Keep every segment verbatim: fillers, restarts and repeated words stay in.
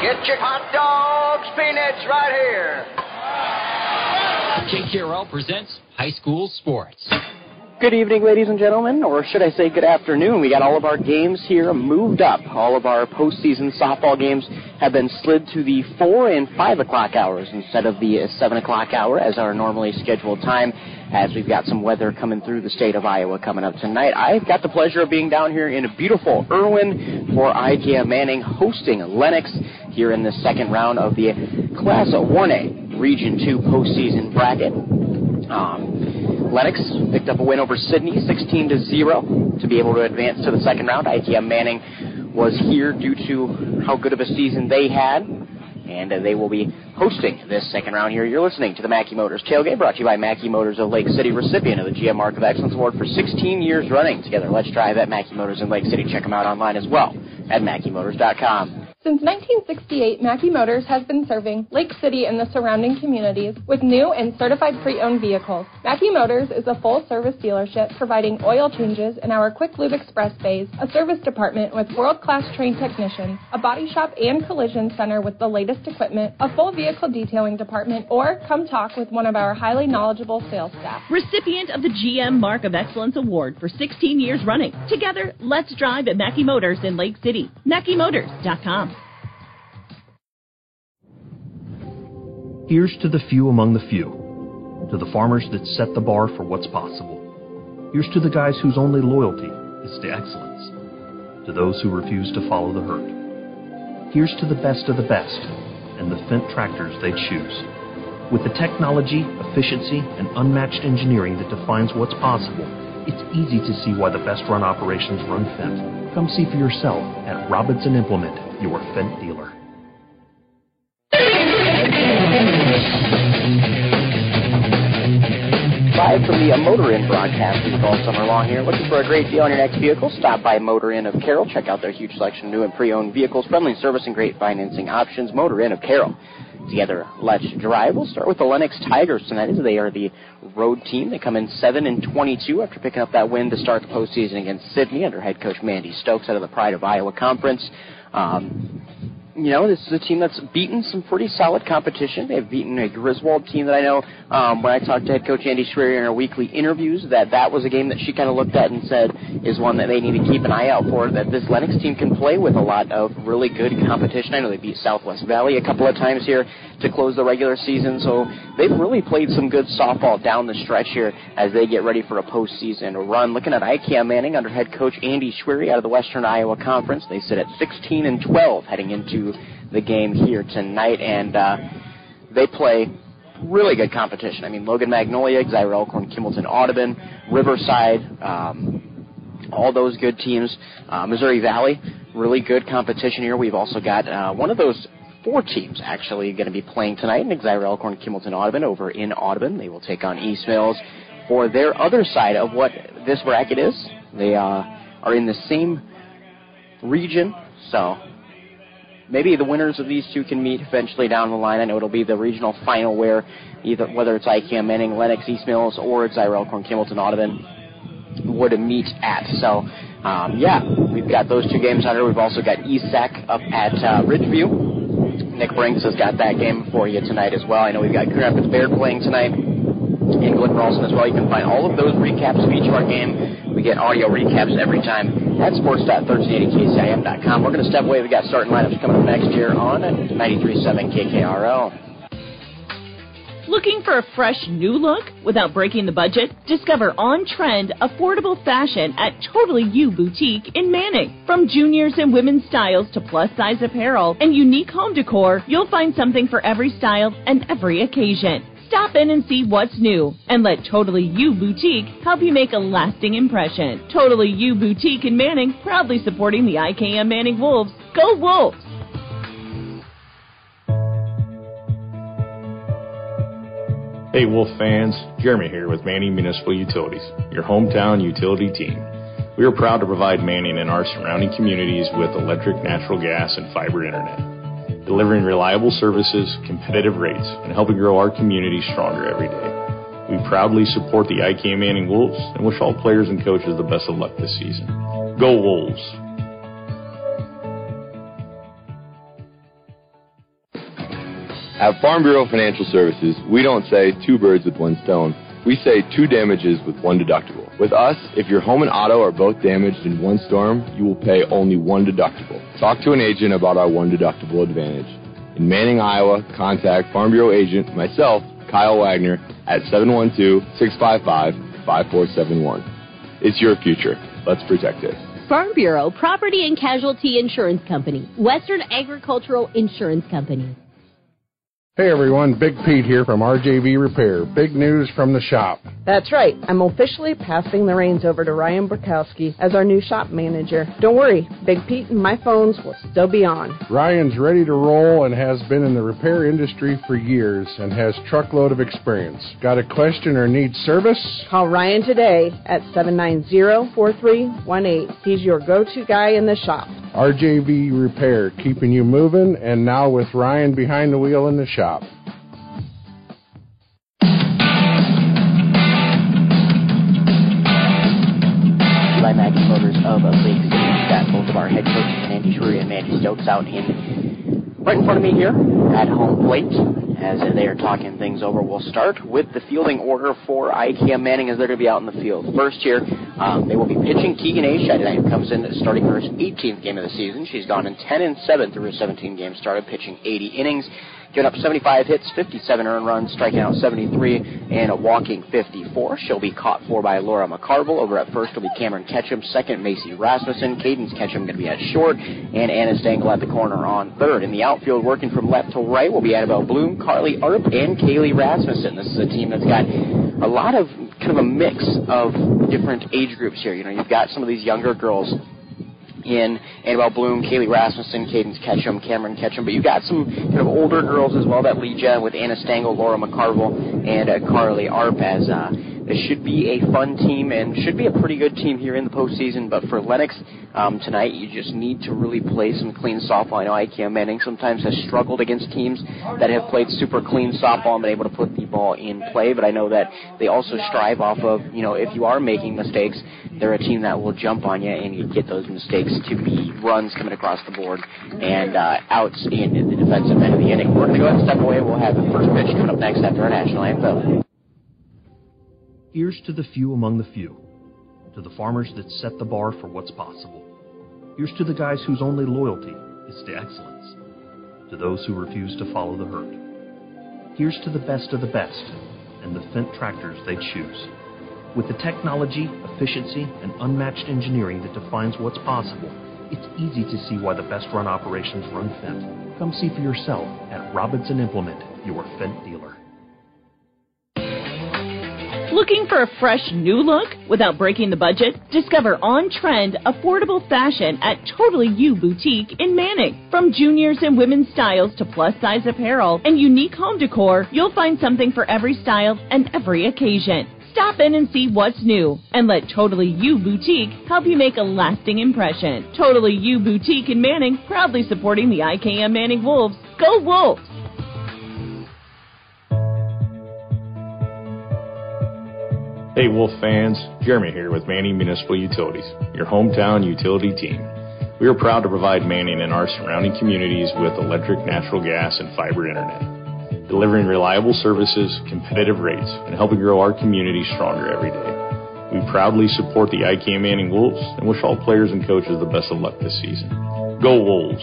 Get your hot dogs, peanuts right here. K K R L presents High School Sports. Good evening, ladies and gentlemen, or should I say good afternoon. We got all of our games here moved up. All of our postseason softball games have been slid to the four and five o'clock hours instead of the seven o'clock hour as our normally scheduled time, as we've got some weather coming through the state of Iowa coming up tonight. I've got the pleasure of being down here in beautiful Irwin for I K M Manning hosting Lennox here in the second round of the Class one A Region two postseason bracket. Um, Lennox picked up a win over Sidney, sixteen to zero, to be able to advance to the second round. I K M Manning was here due to how good of a season they had, and uh, they will be hosting this second round here. You're listening to the Mackey Motors Tailgate, brought to you by Mackey Motors of Lake City, recipient of the G M Mark of Excellence Award for sixteen years running. Together, let's drive at Mackey Motors in Lake City. Check them out online as well at Mackey Motors dot com. Since nineteen sixty-eight, Mackey Motors has been serving Lake City and the surrounding communities with new and certified pre-owned vehicles. Mackey Motors is a full-service dealership providing oil changes in our Quick Lube Express bays, a service department with world-class trained technicians, a body shop and collision center with the latest equipment, a full vehicle detailing department, or come talk with one of our highly knowledgeable sales staff. Recipient of the G M Mark of Excellence Award for sixteen years running. Together, let's drive at Mackey Motors in Lake City. Mackey Motors dot com. Here's to the few among the few, to the farmers that set the bar for what's possible. Here's to the guys whose only loyalty is to excellence, to those who refuse to follow the herd. Here's to the best of the best and the Fendt tractors they choose. With the technology, efficiency, and unmatched engineering that defines what's possible, it's easy to see why the best-run operations run Fendt. Come see for yourself at Robinson Implement, your Fendt dealer. Live from the uh, Motor Inn broadcast we've all summer long here. Looking for a great deal on your next vehicle? Stop by Motor Inn of Carroll. Check out their huge selection of new and pre-owned vehicles, friendly service, and great financing options. Motor Inn of Carroll. Together, let's drive. We'll start with the Lennox Tigers tonight, as they are the road team. They come in seven and twenty-two after picking up that win to start the postseason against Sidney under head coach Mandy Stokes out of the Pride of Iowa Conference. Um, You know, this is a team that's beaten some pretty solid competition. They've beaten a Griswold team that I know, um, when I talked to head coach Andy Schwerer in our weekly interviews, that that was a game that she kind of looked at and said is one that they need to keep an eye out for, that this Lennox team can play with a lot of really good competition. I know they beat Southwest Valley a couple of times here to close the regular season, so they've really played some good softball down the stretch here as they get ready for a postseason run. Looking at I K M Manning under head coach Andy Schwerer out of the Western Iowa Conference, they sit at sixteen and twelve heading into the game here tonight, and uh, they play really good competition. I mean, Logan Magnolia, Xira Elkhorn, Kimballton Audubon, Riverside, um, all those good teams. Uh, Missouri Valley, really good competition here. We've also got uh, one of those four teams actually going to be playing tonight, and Xira Elkhorn, Kimballton Audubon over in Audubon. They will take on East Mills for their other side of what this bracket is. They uh, are in the same region, so maybe the winners of these two can meet eventually down the line. I know it'll be the regional final where either whether it's I K M Manning, Lennox, East Mills, or Xira Elkhorn, Kimballton Audubon would meet at. So, um, yeah, we've got those two games under. We've also got E S A C up at uh, Ridgeview. Nick Brinks has got that game for you tonight as well. I know we've got Grand Rapids Bear playing tonight in Glen Ralston as well. You can find all of those recaps of each of our game. We get audio recaps every time at sports dot thirteen eighty K C I M dot com. We're going to step away. We've got starting lineups coming up next year on ninety-three point seven K K R L. Looking for a fresh new look without breaking the budget? Discover on-trend, affordable fashion at Totally You Boutique in Manning. From juniors and women's styles to plus-size apparel and unique home decor, you'll find something for every style and every occasion. Stop in and see what's new, and let Totally You Boutique help you make a lasting impression. Totally You Boutique in Manning, proudly supporting the I K M Manning Wolves. Go Wolves! Hey Wolf fans, Jeremy here with Manning Municipal Utilities, your hometown utility team. We are proud to provide Manning and our surrounding communities with electric, natural gas, and fiber internet, delivering reliable services, competitive rates, and helping grow our community stronger every day. We proudly support the I K M Manning Wolves and wish all players and coaches the best of luck this season. Go Wolves! At Farm Bureau Financial Services, we don't say two birds with one stone. We say two damages with one deductible. With us, if your home and auto are both damaged in one storm, you will pay only one deductible. Talk to an agent about our one deductible advantage. In Manning, Iowa, contact Farm Bureau agent, myself, Kyle Wagner, at seven one two, six five five, five four seven one. It's your future. Let's protect it. Farm Bureau Property and Casualty Insurance Company, Western Agricultural Insurance Company. Hey everyone, Big Pete here from R J V Repair. Big news from the shop. That's right. I'm officially passing the reins over to Ryan Burkowski as our new shop manager. Don't worry, Big Pete and my phones will still be on. Ryan's ready to roll and has been in the repair industry for years and has truckload of experience. Got a question or need service? Call Ryan today at seven nine zero, four three one eight. He's your go-to guy in the shop. R J V Repair, keeping you moving, and now with Ryan behind the wheel in the shop. Eli Mackey Motors of Lake City. We've got both of our head coaches, Andy Shuri and Mandy Stokes, out in right in front of me here at home plate. As they are talking things over, we'll start with the fielding order for IKEA Manning as they're going to be out in the field. First here, um, they will be pitching Keegan Aishai tonight, who comes in starting her eighteenth game of the season. She's gone in ten and seven through her seventeen games started, pitching eighty innings, giving up seventy-five hits, fifty-seven earned runs, striking out seventy-three, and walking fifty-four. She'll be caught for by Laura McCarville. Over at first will be Cameron Ketchum. Second, Macy Rasmussen. Cadence Ketchum going to be at short, and Anna Stengel at the corner on third. In the outfield, working from left to right, will be Annabelle Bloom, Carly Arp, and Kaylee Rasmussen. This is a team that's got a lot of kind of a mix of different age groups here. You know, you've got some of these younger girls in Annabelle Bloom, Kaylee Rasmussen, Cadence Ketchum, Cameron Ketchum, but you've got some kind of older girls as well that lead you with Anna Stengel, Laura McCarville, and uh, Carly Arp. As uh, this should be a fun team and should be a pretty good team here in the postseason. But for Lennox um, tonight, you just need to really play some clean softball. I know IKEA Manning sometimes has struggled against teams that have played super clean softball and been able to put the ball in play, but I know that they also strive off of, you know, if you are making mistakes, they're a team that will jump on you and you get those mistakes to be runs coming across the board and uh, outs in the defensive end of the inning. We're going to go ahead and step away. We'll have the first pitch coming up next after our national anthem. Here's to the few among the few, to the farmers that set the bar for what's possible. Here's to the guys whose only loyalty is to excellence, to those who refuse to follow the herd. Here's to the best of the best and the Fendt tractors they choose. With the technology, efficiency, and unmatched engineering that defines what's possible, it's easy to see why the best-run operations run Fendt. Come see for yourself at Robinson Implement, your Fendt dealer. Looking for a fresh new look without breaking the budget? Discover on-trend, affordable fashion at Totally You Boutique in Manning. From juniors and women's styles to plus-size apparel and unique home decor, you'll find something for every style and every occasion. Stop in and see what's new, and let Totally You Boutique help you make a lasting impression. Totally You Boutique in Manning, proudly supporting the I K M Manning Wolves. Go Wolves! Hey Wolf fans, Jeremy here with Manning Municipal Utilities, your hometown utility team. We are proud to provide Manning and our surrounding communities with electric, natural gas, and fiber internet, delivering reliable services, competitive rates, and helping grow our community stronger every day. We proudly support the I K M Manning Wolves and wish all players and coaches the best of luck this season. Go Wolves!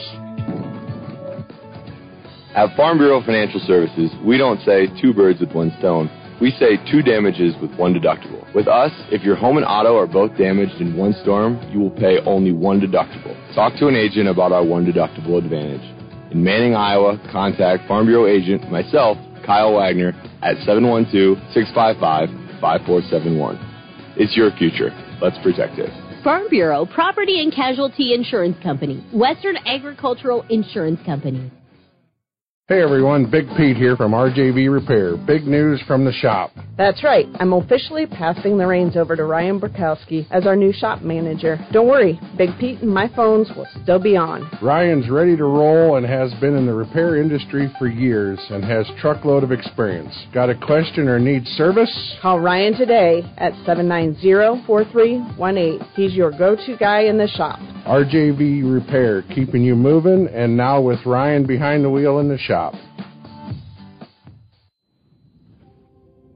At Farm Bureau Financial Services, we don't say two birds with one stone. We say two damages with one deductible. With us, if your home and auto are both damaged in one storm, you will pay only one deductible. Talk to an agent about our one deductible advantage. In Manning, Iowa, contact Farm Bureau agent, myself, Kyle Wagner, at seven one two, six five five, five four seven one. It's your future. Let's protect it. Farm Bureau Property and Casualty Insurance Company, Western Agricultural Insurance Company. Hey everyone, Big Pete here from R J V Repair. Big news from the shop. That's right. I'm officially passing the reins over to Ryan Burkowski as our new shop manager. Don't worry, Big Pete and my phones will still be on. Ryan's ready to roll and has been in the repair industry for years and has truckload of experience. Got a question or need service? Call Ryan today at seven nine zero, four three one eight. He's your go-to guy in the shop. R J V Repair, keeping you moving, and now with Ryan behind the wheel in the shop.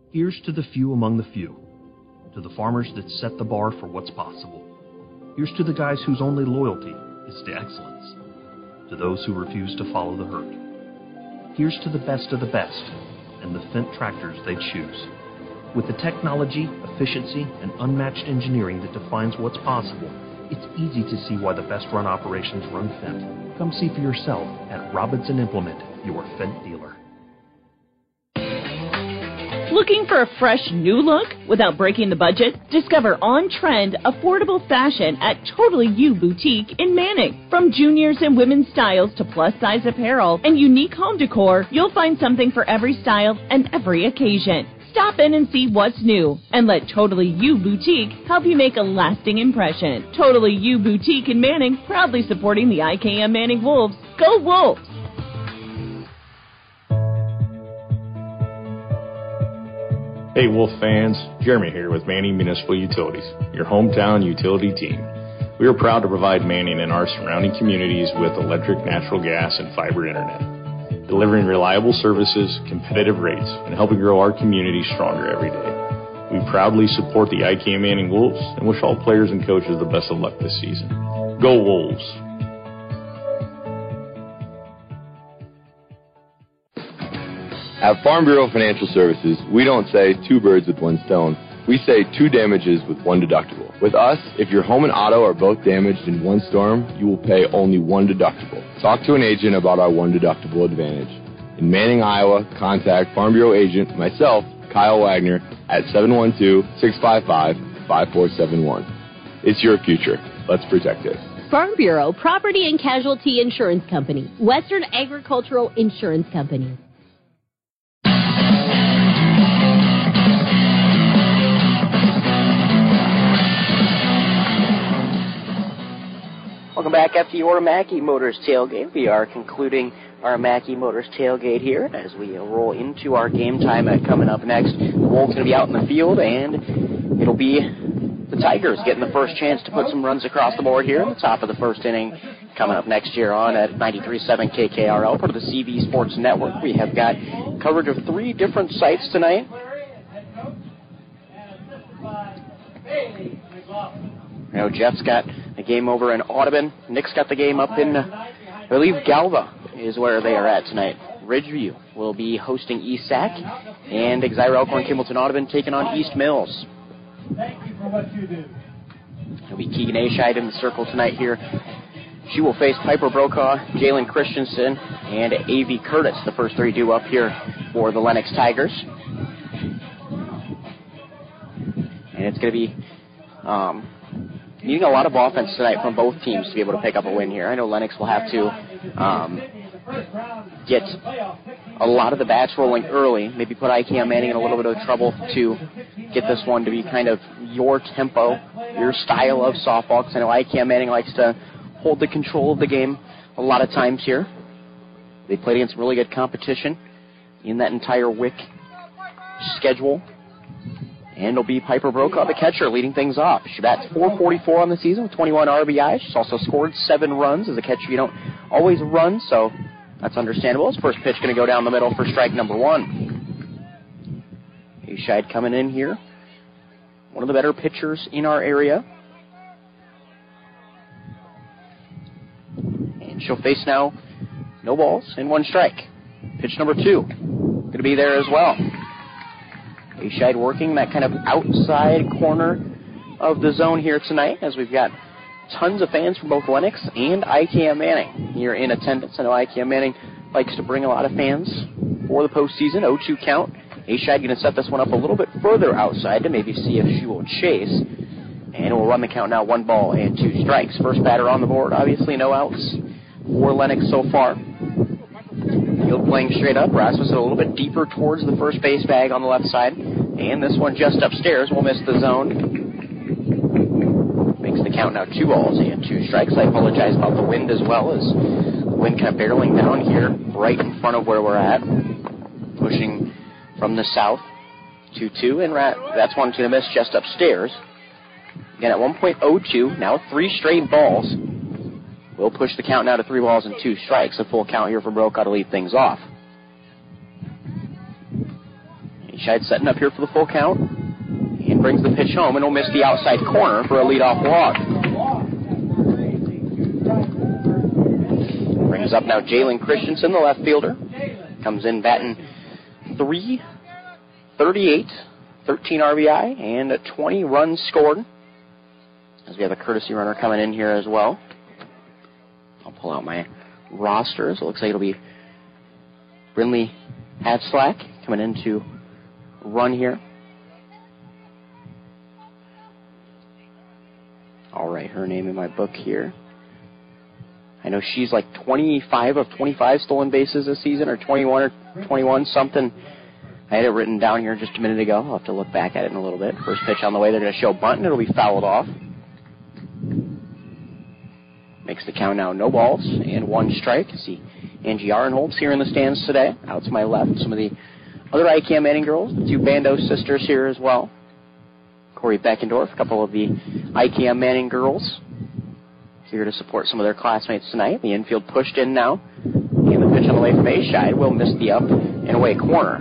Here's to the few among the few, to the farmers that set the bar for what's possible. Here's to the guys whose only loyalty is to excellence, to those who refuse to follow the herd. Here's to the best of the best and the Fendt tractors they choose. With the technology, efficiency, and unmatched engineering that defines what's possible, it's easy to see why the best-run operations run Fendt. Come see for yourself at Robinson Implement, your Fendt dealer. Looking for a fresh new look without breaking the budget? Discover on-trend, affordable fashion at Totally You Boutique in Manning. From juniors and women's styles to plus-size apparel and unique home decor, you'll find something for every style and every occasion. Stop in and see what's new, and let Totally You Boutique help you make a lasting impression. Totally You Boutique in Manning, proudly supporting the I K M Manning Wolves. Go Wolves! Hey Wolf fans, Jeremy here with Manning Municipal Utilities, your hometown utility team. We are proud to provide Manning and our surrounding communities with electric, natural gas, and fiber internet, delivering reliable services, competitive rates, and helping grow our community stronger every day. We proudly support the I K M Manning Wolves and wish all players and coaches the best of luck this season. Go Wolves! At Farm Bureau Financial Services, we don't say two birds with one stone. We say two damages with one deductible. With us, if your home and auto are both damaged in one storm, you will pay only one deductible. Talk to an agent about our one deductible advantage. In Manning, Iowa, contact Farm Bureau agent, myself, Kyle Wagner, at seven one two, six five five, five four seven one. It's your future. Let's protect it. Farm Bureau Property and Casualty Insurance Company. Western Agricultural Insurance Company. Welcome back after your Mackey Motors tailgate. We are concluding our Mackey Motors tailgate here as we roll into our game time uh, coming up next. The Wolves going to be out in the field, and it'll be the Tigers getting the first chance to put some runs across the board here in the top of the first inning. Coming up next year on at ninety-three point seven K K R L, part of the C V Sports Network. We have got coverage of three different sites tonight. You know, Jeff's got a game over in Audubon. Nick's got the game up in, uh, I believe, Galva is where they are at tonight. Ridgeview will be hosting E S A C, and Exira Elkhorn Kimballton Audubon taking on East Mills. Thank you for what you do. It'll be Keegan Ascheid in the circle tonight here. She will face Piper Brokaw, Jalen Christensen, and A V Curtis, the first three due up here for the Lennox Tigers. And it's going to be um, needing a lot of offense tonight from both teams to be able to pick up a win here. I know Lennox will have to um, get a lot of the bats rolling early, maybe put I K M Manning in a little bit of trouble to get this one to be kind of your tempo, your style of softball, because I know I K M Manning likes to hold the control of the game a lot of times here. They played against really good competition in that entire W I C schedule. And it'll be Piper Brokaw, the catcher, leading things off. She bats four forty-four on the season with twenty-one R B Is. She's also scored seven runs. As a catcher, you don't always run, so that's understandable. His first pitch going to go down the middle for strike number one. Ascheid coming in here. One of the better pitchers in our area. And she'll face now no balls and one strike. Pitch number two going to be there as well. Ascheid working that kind of outside corner of the zone here tonight, as we've got tons of fans from both Lennox and I K M Manning here in attendance. I know I K M Manning likes to bring a lot of fans for the postseason. oh two count. Ascheid going to set this one up a little bit further outside to maybe see if she will chase. And we'll run the count now, one ball and two strikes. First batter on the board, obviously no outs for Lennox so far. Field playing straight up. Rasmussen a little bit deeper towards the first base bag on the left side. And this one just upstairs will miss the zone. Makes the count now two balls and two strikes. I apologize about the wind as well, as the wind kind of barreling down here right in front of where we're at. Pushing from the south. two two, and that's one to the miss just upstairs. Again at one point oh two, now three straight balls. We'll push the count now to three balls and two strikes. A full count here for Brokaw to lead things off. Eastside setting up here for the full count. And brings the pitch home, and will miss the outside corner for a leadoff walk. Brings up now Jalen Christensen, the left fielder. Comes in batting three thirty-eight, thirteen R B I, and twenty runs scored. As we have a courtesy runner coming in here as well. I'll pull out my rosters. It looks like it'll be Brinley Hadslack coming in to run here. All right, her name in my book here. I know she's like twenty-five of twenty-five stolen bases this season, or twenty-one or twenty-one, something. I had it written down here just a minute ago. I'll have to look back at it in a little bit. First pitch on the way. They're going to show bunt, and it'll be fouled off. Makes the count now no balls and one strike. See Angie Arenholtz here in the stands today. Out to my left, some of the other ICAM Manning girls, the two Bando sisters here as well. Corey Beckendorf, a couple of the ICAM Manning girls here to support some of their classmates tonight. The infield pushed in now. And the pitch on the way from A-Shide will miss the up and away corner.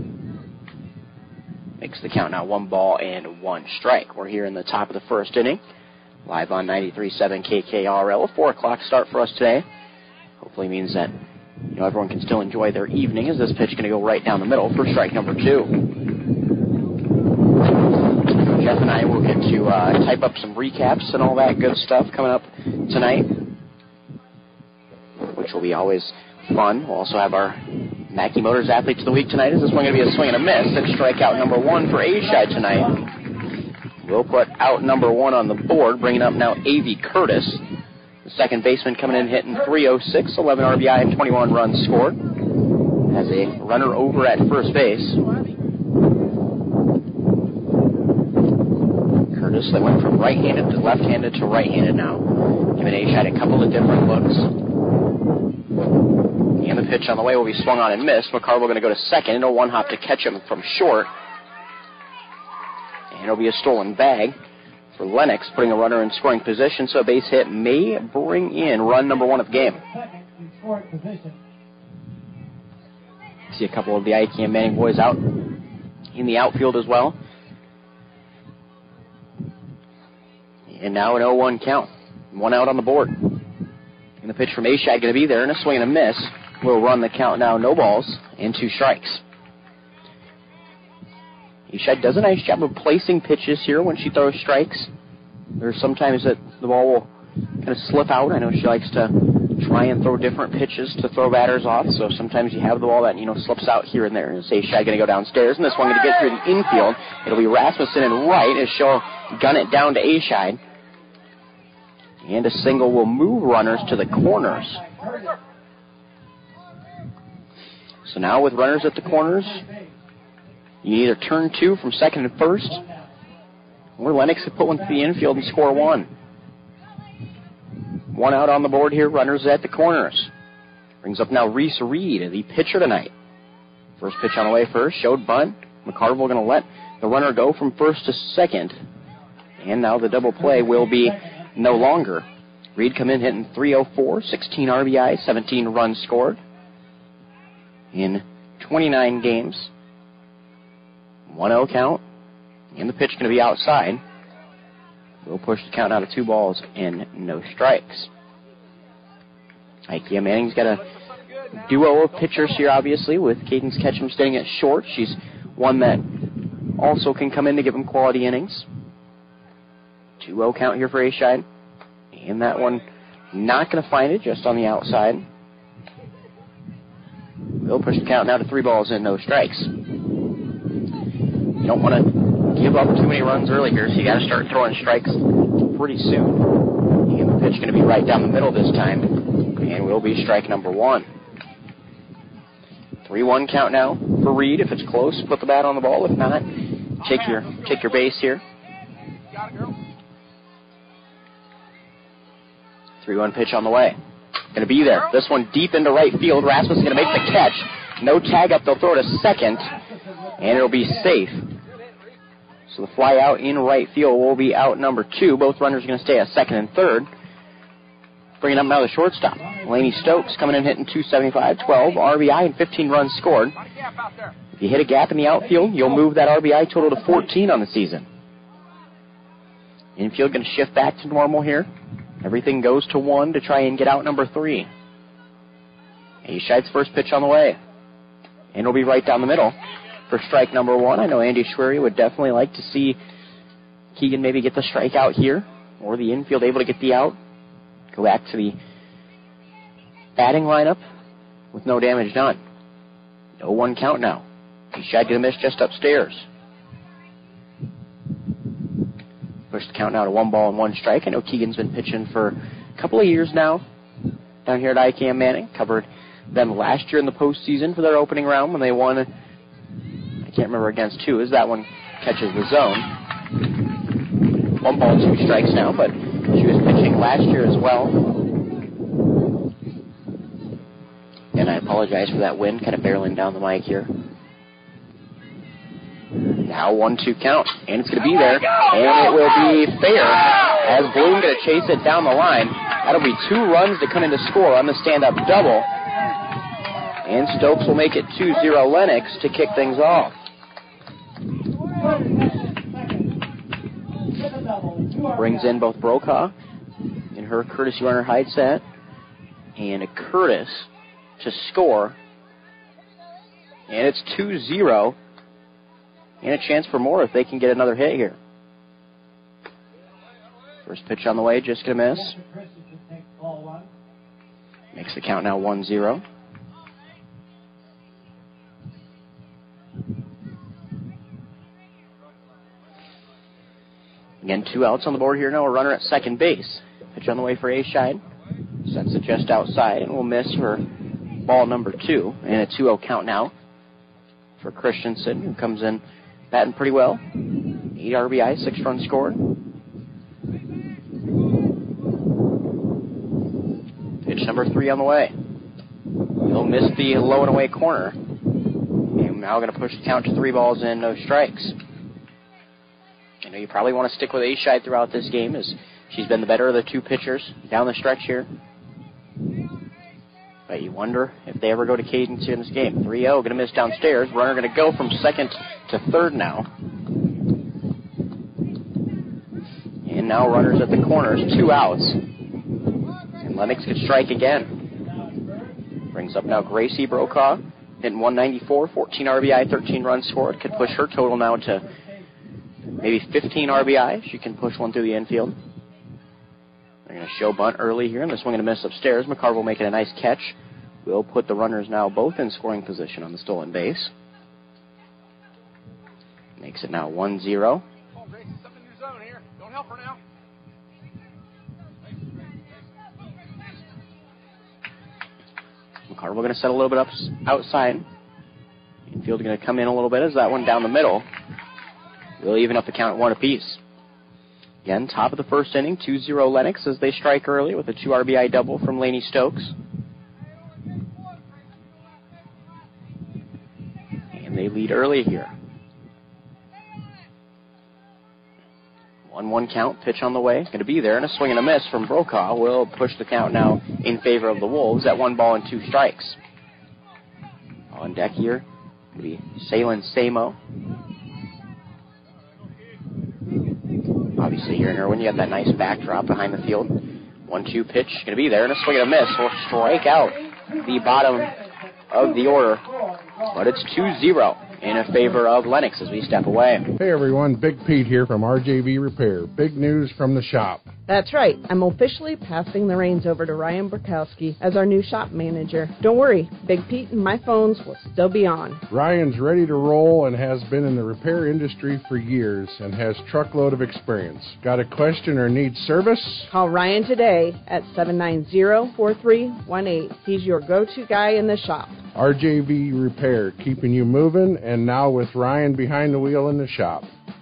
Makes the count now one ball and one strike. We're here in the top of the first inning. Live on ninety-three point seven K K R L. A four o'clock start for us today. Hopefully means that you know everyone can still enjoy their evening, as this pitch is going to go right down the middle for strike number two. Jeff and I will get to uh, type up some recaps and all that good stuff coming up tonight, which will be always fun. We'll also have our Mackey Motors Athletes of the Week tonight. Is this one going to be a swing and a miss? That's strikeout number one for A-Shide tonight. We'll put out number one on the board, bringing up now Avi Curtis. The second baseman coming in hitting three oh six, eleven R B I and twenty-one runs scored. Has a runner over at first base. Curtis, they went from right-handed to left-handed to right-handed now. Giving A-Shide a couple of different looks. And the pitch on the way will be swung on and missed. McCarville going to go to second, and a one-hop to catch him from short. And it'll be a stolen bag for Lennox, putting a runner in scoring position, so a base hit may bring in run number one of the game. See a couple of the ICAM Manning boys out in the outfield as well. And now an oh one count. One out on the board. And the pitch from A-Shide going to be there, and a swing and a miss will run the count now no balls and two strikes. A-Shide does a nice job of placing pitches here when she throws strikes. There's sometimes that the ball will kind of slip out. I know she likes to try and throw different pitches to throw batters off, so sometimes you have the ball that, you know, slips out here and there. And A-Shide going to go downstairs, and this one going to get through the infield. It'll be Rasmussen in right as she'll gun it down to A-Shide. And a single will move runners to the corners. So now with runners at the corners, you either turn two from second and first, or Lennox could put one to the infield and score one. One out on the board here, runners at the corners. Brings up now Reese Reed, the pitcher tonight. First pitch on the way first, showed bunt. McCarville going to let the runner go from first to second. And now the double play will be no longer. Reed come in hitting three oh four, sixteen R B I, seventeen runs scored in twenty-nine games. one oh count, and the pitch going to be outside. We'll push the count out of two balls and no strikes. ICAM Manning's got a duo of pitchers here, obviously, with Cadence Ketchum staying at short. She's one that also can come in to give them quality innings. two oh count here for A-Shide. And that one not going to find it, just on the outside. We'll push the count now to three balls and no strikes. You don't want to give up too many runs early here, so you got to start throwing strikes pretty soon. And the pitch going to be right down the middle this time, and will be strike number one. three one count now for Reed. If it's close, put the bat on the ball. If not, take your take your base here. three one pitch on the way. Going to be there. This one deep into right field. Rasmussen going to make the catch. No tag up. They'll throw it a second, and it'll be safe. So the fly out in right field will be out number two. Both runners are going to stay at second and third. Bringing up now the shortstop, Laney Stokes coming in hitting two seventy-five, twelve R B I and fifteen runs scored. If you hit a gap in the outfield, you'll move that R B I total to fourteen on the season. Infield going to shift back to normal here. Everything goes to one to try and get out number three. A-Shide's first pitch on the way. And it'll be right down the middle for strike number one. I know Andy Schwery would definitely like to see Keegan maybe get the strikeout here, or the infield able to get the out. Go back to the batting lineup with no damage done. oh one count now. A-Shide going to miss just upstairs. Push the count now to one ball and one strike. I know Keegan's been pitching for a couple of years now down here at I C A M Manning. Covered them last year in the postseason for their opening round when they won. I can't remember against who, as that one catches the zone. One ball, two strikes now, but she was pitching last year as well. And I apologize for that wind, kind of barreling down the mic here. Now one two count, and it's going to be there, and it will be fair as Bloom going to chase it down the line. That'll be two runs to come in to score on the stand-up double. And Stokes will make it two zero Lennox to kick things off. Brings in both Brokaw in her courtesy runner hide set, and a Curtis to score. And it's two zero. And a chance for more if they can get another hit here. First pitch on the way, just going to miss. Makes the count now one zero. Again, two outs on the board here now. A runner at second base. Pitch on the way for A-Shide. Sets it just outside and will miss for ball number two. And a two oh count now for Christensen, who comes in batting pretty well. Eight R B I, six runs scored. Pitch number three on the way. He'll miss the low and away corner. And now going to push the count to three balls and no strikes. I know you probably want to stick with A-Shide throughout this game, as she's been the better of the two pitchers down the stretch here. But you wonder if they ever go to cadence here in this game. three oh, going to miss downstairs. Runner going to go from second to third now. And now runners at the corners, two outs. And Lennox could strike again. Brings up now Gracie Brokaw, hitting one ninety-four, fourteen R B I, thirteen runs scored. Could push her total now to maybe fifteen R B I. She can push one through the infield. They're going to show bunt early here, and this one going to miss upstairs. McCarville making a nice catch. Will put the runners now both in scoring position on the stolen base. Makes it now one zero. McCarville going to set a little bit up outside. Infield going to come in a little bit as that one down the middle. We'll even up the count at one apiece. Again, top of the first inning, two zero Lennox as they strike early with a two R B I double from Laney Stokes. And they lead early here. one one count, pitch on the way. Going to be there, and a swing and a miss from Brokaw will push the count now in favor of the Wolves at one ball and two strikes. On deck here, going to be Salen Samo. Obviously, here in Irwin, you have that nice backdrop behind the field. one two pitch, going to be there, and a swing and a miss will strike out the bottom of the order. But it's two zero in a favor of Lennox as we step away. Hey everyone, Big Pete here from R J V Repair. Big news from the shop. That's right. I'm officially passing the reins over to Ryan Burkowski as our new shop manager. Don't worry, Big Pete and my phones will still be on. Ryan's ready to roll and has been in the repair industry for years and has truckload of experience. Got a question or need service? Call Ryan today at seven nine zero, four three one eight. He's your go-to guy in the shop. R J V Repair, keeping you moving, and now with Ryan behind the wheel in the shop.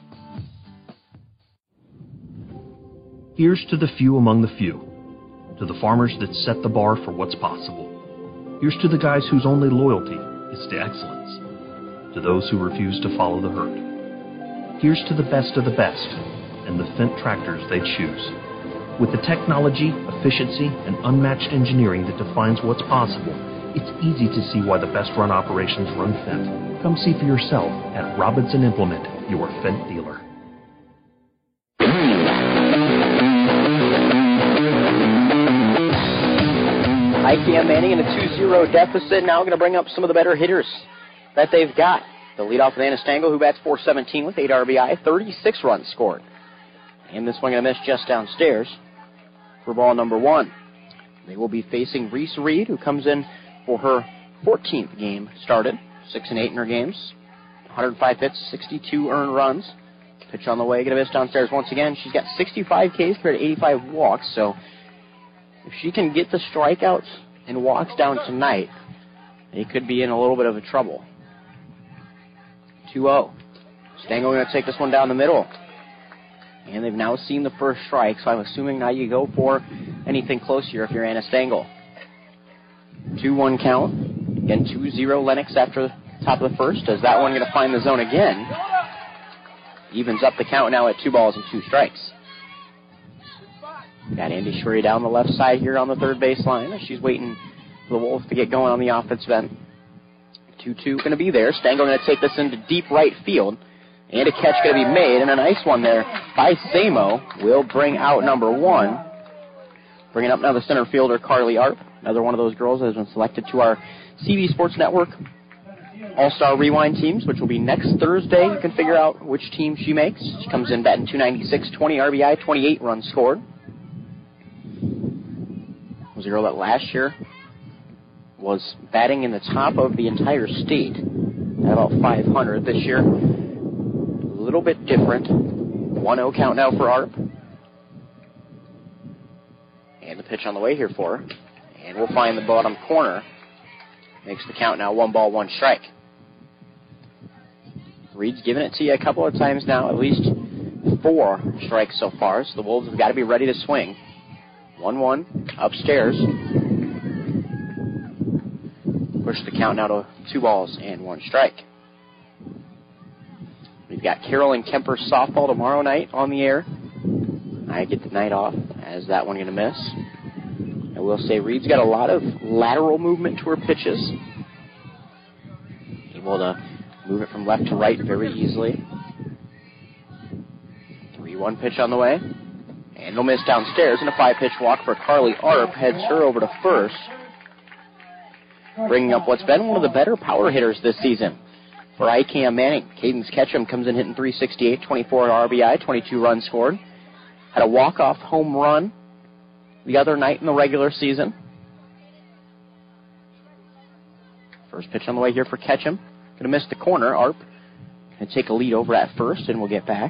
Here's to the few among the few, to the farmers that set the bar for what's possible. Here's to the guys whose only loyalty is to excellence, to those who refuse to follow the herd. Here's to the best of the best and the Fendt tractors they choose. With the technology, efficiency, and unmatched engineering that defines what's possible, it's easy to see why the best run operations run Fendt. Come see for yourself at Robinson Implement, your Fendt dealer. I C M Manning in a two zero deficit, now going to bring up some of the better hitters that they've got. They'll lead off with Anna Stengel, who bats four seventeen with eight R B I, thirty-six runs scored. And this one going to miss just downstairs for ball number one. They will be facing Reese Reed, who comes in for her fourteenth game started, six and eight in her games, one hundred five hits, sixty-two earned runs. Pitch on the way, going to miss downstairs once again. She's got sixty-five Ks compared to eighty-five walks, so if she can get the strikeouts and walks down tonight, they could be in a little bit of a trouble. two oh. Stengel going to take this one down the middle. And they've now seen the first strike, so I'm assuming now you go for anything close here if you're Anna Stengel. two one count. Again, two zero Lennox after the top of the first. Is that one going to find the zone again? Evens up the count now at two balls and two strikes. Got Andy Shuri down the left side here on the third baseline. She's waiting for the Wolves to get going on the offensive end. two two going to be there. Stengel going to take this into deep right field. And a catch going to be made, and a nice one there by Samo will bring out number one. Bringing up now the center fielder, Carly Arp, another one of those girls that has been selected to our C B Sports Network All-Star Rewind teams, which will be next Thursday. You can figure out which team she makes. She comes in batting two ninety-six, twenty R B I, twenty-eight runs scored. Was a girl that last year was batting in the top of the entire state at about five hundred. This year, a little bit different. one oh count now for Arp. And the pitch on the way here for her. And we'll find the bottom corner. Makes the count now one ball, one strike. Reed's given it to you a couple of times now, at least four strikes so far. So the Wolves have got to be ready to swing. one one, upstairs. Push the count now to two balls and one strike. We've got Carolyn Kemper softball tomorrow night on the air. I get the night off, as that one going to miss. I will say Reed's got a lot of lateral movement to her pitches. Able to move it from left to right very easily. three one pitch on the way. And it'll miss downstairs, and a five-pitch walk for Carly Arp heads her over to first. Bringing up what's been one of the better power hitters this season for I C A M Manning. Cadence Ketchum comes in hitting three sixty-eight, twenty-four R B I, twenty-two runs scored. Had a walk-off home run the other night in the regular season. First pitch on the way here for Ketchum. Going to miss the corner. Arp going to take a lead over at first, and we'll get back.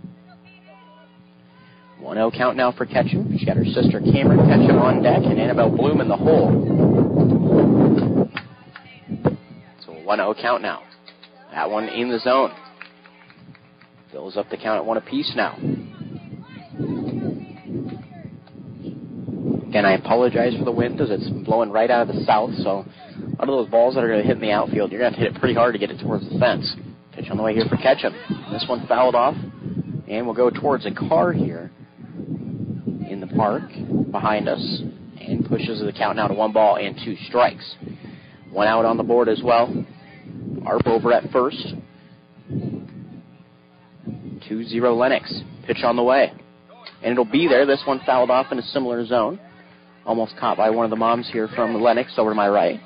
one oh count now for Ketchum. She's got her sister Cameron Ketchum on deck and Annabelle Bloom in the hole. So a one oh count now. That one in the zone. Fills up the count at one apiece now. Again, I apologize for the wind as it's blowing right out of the south, so a lot of those balls that are going to hit in the outfield, you're going to have to hit it pretty hard to get it towards the fence. Pitch on the way here for Ketchum. This one fouled off, and we'll go towards a car here in the park behind us, and pushes the count now to one ball and two strikes. One out on the board as well. Arp over at first. two zero Lennox. Pitch on the way. And it'll be there. This one fouled off in a similar zone. Almost caught by one of the moms here from Lennox over to my right.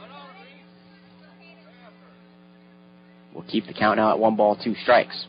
We'll keep the count now at one ball, two strikes.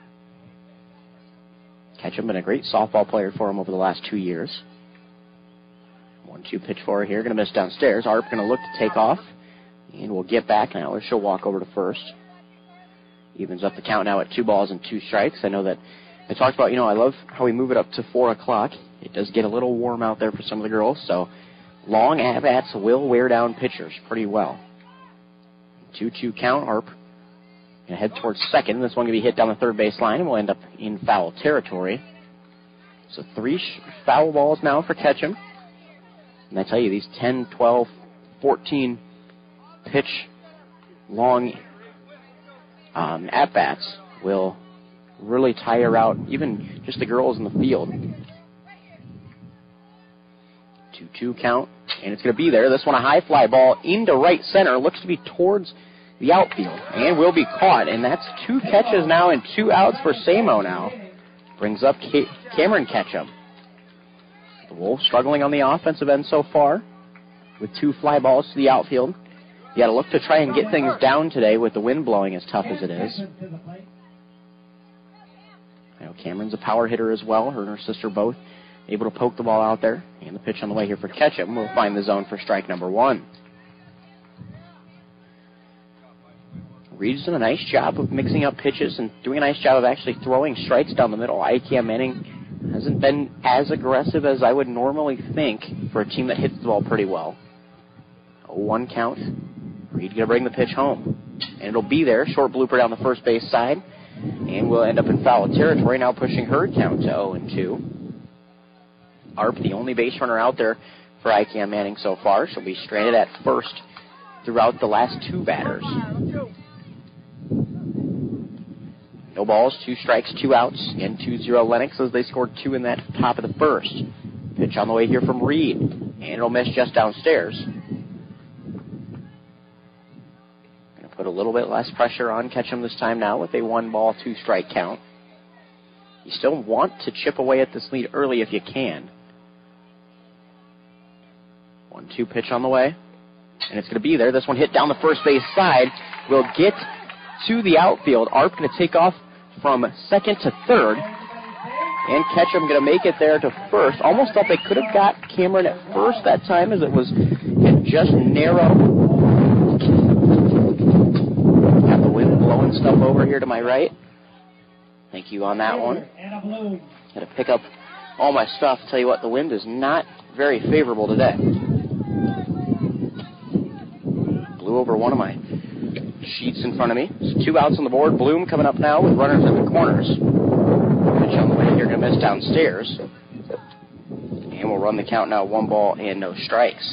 Ketchum been a great softball player for him over the last two years. one two pitch for her here. Going to miss downstairs. Arp going to look to take off. And we'll get back now. She'll walk over to first. Evens up the count now at two balls and two strikes. I know that I talked about, you know, I love how we move it up to four o'clock. It does get a little warm out there for some of the girls, so long at-bats will wear down pitchers pretty well. two two count. Arp going to head towards second. This one going to be hit down the third base line, and we'll end up in foul territory. So three sh- foul balls now for Ketchum. And I tell you, these ten, twelve, fourteen pitch long um, at-bats will really tire out even just the girls in the field. two two count, and it's going to be there. This one a high fly ball into right center. Looks to be towards the outfield, and will be caught. And that's two catches now and two outs for Samo now. Brings up Cameron Ketchum. The Wolves struggling on the offensive end so far with two fly balls to the outfield. You got to look to try and get things down today with the wind blowing as tough as it is. I know Cameron's a power hitter as well. Her and her sister both able to poke the ball out there. And the pitch on the way here for Ketchum will find the zone for strike number one. Reed's done a nice job of mixing up pitches and doing a nice job of actually throwing strikes down the middle. Ikea Manning hasn't been as aggressive as I would normally think for a team that hits the ball pretty well. oh one count. Reed going to bring the pitch home. And it'll be there. Short blooper down the first base side. And we'll end up in foul territory, now pushing her count to oh and two. Arp, the only base runner out there for Ikea Manning so far. She'll be stranded at first throughout the last two batters. No balls, two strikes, two outs. Again, two zero Lennox as they scored two in that top of the first. Pitch on the way here from Reed. And it'll miss just downstairs. Going to put a little bit less pressure on Ketchum this time now with a one ball, two strike count. You still want to chip away at this lead early if you can. one two pitch on the way. And it's going to be there. This one hit down the first base side. Will get to the outfield. Arp going to take off from second to third. And Ketchum going to make it there to first. Almost thought they could have got Cameron at first that time as it was just narrow. Got the wind blowing stuff over here to my right. Thank you on that one. Got to pick up all my stuff. Tell you what, the wind is not very favorable today. Blew over one of my sheets in front of me. So two outs on the board. Bloom coming up now with runners in the corners. Pitch on the way here, going to miss downstairs. And we'll run the count now, one ball and no strikes.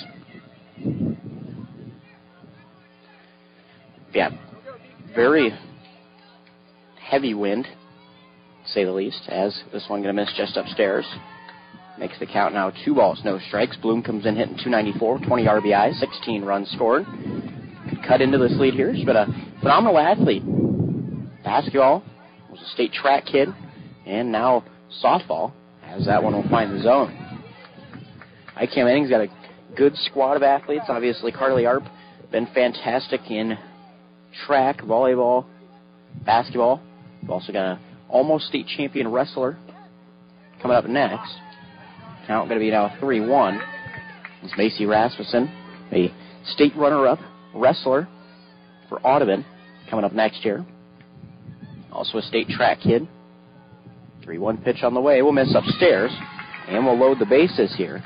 Yeah, very heavy wind, to say the least, as this one going to miss just upstairs. Makes the count now two balls, no strikes. Bloom comes in hitting two ninety-four, twenty R B Is, sixteen runs scored. Could cut into this lead here. She's been a phenomenal athlete. Basketball, was a state track kid, and now softball, as that one will find the zone. Ikea Manning's got a good squad of athletes. Obviously, Carly Arp been fantastic in track, volleyball, basketball. We've also got an almost state champion wrestler coming up next. Count going to be now three one. It's Macy Rasmussen, a state runner-up wrestler for Audubon, coming up next year. Also a state track kid. three one pitch on the way. We'll miss upstairs, and we'll load the bases here.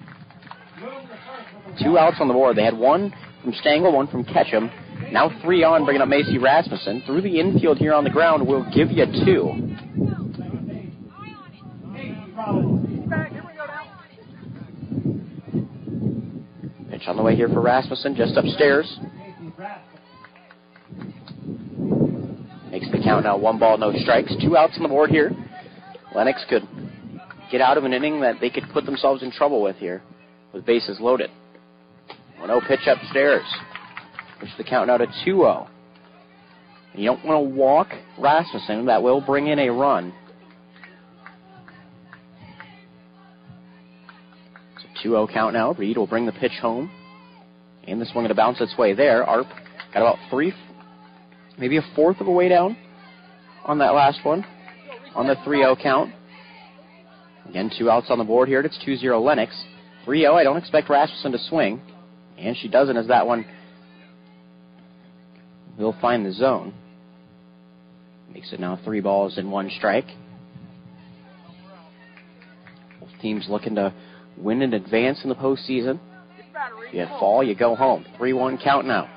Two outs on the board. They had one from Stengel, one from Ketchum. Now three on, bringing up Macy Rasmussen. Through the infield here on the ground, we'll give you two. Pitch on the way here for Rasmussen, just upstairs. Makes the count now one ball, no strikes. Two outs on the board here. Lennox could get out of an inning that they could put themselves in trouble with here with bases loaded. one oh pitch upstairs. Push the count now to two oh. You don't want to walk Rasmussen. That will bring in a run. It's a two oh count now. Reed will bring the pitch home. And this one going to bounce its way there. Arp got about three, maybe a fourth of a way down on that last one. On the three oh count. Again, two outs on the board here. It's two zero Lennox. three oh, I don't expect Rasmussen to swing. And she doesn't, as that one will find the zone. Makes it now three balls and one strike. Both teams looking to win and advance in the postseason. If you fall, you go home. three one count now.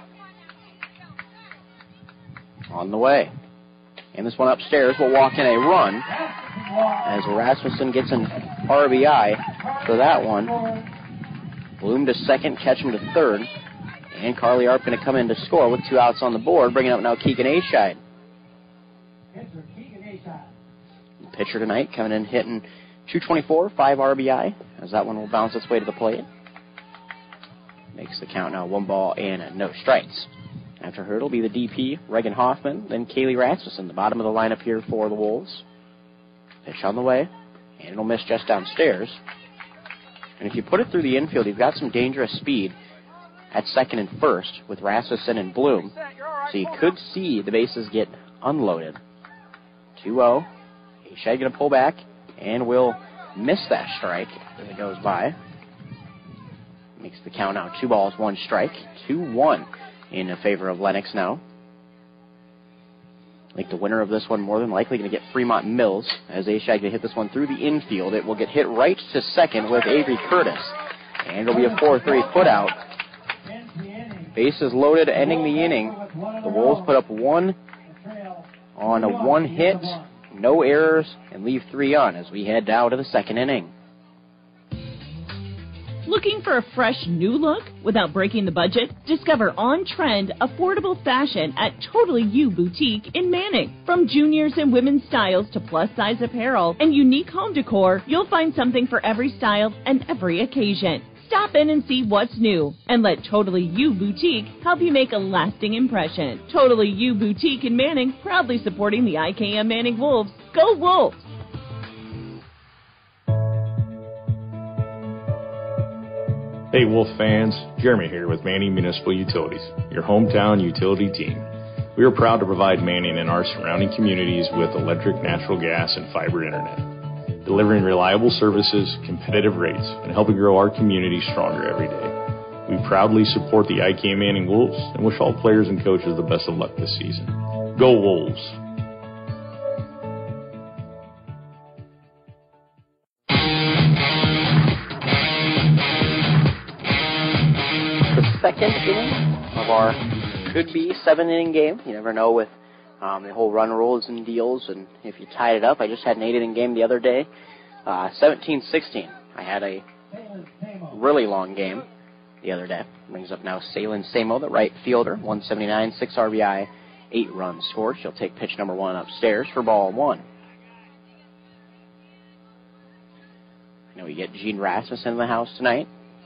On the way. And this one upstairs will walk in a run as Rasmussen gets an R B I for that one. Bloom to second, Ketchum to third. And Carly Arp going to come in to score with two outs on the board, bringing up now Keegan Ascheid. Pitcher tonight coming in hitting two twenty-four, five R B I, as that one will bounce its way to the plate. Makes the count now one ball and no strikes. After her, it'll be the D P, Reagan Hoffman, then Kaylee Rasmussen, the bottom of the lineup here for the Wolves. Pitch on the way, and it'll miss just downstairs. And if you put it through the infield, you've got some dangerous speed at second and first with Rasmussen and Bloom. So you could see the bases get unloaded. two oh. Shea going to pull back, and will miss that strike as it goes by. Makes the count now two balls, one strike. two one in favor of Lennox now. I think the winner of this one more than likely going to get Fremont Mills, as Ashag going to hit this one through the infield. It will get hit right to second with Avery Curtis, and it'll be a four three put out. Bases loaded, ending the inning. The Wolves put up one on a one hit, no errors, and leave three on as we head down to the second inning. Looking for a fresh new look without breaking the budget? Discover on-trend, affordable fashion at Totally You Boutique in Manning. From juniors and women's styles to plus-size apparel and unique home decor, you'll find something for every style and every occasion. Stop in and see what's new, and let Totally You Boutique help you make a lasting impression. Totally You Boutique in Manning, proudly supporting the I K M Manning Wolves. Go Wolves! Hey Wolf fans, Jeremy here with Manning Municipal Utilities, your hometown utility team. We are proud to provide Manning and our surrounding communities with electric, natural gas, and fiber internet, delivering reliable services, competitive rates, and helping grow our community stronger every day. We proudly support the I K M Manning Wolves and wish all players and coaches the best of luck this season. Go Wolves! Second inning of our could-be seven-inning game. You never know with um, the whole run rules and deals, and if you tied it up. I just had an eight-inning game the other day, uh, seventeen sixteen. I had a really long game the other day. Brings up now Salen Samo, the right fielder, one seventy-nine, six R B I, eight runs scored. She'll take pitch number one upstairs for ball one. I know we get Gene Rasmussen in the house tonight.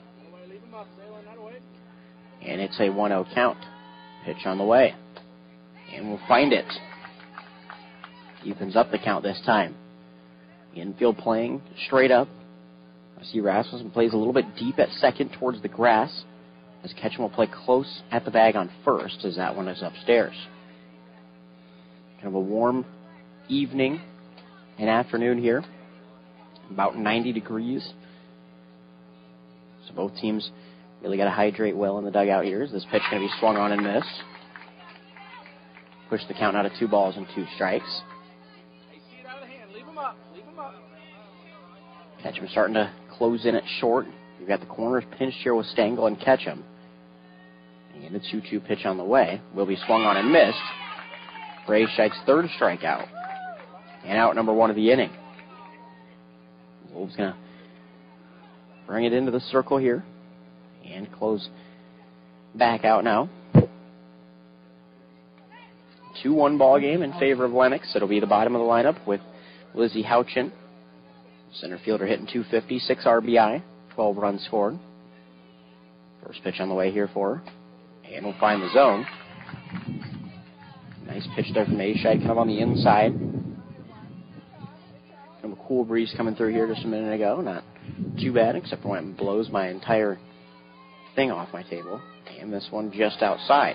And it's a one oh count. Pitch on the way. And we'll find it. Evens up the count this time. Infield playing straight up. I see Rasmussen plays a little bit deep at second towards the grass, as Ketchum will play close at the bag on first, as that one is upstairs. Kind of a warm evening and afternoon here. About ninety degrees. So both teams really got to hydrate well in the dugout here. Is this pitch going to be swung on and missed? Push the count out of two balls and two strikes. Ketchum starting to close in at short. We've got the corners pinched here with Stengel and Ketchum. And the two two pitch on the way will be swung on and missed. Bray Scheidt's third strikeout. And out number one of the inning. Wolves going to bring it into the circle here. And close back out now. two one ball game in favor of Lennox. It'll be the bottom of the lineup with Lizzie Houchin. Center fielder hitting two fifty, six R B I, twelve runs scored. First pitch on the way here for her. And we'll find the zone. Nice pitch there from Ashag, kind of on the inside. Kind of a cool breeze coming through here just a minute ago. Not too bad, except for when it blows my entire thing off my table. And this one just outside.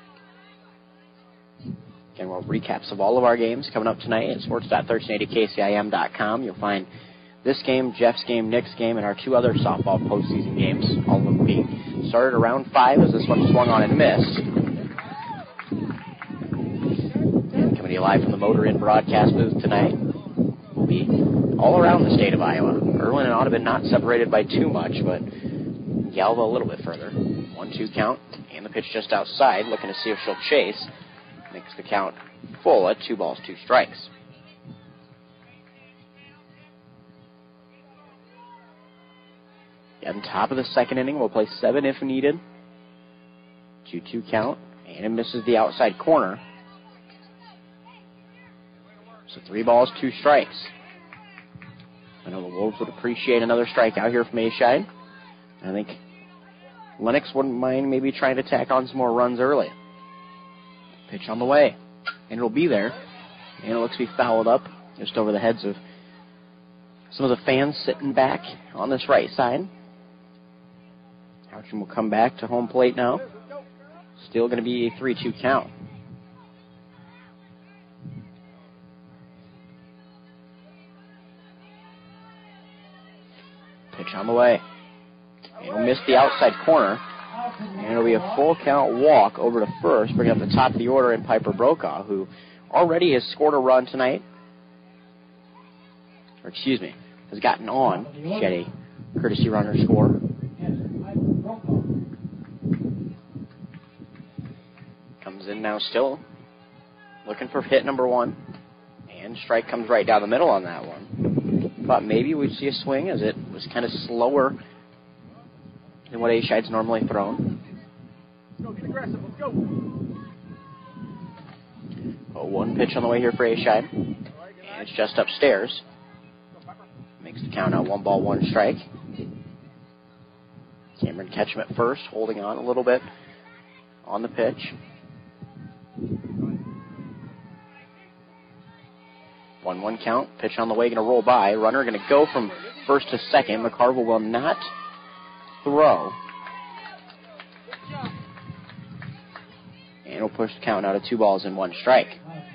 Again, we'll have recaps of all of our games coming up tonight at sports dot thirteen eighty K C I M dot com. You'll find this game, Jeff's game, Nick's game, and our two other softball postseason games, all of them being started around five as this one swung on and missed. And coming to you live from the Motor Inn broadcast booth tonight. We'll be all around the state of Iowa. Erwin and Audubon not separated by too much, but Galva a little bit further. one two count, and the pitch just outside, looking to see if she'll chase. Makes the count full at two balls, two strikes. Again, top of the second inning, we'll play seven if needed. two two count, and it misses the outside corner. So three balls, two strikes. I know the Wolves would appreciate another strikeout here from Ashide. I think Lennox wouldn't mind maybe trying to tack on some more runs early. Pitch on the way, and it'll be there. And it looks to be fouled up just over the heads of some of the fans sitting back on this right side. Houchin will come back to home plate now. Still going to be a three two count. Pitch on the way. He'll miss the outside corner. And it'll be a full count walk over to first, bringing up the top of the order in Piper Brokaw, who already has scored a run tonight. Or excuse me, has gotten on. She had a courtesy runner score. Comes in now still, looking for hit number one. And strike comes right down the middle on that one. Thought maybe we'd see a swing as it was kind of slower than what A-Shide's normally thrown. Let's go, get aggressive, let's go. Oh, one pitch on the way here for A-Shide. And it's just upstairs. Makes the count out one ball, one strike. Cameron Ketchum at first, holding on a little bit on the pitch. one one count, pitch on the way, going to roll by. Runner going to go from first to second. McCarville will not throw. And we'll push the count out of two balls and one strike.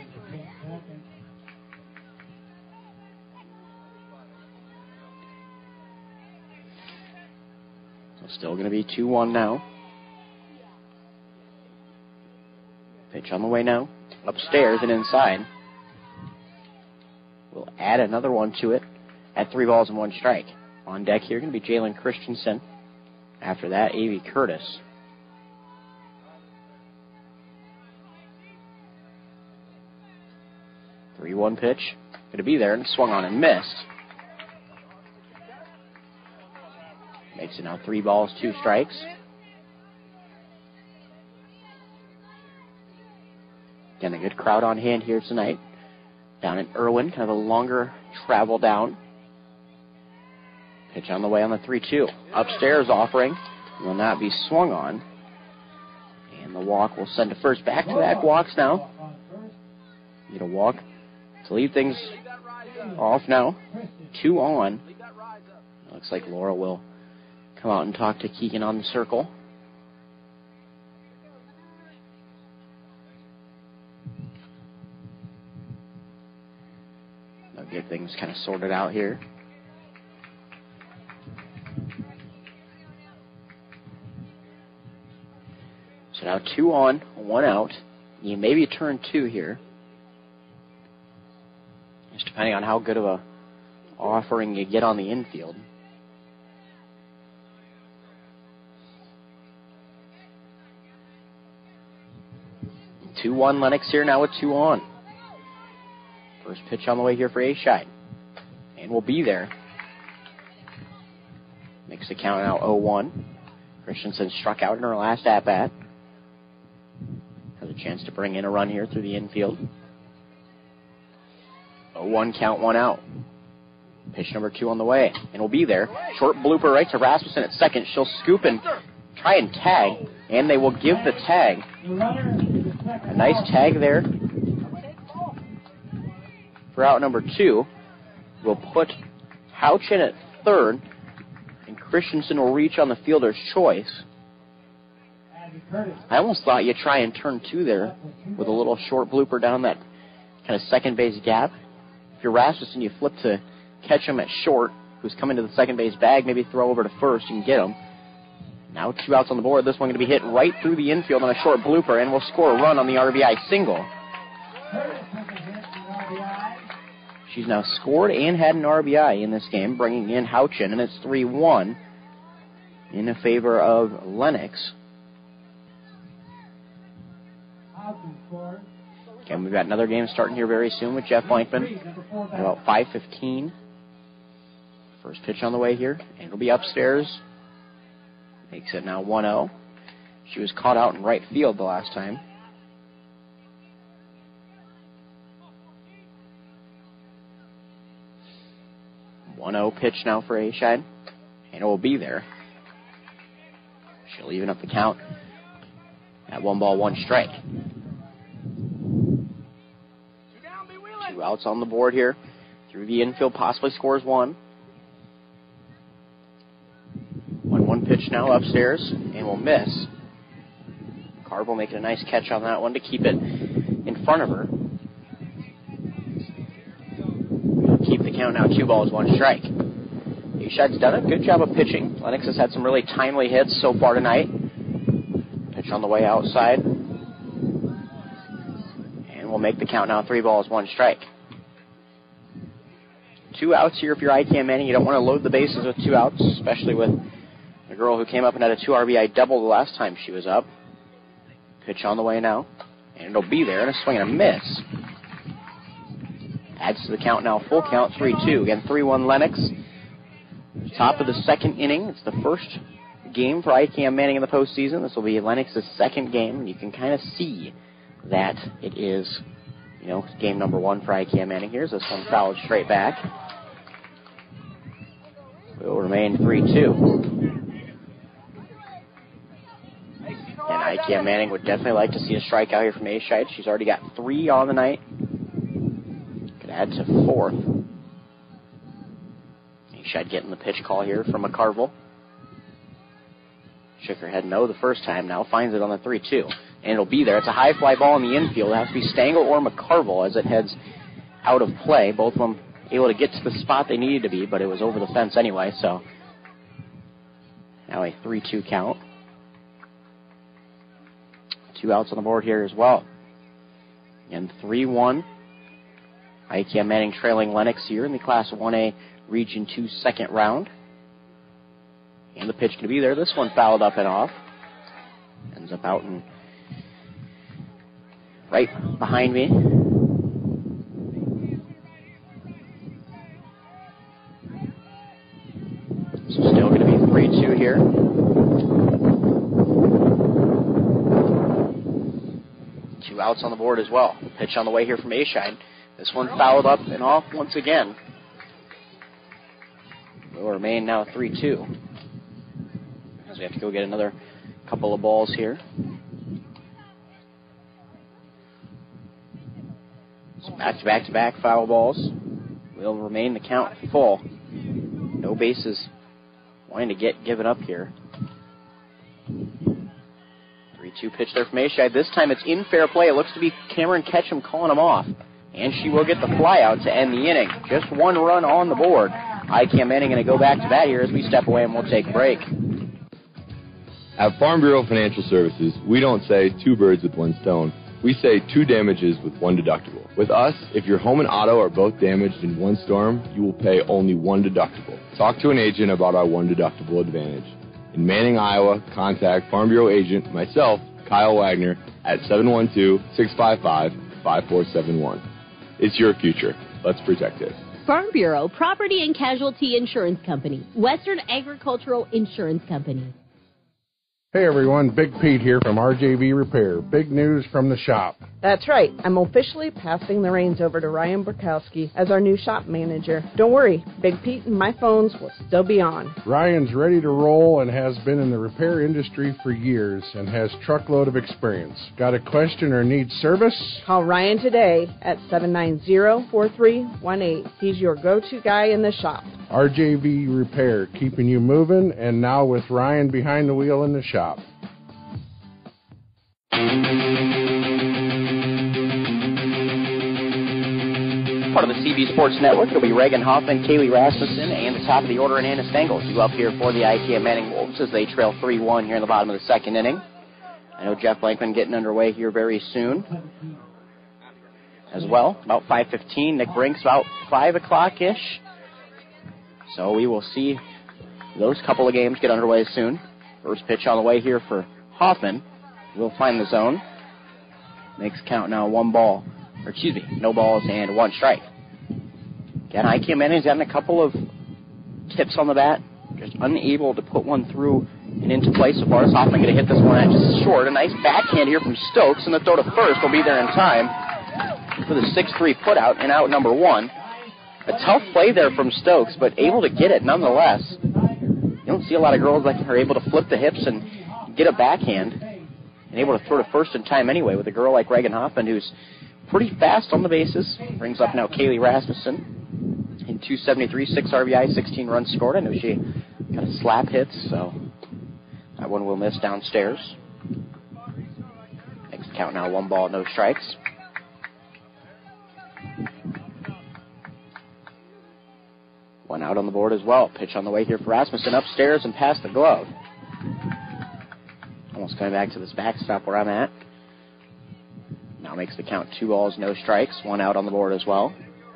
So still going to be two one now. Pitch on the way now. Upstairs and inside. We'll add another one to it at three balls and one strike. On deck here going to be Jalen Christensen. After that, Avie Curtis. three one pitch. Going to be there and swung on and missed. Makes it now three balls, two strikes. Again, a good crowd on hand here tonight. Down in Irwin, kind of a longer travel down. Pitch on the way on the three two. Upstairs offering. Will not be swung on. And the walk will send to first. Back-to-back walks now. Get a walk to lead things off now. Two on. Looks like Laura will come out and talk to Keegan on the circle. They'll get things kind of sorted out here. So now two on, one out. You maybe turn two here. Just depending on how good of a offering you get on the infield. two one Lennox here now with two on. First pitch on the way here for A-Shide. And we'll be there. Makes the count out oh one. Christensen struck out in her last at-bat. Has a chance to bring in a run here through the infield. oh one count, one out. Pitch number two on the way. And we'll be there. Short blooper right to Rasmussen at second. She'll scoop and try and tag. And they will give the tag. A nice tag there for out number two. We'll put Houchin at third. And Christensen will reach on the fielder's choice. I almost thought you'd try and turn two there with a little short blooper down that kind of second base gap. If you're Rasmussen, you flip to catch him at short, who's coming to the second base bag, maybe throw over to first, you can get him. Now two outs on the board. This one going to be hit right through the infield on a short blooper, and we'll score a run on the R B I single. She's now scored and had an R B I in this game, bringing in Houchin, and it's three one in favor of Lennox. Again, we've got another game starting here very soon with Jeff Blankman at about five fifteen. First pitch on the way here, and it'll be upstairs. Makes it now one oh. She was caught out in right field the last time. one oh pitch now for A-Shide, and it will be there. She'll That'll even up the count at one ball, one strike. Two outs on the board here. Through the infield, possibly scores one. one one pitch now upstairs, and will miss. Carville making a nice catch on that one to keep it in front of her. Keep the count now, two balls, one strike. Ashad's done a good job of pitching. Lennox has had some really timely hits so far tonight. Pitch on the way outside. And we'll make the count now, three balls, one strike. Two outs here if you're I C A M Manning. You don't want to load the bases with two outs, especially with the girl who came up and had a two R B I double the last time she was up. Pitch on the way now. And it'll be there, and a swing and a miss. Adds to the count now, full count, three two. Again, three one Lennox. Top of the second inning. It's the first game for I C A M Manning in the postseason. This will be Lennox's second game, and you can kind of see that it is, you know, game number one for I C A M Manning. Here's this one fouled straight back. Will remain three two. And I C A M Manning would definitely like to see a strikeout here from Ashide. She's already got three on the night. Could add to fourth. Ashide getting the pitch call here from McCarville. Shook her head no the first time, now finds it on the three two. And it'll be there. It's a high fly ball in the infield. It has to be Stengel or McCarville as it heads out of play. Both of them able to get to the spot they needed to be, but it was over the fence anyway, so now a three two count. Two outs on the board here as well. And three one. I C A M Manning trailing Lennox here in the Class one A Region two second round. And the pitch going to be there. This one fouled up and off. Ends up out and right behind me. So still going to be three two here. Two outs on the board as well. Pitch on the way here from Ashide. This one fouled up and off once again. Will remain now three two. As we have to go get another couple of balls here. So back to back to back foul balls. Will remain the count full. No bases wanting to get given up here. three two pitch there from Ashide. This time it's in fair play. It looks to be Cameron Ketchum calling him off. And she will get the fly out to end the inning. Just one run on the board. I C A M Manning going to go back to bat here as we step away and we'll take a break. At Farm Bureau Financial Services, we don't say two birds with one stone. We say two damages with one deductible. With us, if your home and auto are both damaged in one storm, you will pay only one deductible. Talk to an agent about our one deductible advantage. In Manning, Iowa, contact Farm Bureau agent, myself, Kyle Wagner, at seven one two, six five five, five four seven one. It's your future. Let's protect it. Farm Bureau Property and Casualty Insurance Company. Western Agricultural Insurance Company. Hey everyone, Big Pete here from R J V Repair. Big news from the shop. That's right. I'm officially passing the reins over to Ryan Burkowski as our new shop manager. Don't worry, Big Pete and my phones will still be on. Ryan's ready to roll and has been in the repair industry for years and has truckload of experience. Got a question or need service? Call Ryan today at seven nine zero, four three one eight. He's your go-to guy in the shop. R J V Repair, keeping you moving, and now with Ryan behind the wheel in the shop. Part of the C B Sports Network, it'll be Reagan Hoffman, Kaylee Rasmussen, and the top of the order in Anna Stengel due up here for the I C A M Manning Wolves as they trail three one here in the bottom of the second inning. I know Jeff Blankman getting underway here very soon as well. About five fifteen. Nick Brinks about five o'clock-ish. So we will see those couple of games get underway soon. First pitch on the way here for Hoffman. We'll find the zone. Makes count now one ball. Or excuse me, no balls and one strike. Again, I C A M Manning's gotten a couple of tips on the bat. Just unable to put one through and into play so far. Hoffman going to hit this one out just short. A nice backhand here from Stokes, and the throw to first will be there in time for the six three put out and out number one. A tough play there from Stokes, but able to get it nonetheless. You don't see a lot of girls that are able to flip the hips and get a backhand and able to throw to first in time anyway with a girl like Reagan Hoffman, who's pretty fast on the bases. Brings up now Kaylee Rasmussen in two seventy-three, six R B I, sixteen runs scored. I know she got a slap hit, so that one will miss downstairs. Makes the count now one ball, no strikes. One out on the board as well. Pitch on the way here for Rasmussen, upstairs and past the glove. Almost coming back to this backstop where I'm at. Now makes the count two balls, no strikes. One out on the board as well.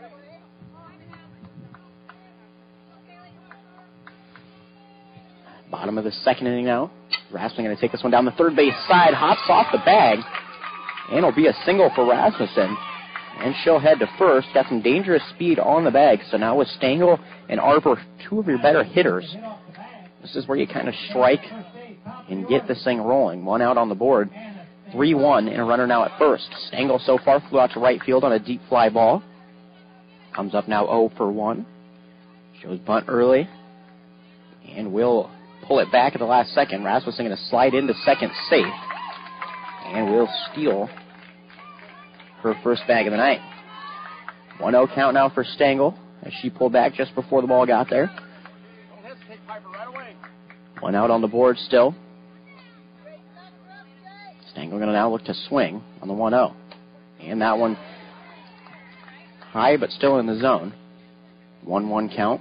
Bottom of the second inning now. Rasmussen going to take this one down the third base side. Hops off the bag. And it'll be a single for Rasmussen. And she'll head to first. Got some dangerous speed on the bag. So now with Stengel and Arbor, two of your better hitters, this is where you kind of strike and get this thing rolling. One out on the board. three one and a runner now at first. Stengel so far flew out to right field on a deep fly ball. Comes up now oh for one. Shows bunt early. And will pull it back at the last second. Rasmussen going to slide into second safe. And will steal her first bag of the night. one oh count now for Stengel as she pulled back just before the ball got there. One out on the board still. Stengel going to now look to swing on the one oh. And that one high but still in the zone. one one count.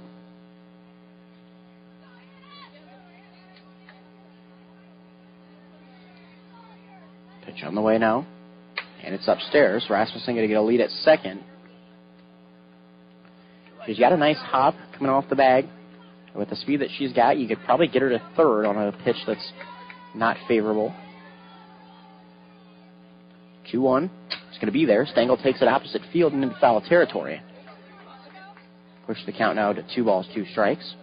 Pitch on the way now. And it's upstairs. Rasmussen going to get a lead at second. She's got a nice hop coming off the bag. With the speed that she's got, you could probably get her to third on a pitch that's not favorable. two one. It's going to be there. Stengel takes it opposite field and into foul territory. Push the count now to two balls, two strikes.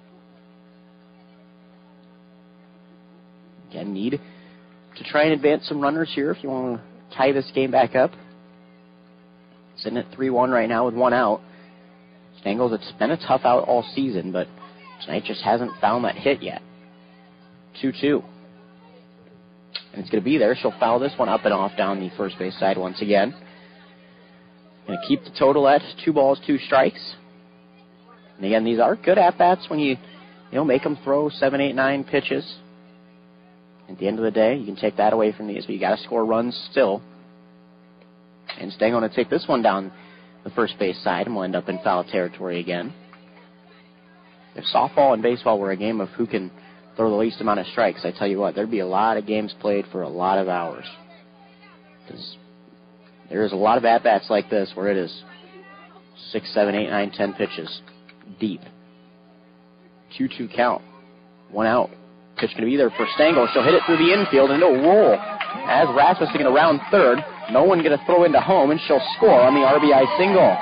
Again, need to try and advance some runners here if you want to tie this game back up. Sitting at three one right now with one out. Stengel's, it's been a tough out all season, but tonight just hasn't found that hit yet. two two. And it's going to be there. She'll foul this one up and off down the first base side once again. Going to keep the total at two balls, two strikes. And again, these are good at-bats when you, you know, make them throw seven, eight, nine pitches. At the end of the day, you can take that away from these, but you got to score runs still. And Stengel going to take this one down the first base side and will end up in foul territory again. If softball and baseball were a game of who can throw the least amount of strikes, I tell you what, there'd be a lot of games played for a lot of hours. Because there is a lot of at-bats like this where it is six, seven, eight, nine, ten pitches deep. two two count. One out. Pitch going to be there for Stengel. She'll hit it through the infield and it'll roll. As Rasmussen going to round third, no one going to throw into home, and she'll score on the R B I single.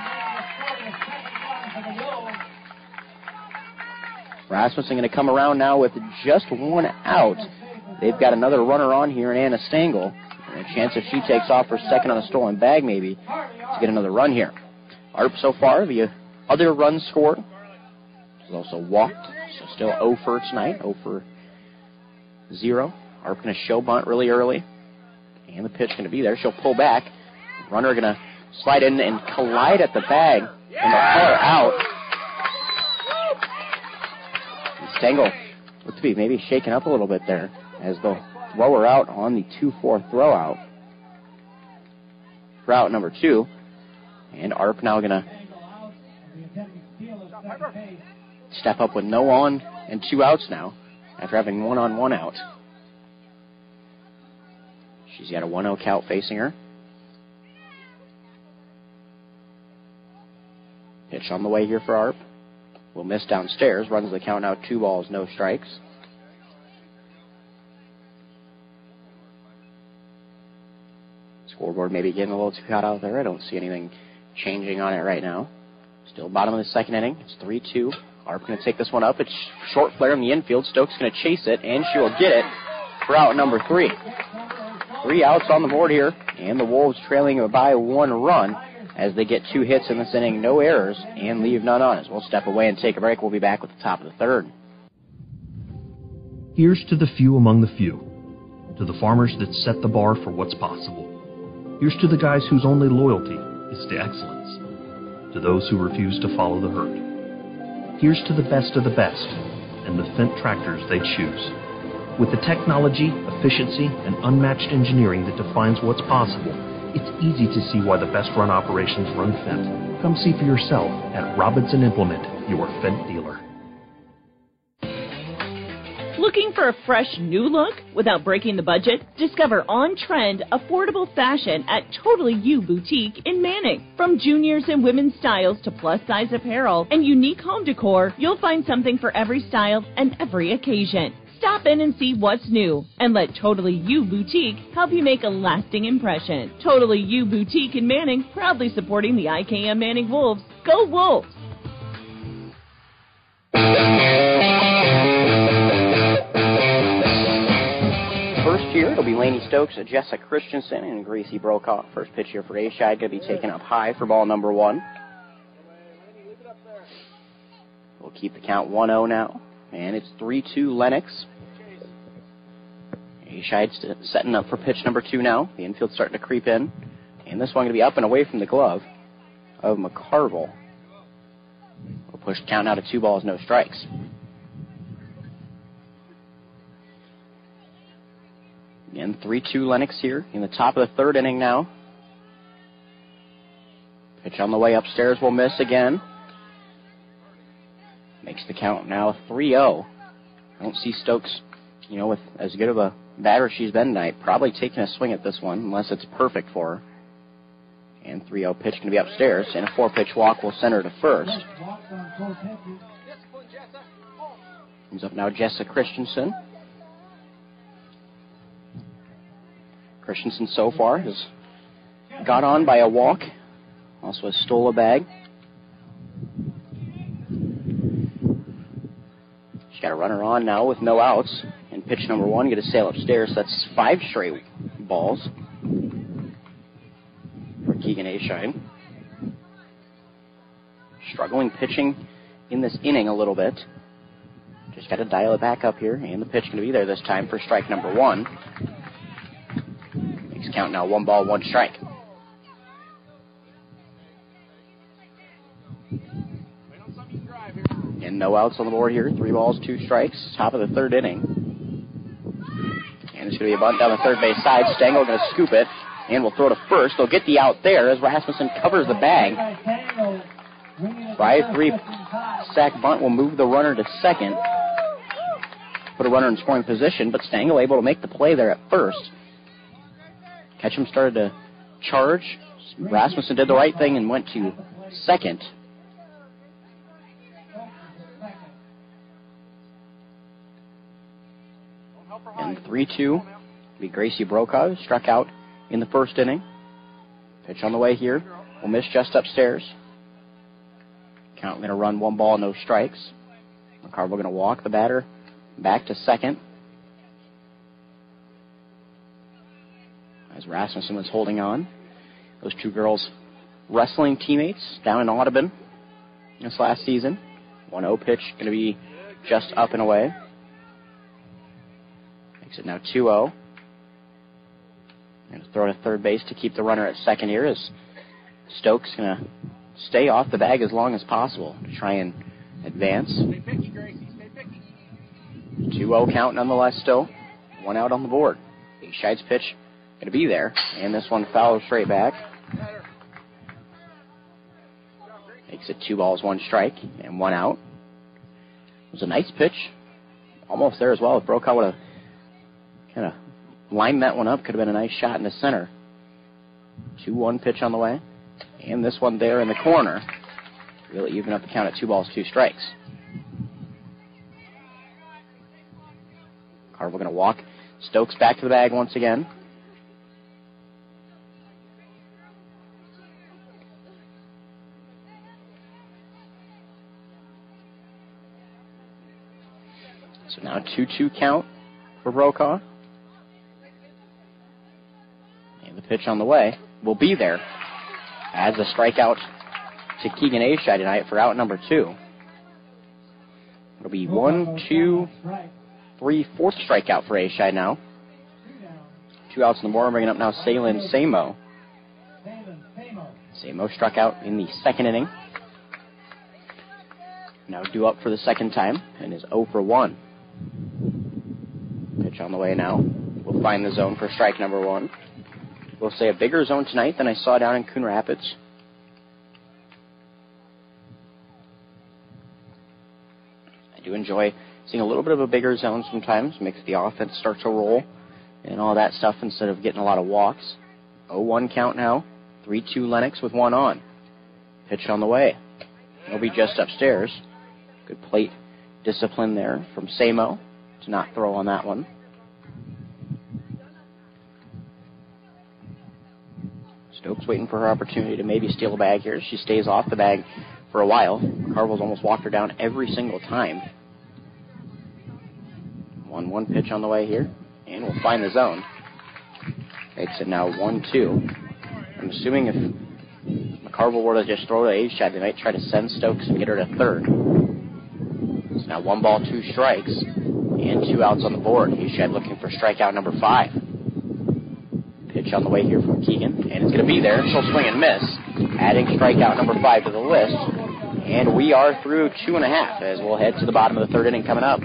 Rasmussen going to come around now with just one out. They've got another runner on here in Anna Stengel. And a chance if she takes off for second on a stolen bag maybe to get another run here. Arp so far, the other run scored. She's also walked, so still oh for tonight, oh for zero. Arp going to show bunt really early. And the pitch going to be there. She'll pull back. Runner going to slide in and collide at the bag. And they'll call her out. And Stengel looked to be maybe shaken up a little bit there as they'll throw her out on the two four throw out. For out number two. And Arp now going to step up with no on and two outs now after having one on, one out. She's got a one oh count facing her. Pitch on the way here for Arp. Will miss downstairs. Runs the count now two balls, no strikes. Scoreboard maybe getting a little too hot out there. I don't see anything changing on it right now. Still bottom of the second inning. It's three two. Arp going to take this one up. It's short flare in the infield. Stokes going to chase it, and she will get it for out number three. Three outs on the board here, and the Wolves trailing by one run as they get two hits in this inning, no errors, and leave none on. As we'll step away and take a break. We'll be back with the top of the third. Here's to the few among the few, to the farmers that set the bar for what's possible. Here's to the guys whose only loyalty is to excellence, to those who refuse to follow the herd. Here's to the best of the best and the Fendt tractors they choose. With the technology, efficiency, and unmatched engineering that defines what's possible, it's easy to see why the best-run operations run Fendt. Come see for yourself at Robinson Implement, your Fendt dealer. Looking for a fresh new look without breaking the budget? Discover on-trend, affordable fashion at Totally You Boutique in Manning. From juniors and women's styles to plus-size apparel and unique home decor, you'll find something for every style and every occasion. Stop in and see what's new, and let Totally You Boutique help you make a lasting impression. Totally You Boutique in Manning, proudly supporting the I K M Manning Wolves. Go Wolves! First here, it'll be Lainey Stokes, Jessa Christensen, and Gracie Brokaw. First pitch here for A-Shide, going to be taken up high for ball number one. We'll keep the count one oh now, and it's three two Lennox. A-Shide's setting up for pitch number two now. The infield's starting to creep in. And this one going to be up and away from the glove of McCarville. We'll push the count now to two balls, no strikes. Again, three two Lennox here in the top of the third inning now. Pitch on the way upstairs will miss again. Makes the count now three oh. I don't see Stokes, you know, with as good of a batter she's been tonight, probably taking a swing at this one, unless it's perfect for her. And three oh pitch going to be upstairs, and a four-pitch walk will send her to first. Comes up now Jessa Christensen. Christensen so far has got on by a walk, also has stole a bag. She's got a runner on now with no outs. And pitch number one, get a sail upstairs. So that's five straight balls for Keegan A-Shide. Struggling pitching in this inning a little bit. Just got to dial it back up here. And the pitch going to be there this time for strike number one. Makes count now one ball, one strike. And no outs on the board here. Three balls, two strikes. Top of the third inning. And it's going to be a bunt down the third base side. Stengel going to scoop it and will throw to first. They'll get the out there as Rasmussen covers the bag. By a three-sack bunt will move the runner to second. Put a runner in scoring position, but Stengel able to make the play there at first. Ketchum started to charge. Rasmussen did the right thing and went to second. And three two be Gracie Brokaw, who struck out in the first inning. Pitch on the way here. Will miss just upstairs. Count going to run one ball, no strikes. McCarville going to walk the batter back to second. As Rasmussen was holding on. Those two girls wrestling teammates down in Audubon this last season. one oh pitch going to be just up and away. Makes it now two oh. Going to throw to third base to keep the runner at second here as Stokes going to stay off the bag as long as possible to try and advance. Stay picky, Gracie. Stay picky. two oh count nonetheless still. One out on the board. A-Shide's pitch going to be there. And this one fouls straight back. Makes it two balls, one strike, and one out. It was a nice pitch. Almost there as well. If Brokaw would have kind of lined that one up, could have been a nice shot in the center. two one pitch on the way. And this one there in the corner. Really even up the count at two balls, two strikes. Carville going to walk. Stokes back to the bag once again. So now two two count for Brokaw. And the pitch on the way will be there. Adds a strikeout to Keegan A-Shide tonight for out number two. It'll be one, two, three, fourth strikeout for A-Shai now. Two outs on the board, bringing up now Salen Samo. Samo struck out in the second inning. Now due up for the second time and is oh for one. Pitch on the way now. We'll find the zone for strike number one. We'll say a bigger zone tonight than I saw down in Coon Rapids. I do enjoy seeing a little bit of a bigger zone sometimes. Makes the offense start to roll and all that stuff instead of getting a lot of walks. oh one count now. three two Lennox with one on. Pitch on the way. He'll be just upstairs. Good plate discipline there from Samo to not throw on that one. Stokes waiting for her opportunity to maybe steal a bag here. She stays off the bag for a while. Carvel's almost walked her down every single time. one one pitch on the way here. And we'll find the zone. Makes it now one two. I'm assuming if McCarville were to just throw to A-Shai, they might try to send Stokes and get her to third. It's now one ball, two strikes, and two outs on the board. A-Shai looking for strikeout number five. Pitch on the way here from Keegan, and it's going to be there. She'll swing and miss, adding strikeout number five to the list. And we are through two and a half as we'll head to the bottom of the third inning coming up.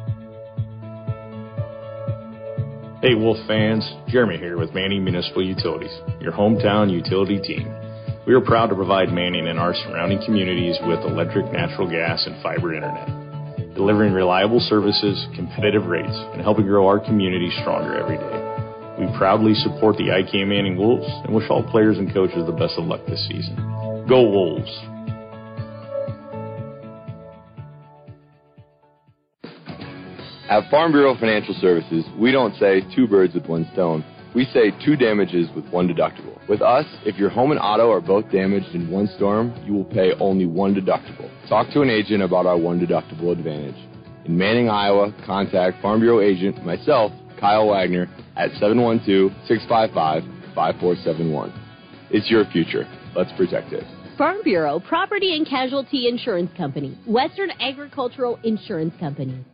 Hey Wolf fans, Jeremy here with Manning Municipal Utilities, your hometown utility team. We are proud to provide Manning and our surrounding communities with electric, natural gas, and fiber internet, delivering reliable services, competitive rates, and helping grow our community stronger every day. We proudly support the I K A Manning Wolves and wish all players and coaches the best of luck this season. Go Wolves! At Farm Bureau Financial Services, we don't say two birds with one stone. We say two damages with one deductible. With us, if your home and auto are both damaged in one storm, you will pay only one deductible. Talk to an agent about our one deductible advantage. In Manning, Iowa, contact Farm Bureau agent, myself, Kyle Wagner, at seven one two, six five five, five four seven one. It's your future. Let's protect it. Farm Bureau Property and Casualty Insurance Company. Western Agricultural Insurance Company.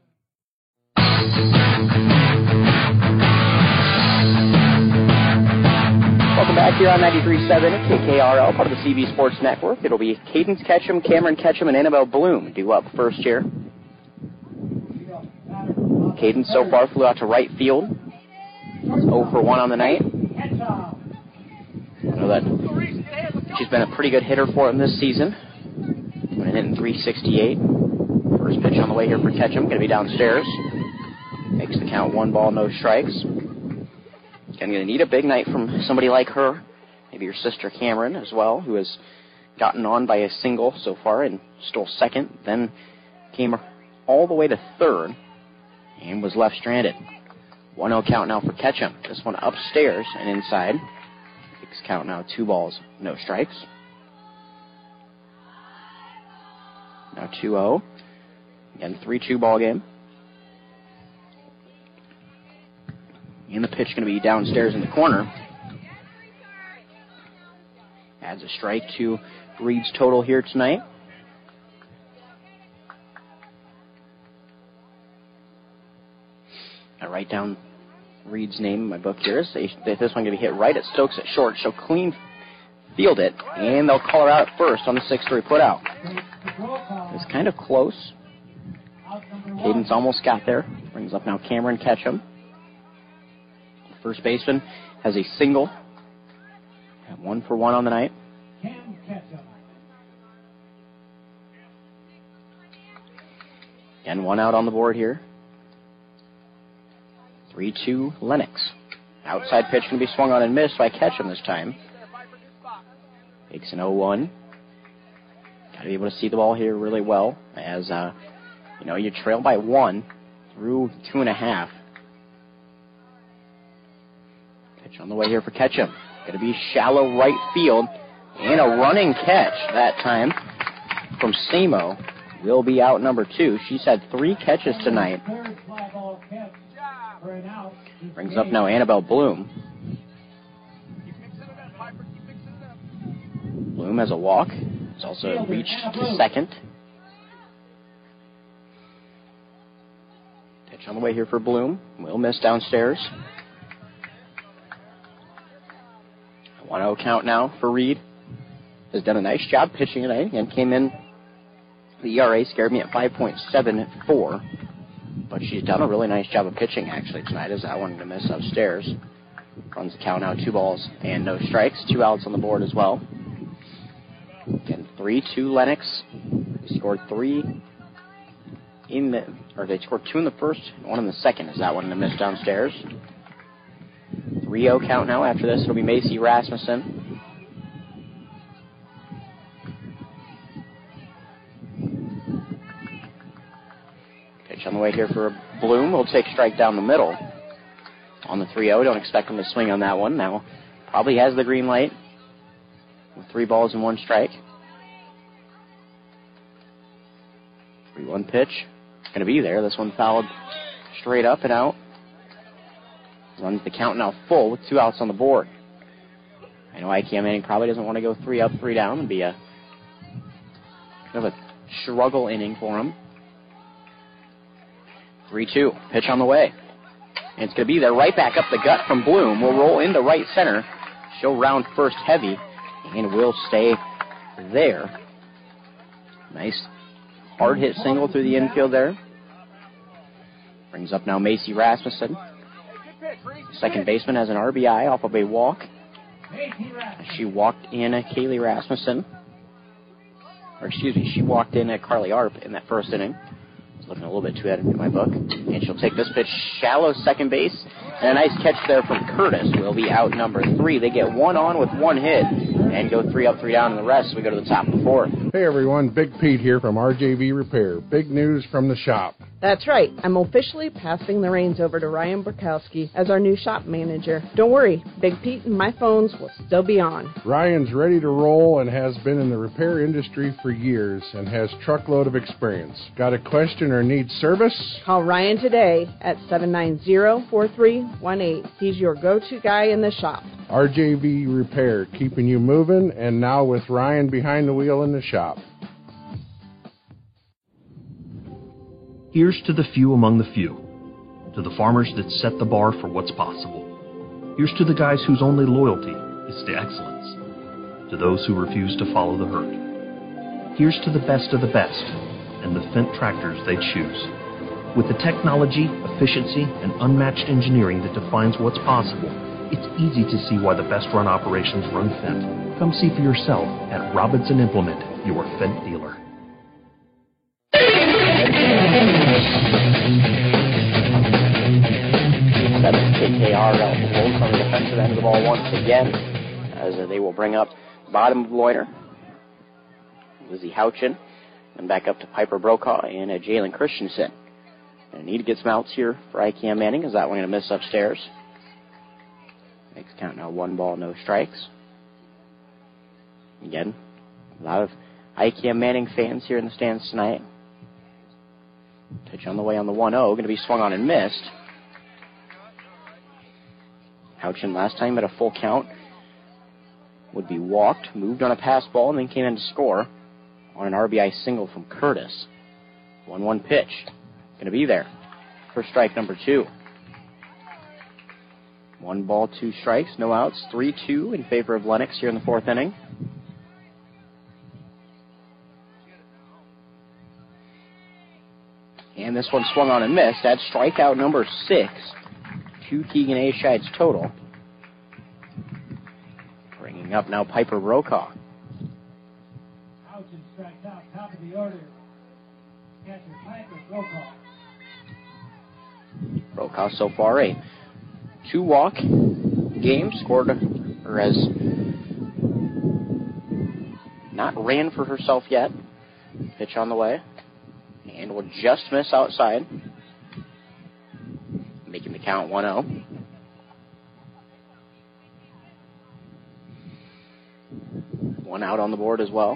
Welcome back here on ninety-three point seven K K R L, part of the C B Sports Network. It'll be Cadence Ketchum, Cameron Ketchum, and Annabelle Bloom due up first here. Cadence so far flew out to right field. It's oh for one on the night. I know that she's been a pretty good hitter for him this season. Going to hit in three sixty-eight. First pitch on the way here for Ketchum. Going to be downstairs. Makes the count one ball, no strikes. Again, going to need a big night from somebody like her. Maybe your sister Cameron as well, who has gotten on by a single so far and stole second. Then came all the way to third and was left stranded. one oh count now for Ketchum. This one upstairs and inside. Makes count now two balls, no strikes. Now two oh. Again, three two ball game. And the pitch going to be downstairs in the corner. Adds a strike to Reed's total here tonight. I write down Reed's name in my book here. So this one going to be hit right at Stokes at short. She'll clean field it, and they'll call her out at first on the six three put out. It's kind of close. Cadence almost got there. Brings up now Cameron Ketchum. First baseman has a single. One for one on the night. And one out on the board here. three two Lennox. Outside pitch going to be swung on and missed by Ketchum this time. Takes an oh one. Got to be able to see the ball here really well as, uh, you know, you trail by one through two and a half. Pitch on the way here for Ketchum. Going to be shallow right field. And a running catch that time from Samo. Will be out number two. She's had three catches tonight. Brings up now Annabelle Bloom. Bloom has a walk. It's also reached to second. Pitch Pitch on the way here for Bloom. Will miss downstairs. one oh count now for Reed. Has done a nice job pitching today and came in. The E R A scared me at five point seven four. But she's done a really nice job of pitching, actually, tonight, as that one to miss upstairs. Runs the count now, two balls and no strikes. Two outs on the board as well. Again, three two Lennox. They scored three in the, or they scored two in the first, one in the second, as that one to miss downstairs. three oh count now. After this, it'll be Macy Rasmussen. On the way here for Bloom. We'll take strike down the middle on the three oh. Don't expect him to swing on that one. Now probably has the green light with three balls and one strike. three one pitch. Going to be there. This one fouled straight up and out. Runs the count now full with two outs on the board. I know Ike Manning probably doesn't want to go three up, three down and be a kind of a struggle inning for him. three two. Pitch on the way. And it's going to be there right back up the gut from Bloom. Will roll into right center. She'll round first heavy and will stay there. Nice hard hit single through the infield there. Brings up now Macy Rasmussen. Second baseman has an R B I off of a walk. She walked in Kaylee Rasmussen. Or excuse me, she walked in at Carly Arp in that first inning. Looking a little bit too ahead in my book. And she'll take this pitch shallow second base. And a nice catch there from Curtis will be out number three. They get one on with one hit and go three up, three down, and the rest. We go to the top of the fourth. Hey everyone, Big Pete here from R J V Repair. Big news from the shop. That's right. I'm officially passing the reins over to Ryan Burkowski as our new shop manager. Don't worry, Big Pete and my phones will still be on. Ryan's ready to roll and has been in the repair industry for years and has truckload of experience. Got a question or need service? Call Ryan today at seven nine zero, four three one eight. He's your go-to guy in the shop. R J V Repair, keeping you moving, and now with Ryan behind the wheel in the shop. Here's to the few among the few, to the farmers that set the bar for what's possible. Here's to the guys whose only loyalty is to excellence, to those who refuse to follow the herd. Here's to the best of the best and the Fendt tractors they choose. With the technology, efficiency, and unmatched engineering that defines what's possible, it's easy to see why the best-run operations run Fendt. Come see for yourself at Robinson Implement, your Fendt dealer. seven K K R L Wolves on the defensive end of the ball once again, as they will bring up bottom of Loiter, Lizzie Houchin, and back up to Piper Brokaw and uh, Jalen Christensen. And need to get some outs here for Ike Manning, as that one going to miss upstairs. Makes count now one ball, no strikes. Again, a lot of Ike Manning fans here in the stands tonight. Pitch on the way on the one oh, going to be swung on and missed. Houchin last time at a full count would be walked, moved on a pass ball, and then came in to score on an R B I single from Curtis. one one pitch. Going to be there for strike number two. One ball, two strikes, no outs. three two in favor of Lennox here in the fourth inning. And this one swung on and missed. That's strikeout number six. Two Keegan Ashides total. Bringing up now Piper Brokaw. Houchin strikes out, top of the order. Catcher Piper Brokaw. Brokaw so far a two-walk game, scored, or has not ran for herself yet. Pitch on the way. And will just miss outside. Making the count one oh. One out on the board as well.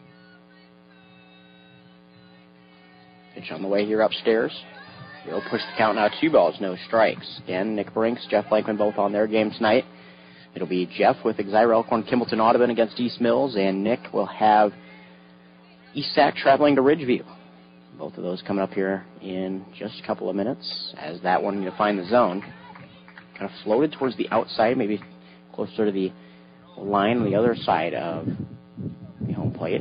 Pitch on the way here upstairs. We'll push the count now, two balls, no strikes. Again, Nick Brinks, Jeff Blankman both on their game tonight. It'll be Jeff with Exira Elkhorn, Kimballton Audubon against East Mills, and Nick will have East Sac traveling to Ridgeview. Both of those coming up here in just a couple of minutes as that one to find the zone. Kind of floated towards the outside, maybe closer to the line on the other side of the home plate.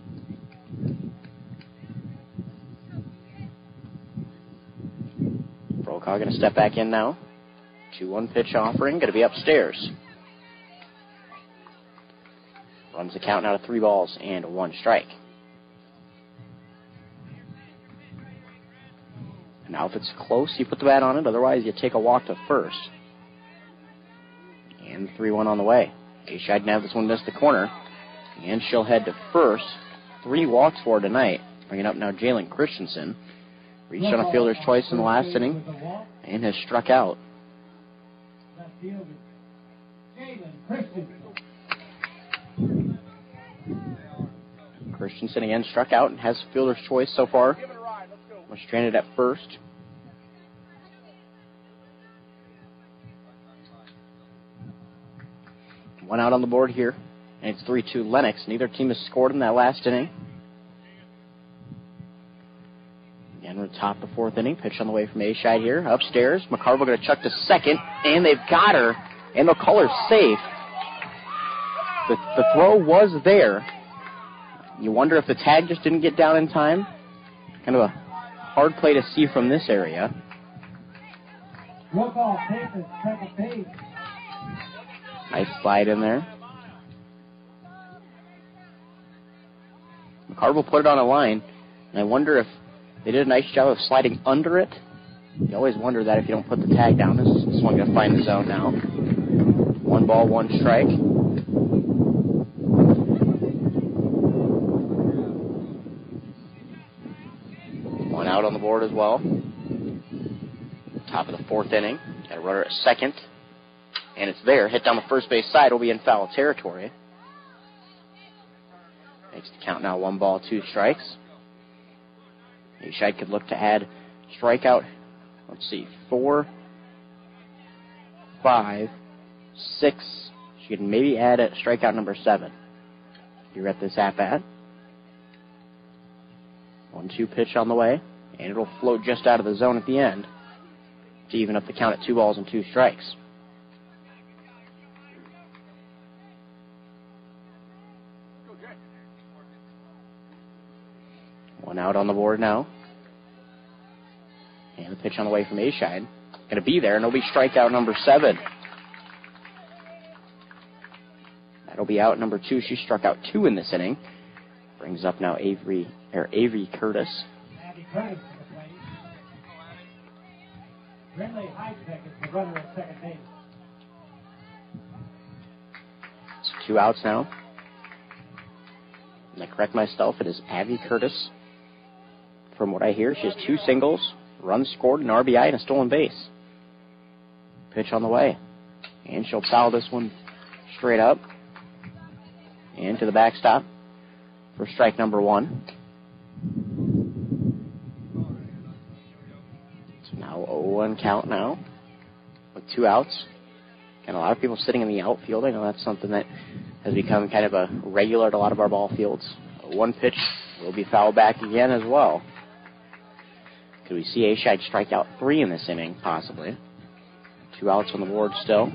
Brokaw going to step back in now. two one pitch offering, going to be upstairs. Runs the count now to three balls and one strike. And now if it's close, you put the bat on it. Otherwise, you take a walk to first. And three one on the way. A-Shide can have this one miss the corner. And she'll head to first. Three walks for her tonight. Bringing up now Jalen Christensen. Reached on a fielder's choice in the last inning and has struck out. Christensen again struck out and has fielder's choice so far. Was stranded at first. One out on the board here, and it's three two Lennox. Neither team has scored in that last inning. Again, we're top the fourth inning. Pitch on the way from A-Shide here. Upstairs, McCarville going to chuck to second, and they've got her, and they'll call her safe. The, the throw was there. You wonder if the tag just didn't get down in time. Kind of a hard play to see from this area. Nice slide in there. McCarville put it on a line, and I wonder if they did a nice job of sliding under it. You always wonder that if you don't put the tag down. This, this one going to find the zone now. One ball, one strike. One out on the board as well. Top of the fourth inning. Got a runner at second. And it's there. Hit down the first base side. Will be in foul territory. Makes the count now one ball, two strikes. A-Shide could look to add strikeout. Let's see. Four, five, six. She could maybe add a strikeout number seven. You're at this at-bat. one two pitch on the way. And it'll float just out of the zone at the end to even up the count at two balls and two strikes. One out on the board now. And the pitch on the way from A-Shide. Going to be there, and it'll be strikeout number seven. That'll be out number two. She struck out two in this inning. Brings up now Avery, or Avery Curtis. Abby Curtis to the plate. Brinley Heidbeck is the runner at second base. It's two outs now. And I correct myself, it is Abby Curtis. From what I hear, she has two singles, runs scored, an R B I, and a stolen base. Pitch on the way. And she'll foul this one straight up. And to the backstop for strike number one. So now oh one count now with two outs. And a lot of people sitting in the outfield. I know that's something that has become kind of a regular at a lot of our ball fields. oh one pitch will be fouled back again as well. Could we see A-Shide strike out three in this inning, possibly? Two outs on the board still.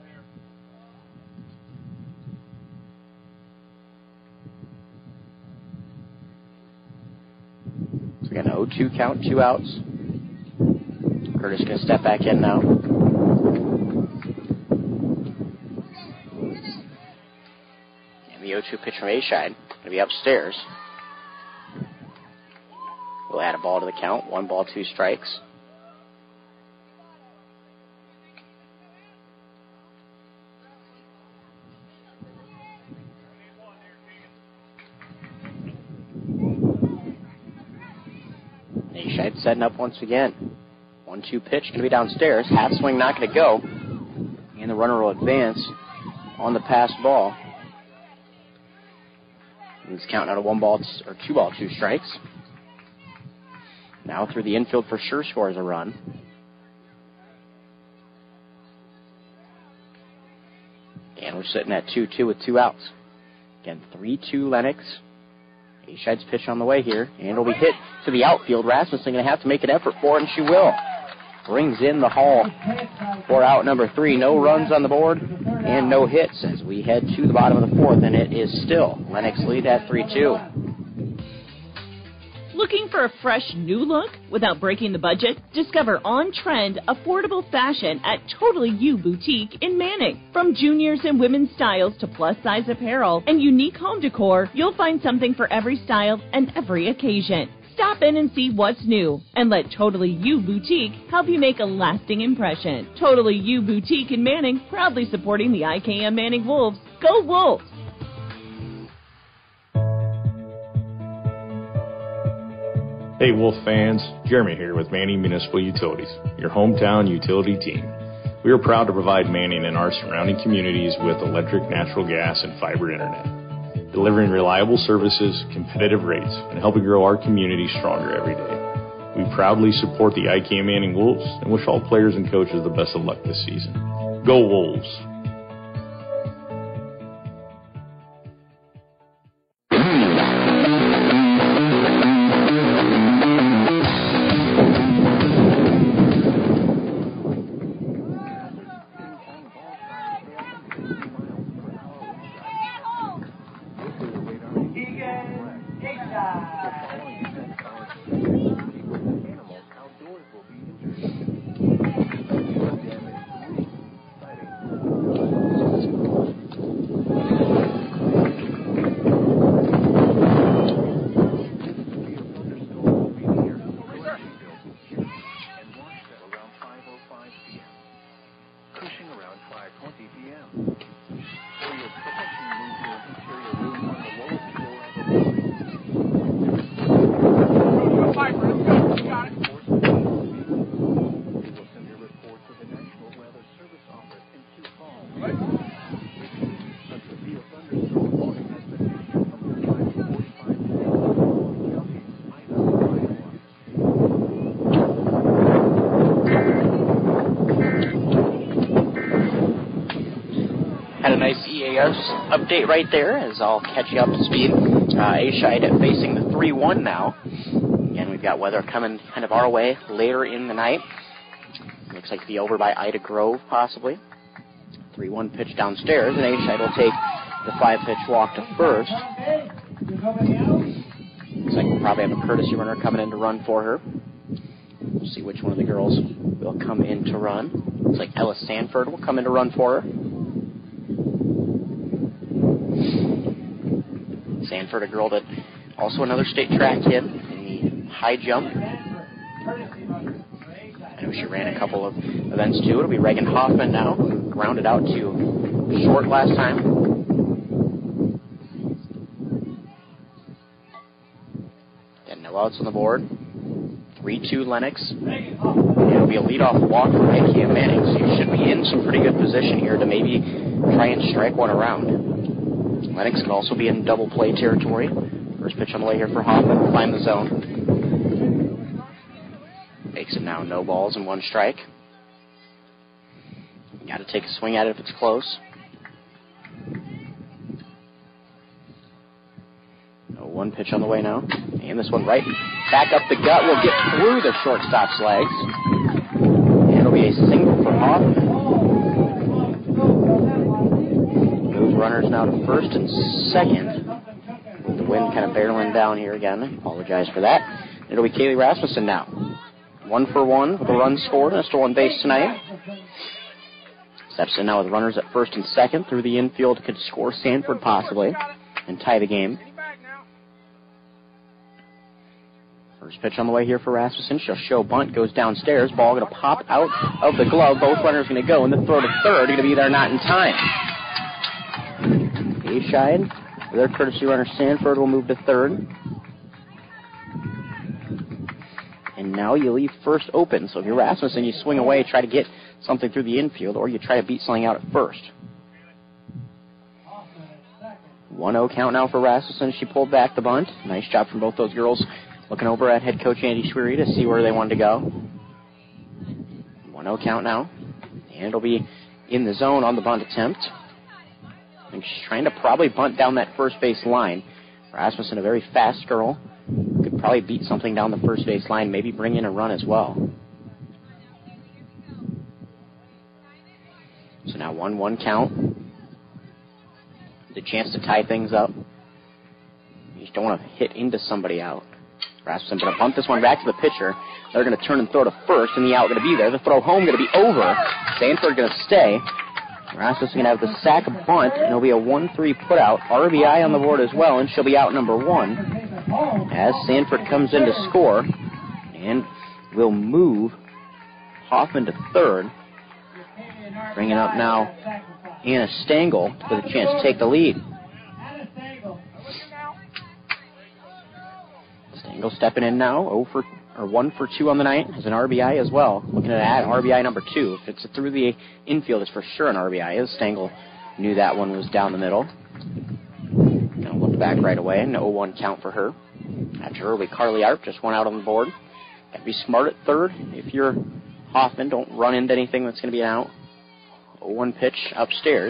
So we got an oh two count, two outs. Curtis going to step back in now. And the oh two pitch from A-Shide going to be upstairs. We'll add a ball to the count. One ball, two strikes. A-Shide setting up once again. One two pitch going to be downstairs. Half swing not going to go. And the runner will advance on the pass ball. And it's counting out a one ball or two ball, two strikes. Now through the infield for sure scores a run. And we're sitting at two two with two outs. Again, three two Lennox. A-Shide's pitch on the way here, and it'll be hit to the outfield. Rasmussen going to have to make an effort for it, and she will. Brings in the haul for out number three. No runs on the board and no hits as we head to the bottom of the fourth, and it is still Lennox lead at three two. Looking for a fresh new look without breaking the budget? Discover on-trend, affordable fashion at Totally You Boutique in Manning. From juniors and women's styles to plus-size apparel and unique home decor, you'll find something for every style and every occasion. Stop in and see what's new, and let Totally You Boutique help you make a lasting impression. Totally You Boutique in Manning, proudly supporting the I K M Manning Wolves. Go Wolves! Hey Wolf fans, Jeremy here with Manning Municipal Utilities, your hometown utility team. We are proud to provide Manning and our surrounding communities with electric, natural gas, and fiber internet, delivering reliable services, competitive rates, and helping grow our community stronger every day. We proudly support the I K M Manning Wolves and wish all players and coaches the best of luck this season. Go Wolves! Update right there as I'll catch you up to speed. Uh, A-Shide facing the three one now. Again, we've got weather coming kind of our way later in the night. Looks like to be over by Ida Grove, possibly. three one pitch downstairs, and A-Shide will take the five-pitch walk to first. Looks like we'll probably have a courtesy runner coming in to run for her. We'll see which one of the girls will come in to run. Looks like Ella Sanford will come in to run for her. Sanford, a girl that also another state track kid in the high jump. I know she ran a couple of events too. It'll be Reagan Hoffman now, grounded out to short last time. And no outs on the board. three two Lennox. It'll be a leadoff walk for I K M Manning, so you should be in some pretty good position here to maybe try and strike one around. Lennox could also be in double play territory. First pitch on the way here for Hoffman. Climb the zone. Makes it now no balls and one strike. Got to take a swing at it if it's close. No, one pitch on the way now. And this one right back up the gut will get through the shortstop's legs. And it'll be a single for Hoffman. Runners now to first and second. With the wind kind of barreling down here again. I apologize for that. It'll be Kaylee Rasmussen now. One for one with a run scored and a stolen base tonight. Steps in now with runners at first and second. Through the infield could score Sanford possibly and tie the game. First pitch on the way here for Rasmussen. She'll show bunt, goes downstairs. Ball going to pop out of the glove. Both runners going to go, and the throw to third going to be there not in time. A-Shide, their courtesy runner Sanford will move to third. And now you leave first open. So if you're Rasmussen, you swing away, try to get something through the infield, or you try to beat something out at first. one oh count now for Rasmussen. She pulled back the bunt. Nice job from both those girls looking over at head coach Andy Schwery to see where they wanted to go. one oh count now. And it'll be in the zone on the bunt attempt. I think she's trying to probably bunt down that first base line. Rasmussen, a very fast girl, could probably beat something down the first base line, maybe bring in a run as well. So now one one count. The chance to tie things up. You just don't want to hit into somebody out. Rasmussen going to bump this one back to the pitcher. They're going to turn and throw to first, and the out going to be there. The throw home going to be over. Sanford going to stay. Rasmussen going to have the sack bunt, and it'll be a one three put out. R B I on the board as well, and she'll be out number one as Sanford comes in to score, and will move Hoffman to third. Bringing up now Anna Stengel with a chance to take the lead. Stengel stepping in now, oh for, or one for two on the night, has an R B I as well. Looking at that, R B I number two. If it's through the infield, it's for sure an R B I. As Stengel knew that one was down the middle. Gonna look back right away, an oh one count for her. After her will be Carly Arp, just one out on the board. Gotta be smart at third. If you're Hoffman, don't run into anything that's gonna be an out. oh one pitch upstairs.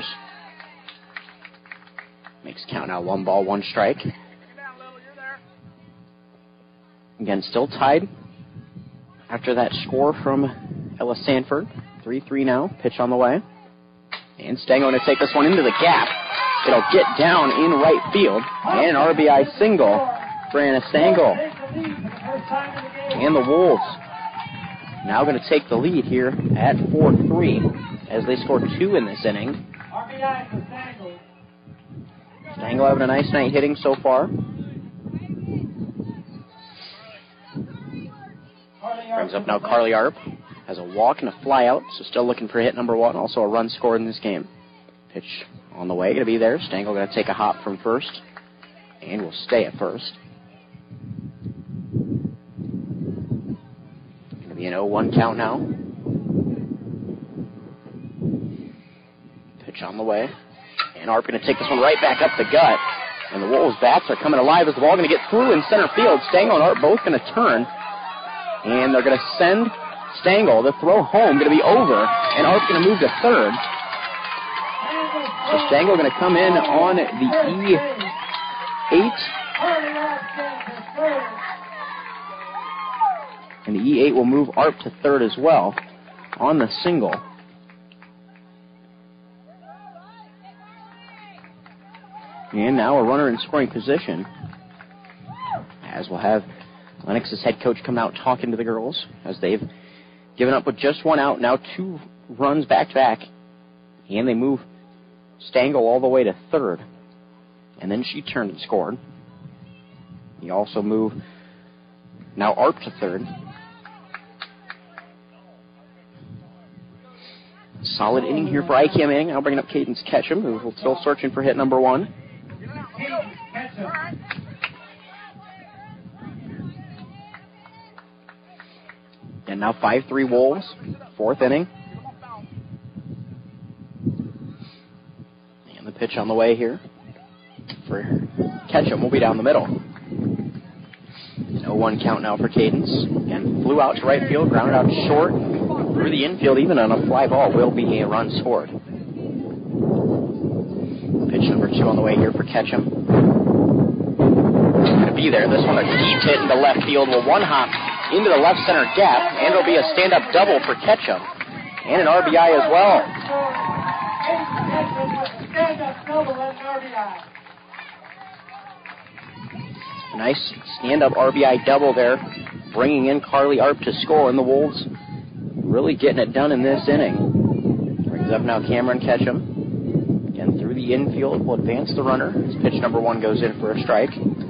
Makes count now one ball, one strike. Again, still tied after that score from Ella Sanford. three three now, pitch on the way. And Stengel going to take this one into the gap. It'll get down in right field. And an R B I single for Anna Stengel. And the Wolves now going to take the lead here at four three as they scored two in this inning. Stengel having a nice night hitting so far. Brings up now Carly Arp. Has a walk and a fly out, so still looking for hit number one. Also a run scored in this game. Pitch on the way, going to be there. Stengel going to take a hop from first, and will stay at first. Going to be an oh one count now. Pitch on the way. And Arp going to take this one right back up the gut. And the Wolves' bats are coming alive as the ball going to get through in center field. Stengel and Arp both going to turn. And they're going to send Stengel. The throw home going to be over. And Arp's going to move to third. So Stengel going to come in on the E eight. And the E eight will move Arp to third as well on the single. And now a runner in scoring position, as we'll have Lennox's head coach come out talking to the girls as they've given up with just one out, now two runs back-to-back. And they move Stengel all the way to third. And then she turned and scored. You also move now Arp to third. Solid inning here for Ike Manning. Now bringing up Cadence Ketchum, who's still searching for hit number one. And now five three Wolves, fourth inning. And the pitch on the way here for Ketchum will be down the middle. An oh one count now for Cadence. Again, flew out to right field, grounded out short. Through the infield, even on a fly ball, will be a run scored. Pitch number two on the way here for Ketchum. Going to be there. This one a deep hit into left field with one hop into the left center gap, and it'll be a stand-up double for Ketchum. And an R B I as well. Nice stand-up R B I double there, bringing in Carly Arp to score, and the Wolves really getting it done in this inning. Brings up now Cameron Ketchum. Again, through the infield, will advance the runner as pitch number one goes in for a strike.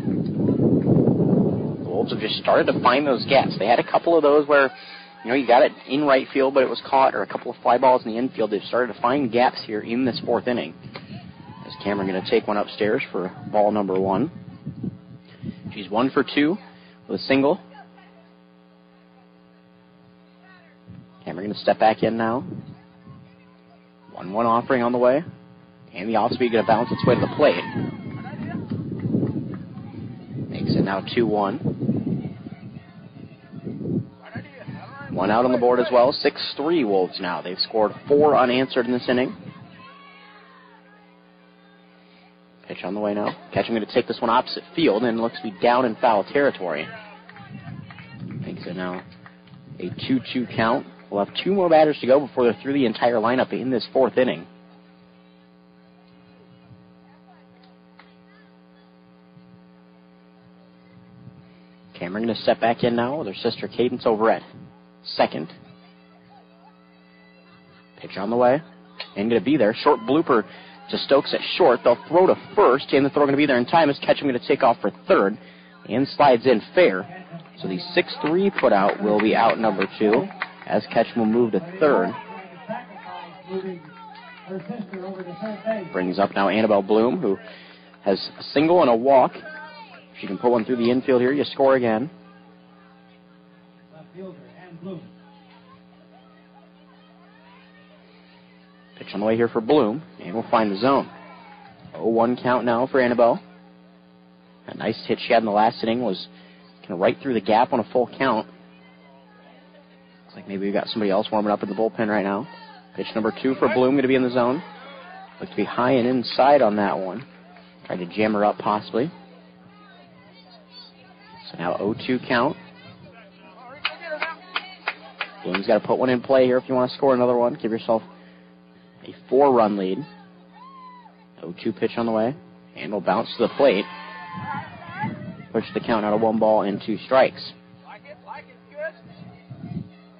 The Wolves have just started to find those gaps. They had a couple of those where, you know, you got it in right field, but it was caught, or a couple of fly balls in the infield. They've started to find gaps here in this fourth inning. As Cameron going to take one upstairs for ball number one. She's one for two with a single. Cameron going to step back in now. one one offering on the way. And the off-speed going to bounce its way to the plate. Makes it now two one. One out on the board as well. six three Wolves now. They've scored four unanswered in this inning. Pitch Pitch on the way now. Ketchum going to take this one opposite field and looks to be down in foul territory. Makes it now a two two count. We'll have two more batters to go before they're through the entire lineup in this fourth inning. Cameron going to step back in now with her sister Cadence over at second. Pitch on the way. And going to be there. Short blooper to Stokes at short. They'll throw to first, and the throw going to be there in time as Ketchum going to take off for third and slides in fair. So the six three put out will be out number two as Ketchum will move to third. Brings up now Annabelle Bloom, who has a single and a walk. If she can put one through the infield here, you score again. Pitch on the way here for Bloom, and we'll find the zone. oh one count now for Annabelle. A nice hit she had in the last inning was kind of right through the gap on a full count. Looks like maybe we've got somebody else warming up in the bullpen right now. Pitch number two for Bloom, going to be in the zone. Looks to be high and inside on that one. Tried to jam her up possibly. So now oh two count. Bloom's got to put one in play here if you want to score another one. Give yourself a four-run lead. oh two pitch on the way. And will bounce to the plate. Push the count out of one ball and two strikes. Like it, like it, good.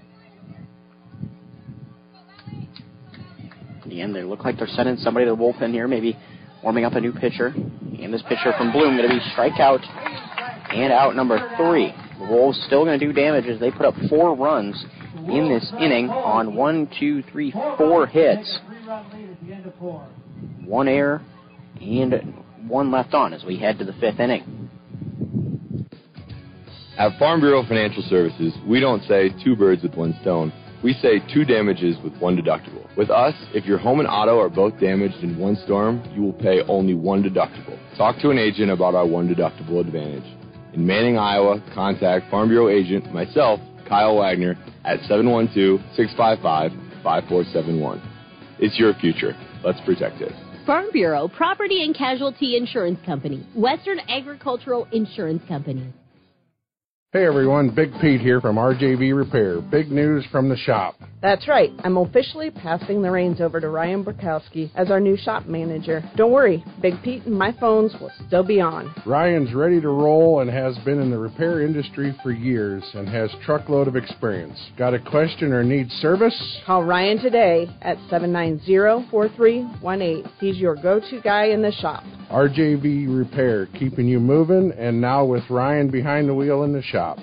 In the end, they look like they're sending somebody to the bullpen here, maybe warming up a new pitcher. And this pitcher from Bloom going to be strikeout and out number three. The Wolves still going to do damage as they put up four runs in this inning on one, two, three, four hits. One error and one left on as we head to the fifth inning. At Farm Bureau Financial Services, we don't say two birds with one stone. We say two damages with one deductible. With us, if your home and auto are both damaged in one storm, you will pay only one deductible. Talk to an agent about our one deductible advantage. In Manning, Iowa, contact Farm Bureau agent, myself, Kyle Wagner, at seven one two, six five five, five four seven one. It's your future. Let's protect it. Farm Bureau Property and Casualty Insurance Company. Western Agricultural Insurance Company. Hey everyone, Big Pete here from R J V Repair. Big news from the shop. That's right. I'm officially passing the reins over to Ryan Burkowski as our new shop manager. Don't worry, Big Pete and my phones will still be on. Ryan's ready to roll and has been in the repair industry for years and has truckload of experience. Got a question or need service? Call Ryan today at seven nine zero, four three one eight. He's your go-to guy in the shop. R J V Repair, keeping you moving, and now with Ryan behind the wheel in the shop.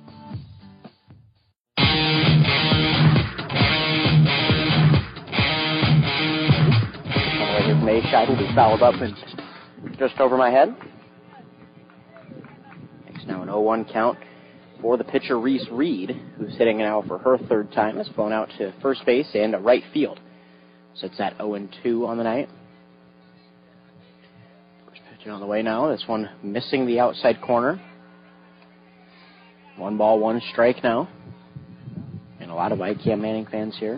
Shot will be fouled up and just over my head. It's now an oh one count for the pitcher Reese Reed, who's hitting now for her third time. Has flown out to first base and to right field. So it's at oh two on the night. First pitch on the way now. This one missing the outside corner. One ball, one strike now. And a lot of I C A M Manning fans here.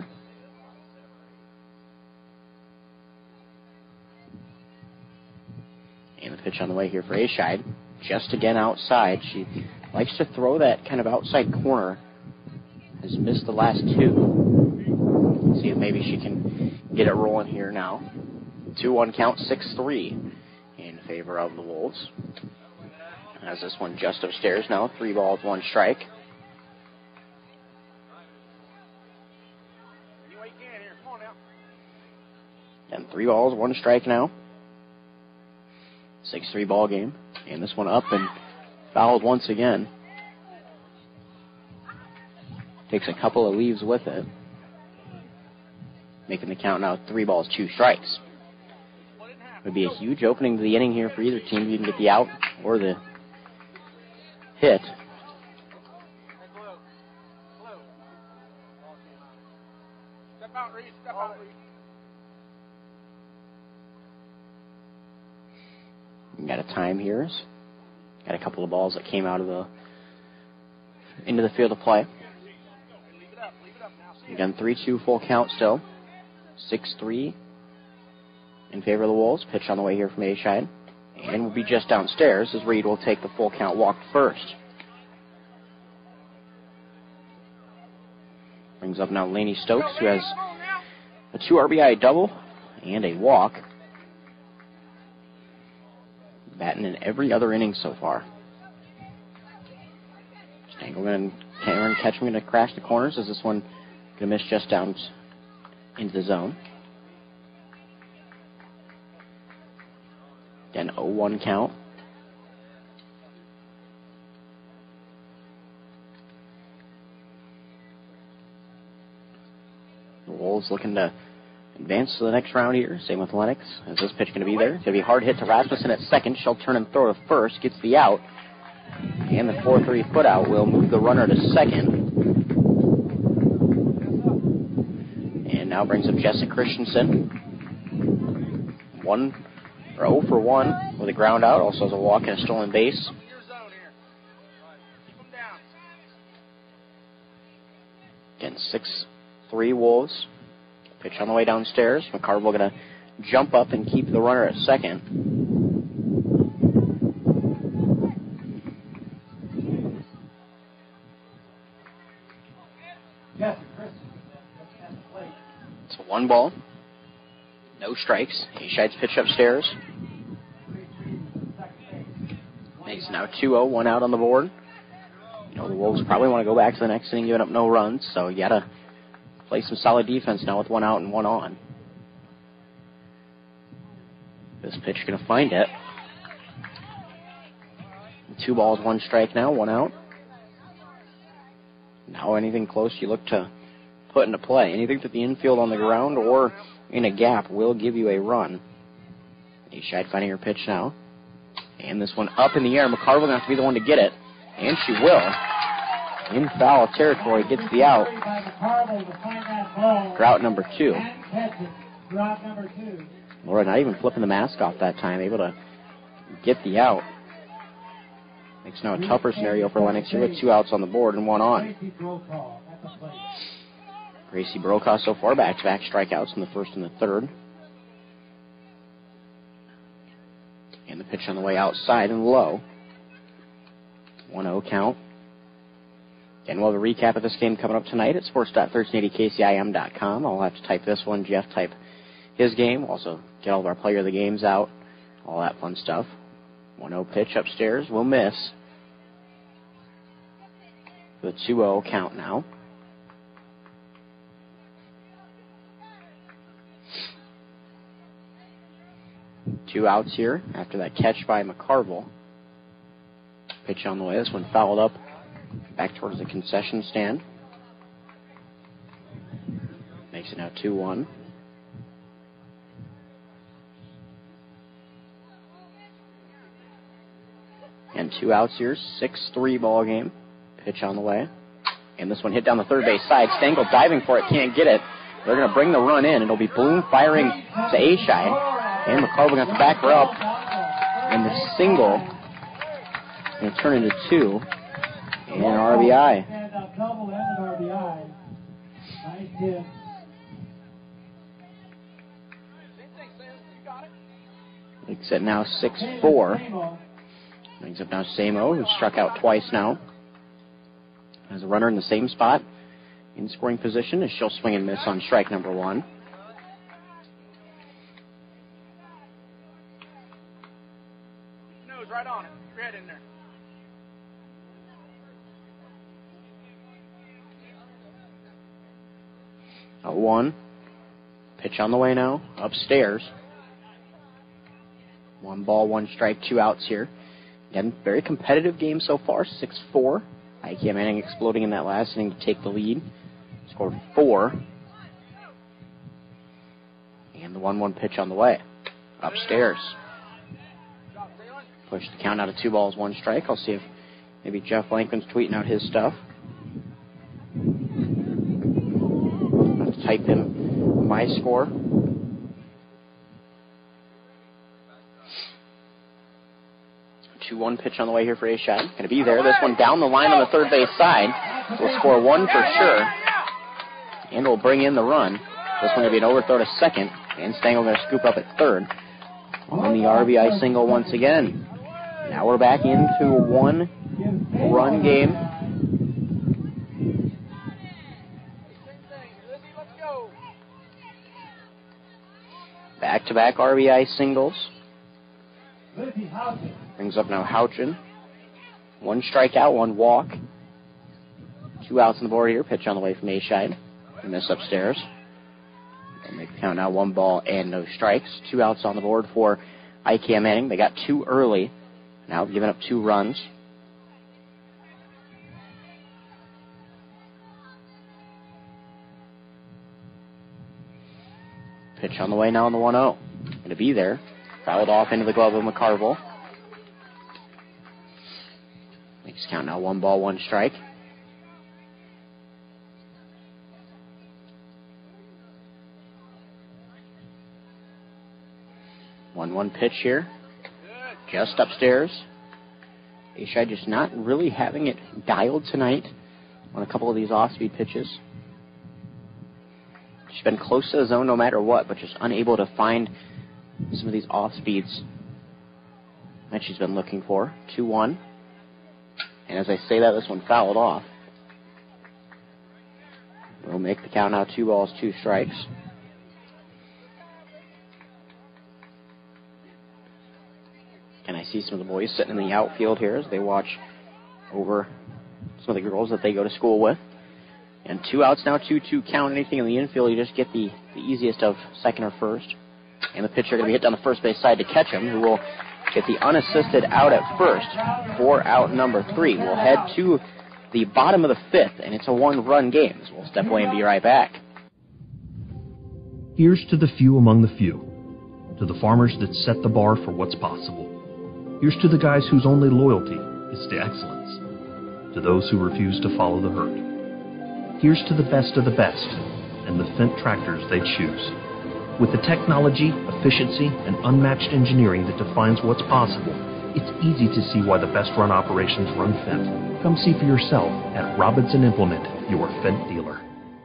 And the pitch on the way here for Ascheid. Just again outside. She likes to throw that kind of outside corner. Has missed the last two. See if maybe she can get it rolling here now. two one count, six three in favor of the Wolves. Has this one just upstairs now. Three balls, one strike. And three balls, one strike now. six three ball game. And this one up and fouled once again. Takes a couple of leaves with it. Making the count now three balls, two strikes. Would be a huge opening to the inning here for either team. You can get the out or the hit. Step out, Reese. Step out, Reese. Got a time here. Got a couple of balls that came out of the into the field of play. Again, three two full count still. six three in favor of the Wolves. Pitch on the way here from Ascheid. And will be just downstairs as Reed will take the full count walk first. Brings up now Laney Stokes, who has a two R B I double and a walk. Batting in every other inning so far. Stangelman and Cameron Ketchum going to crash the corners as this one going to miss just down into the zone. Again, oh one count. The Wolves looking to advance to the next round here. Same with Lennox. Is this pitch going to be there? It's going to be a hard hit to Rasmussen at second. She'll turn and throw to first. Gets the out. And the four three put out will move the runner to second. And now brings up Jessica Christensen. One, or oh for one with a ground out. Also has a walk and a stolen base. Again, six three Wolves. Pitch on the way downstairs. McCarville going to jump up and keep the runner at second. It's a one ball. No strikes. A-Shide's pitch upstairs. Makes now two oh, one out on the board. You know, the Wolves probably want to go back to the next inning, giving up no runs, so you got to play some solid defense now with one out and one on. This pitch going to find it. Two balls, one strike now, one out. Now anything close you look to put into play. Anything to the infield on the ground or in a gap will give you a run. A-Shide finding her pitch now. And this one up in the air. McCarville going to have to be the one to get it. And she will. In foul territory, gets the out. Drought number two. Laura not even flipping the mask off that time, able to get the out. Makes now a tougher scenario for Lennox here with two outs on the board and one on. Gracie Brokaw so far back-to-back strikeouts in the first and the third. And the pitch on the way outside and low. one oh count. And we'll have a recap of this game coming up tonight at sports dot thirteen eighty K C I M dot com. I'll have to type this one. Jeff type his game. We'll also get all of our player of the games out. All that fun stuff. one oh pitch upstairs. We'll miss. The two oh count now. Two outs here after that catch by McCarville. Pitch on the way. This one fouled up back towards the concession stand. Makes it now two one. And two outs here. six three ball game. Pitch on the way. And this one hit down the third base side. Stengel diving for it. Can't get it. They're going to bring the run in. It'll be Bloom firing to A-Shide. And McCarville going to back her up. And the single is going to turn into two. And an R B I. Makes it now six four. Brings up now Samo, who struck out twice now. Has a runner in the same spot in scoring position as she'll swing and miss on strike number one. Nose right on it. Your head in there. A one. Pitch on the way now. Upstairs. One ball, one strike, two outs here. Again, very competitive game so far. six four. Ikea Manning exploding in that last inning to take the lead. Scored four. And the one one pitch on the way. Upstairs. Push the count out of two balls, one strike. I'll see if maybe Jeff Lankman's tweeting out his stuff. I'll have to type in my score. two one pitch on the way here for A-Shide. Going to be there. This one down the line on the third base side. We'll score one for sure. And we'll bring in the run. This one going to be an overthrow to second. And Stengel going to scoop up at third. on the R B I single once again. Now we're back into a one-run game. Back-to-back R B I singles. Brings up now Houchin. One strikeout, one walk. Two outs on the board here. Pitch on the way from A-Shide. Miss upstairs. They'll make the count now one ball and no strikes. Two outs on the board for Ikea Manning. They got two early. Now giving up two runs. Pitch on the way now on the one oh. Going to be there. Fouled off into the glove of McCarville. Makes count now one ball, one strike. one one pitch here. Just upstairs. A-Shide just not really having it dialed tonight on a couple of these off-speed pitches. She's been close to the zone no matter what, but just unable to find some of these off-speeds that she's been looking for. two one. And as I say that, this one fouled off. We'll make the count now two balls, two strikes. And I see some of the boys sitting in the outfield here as they watch over some of the girls that they go to school with. And two outs now, two two count. Anything in the infield, you just get the, the easiest of second or first. And the pitcher going to be hit down the first base side to catch him, who will get the unassisted out at first for out number three. We'll head to the bottom of the fifth, and it's a one-run game. So we'll step away and be right back. Here's to the few among the few, to the farmers that set the bar for what's possible. Here's to the guys whose only loyalty is to excellence, to those who refuse to follow the herd. Here's to the best of the best and the Fendt tractors they choose. With the technology, efficiency, and unmatched engineering that defines what's possible, it's easy to see why the best-run operations run Fendt. Come see for yourself at Robinson Implement, your Fendt dealer.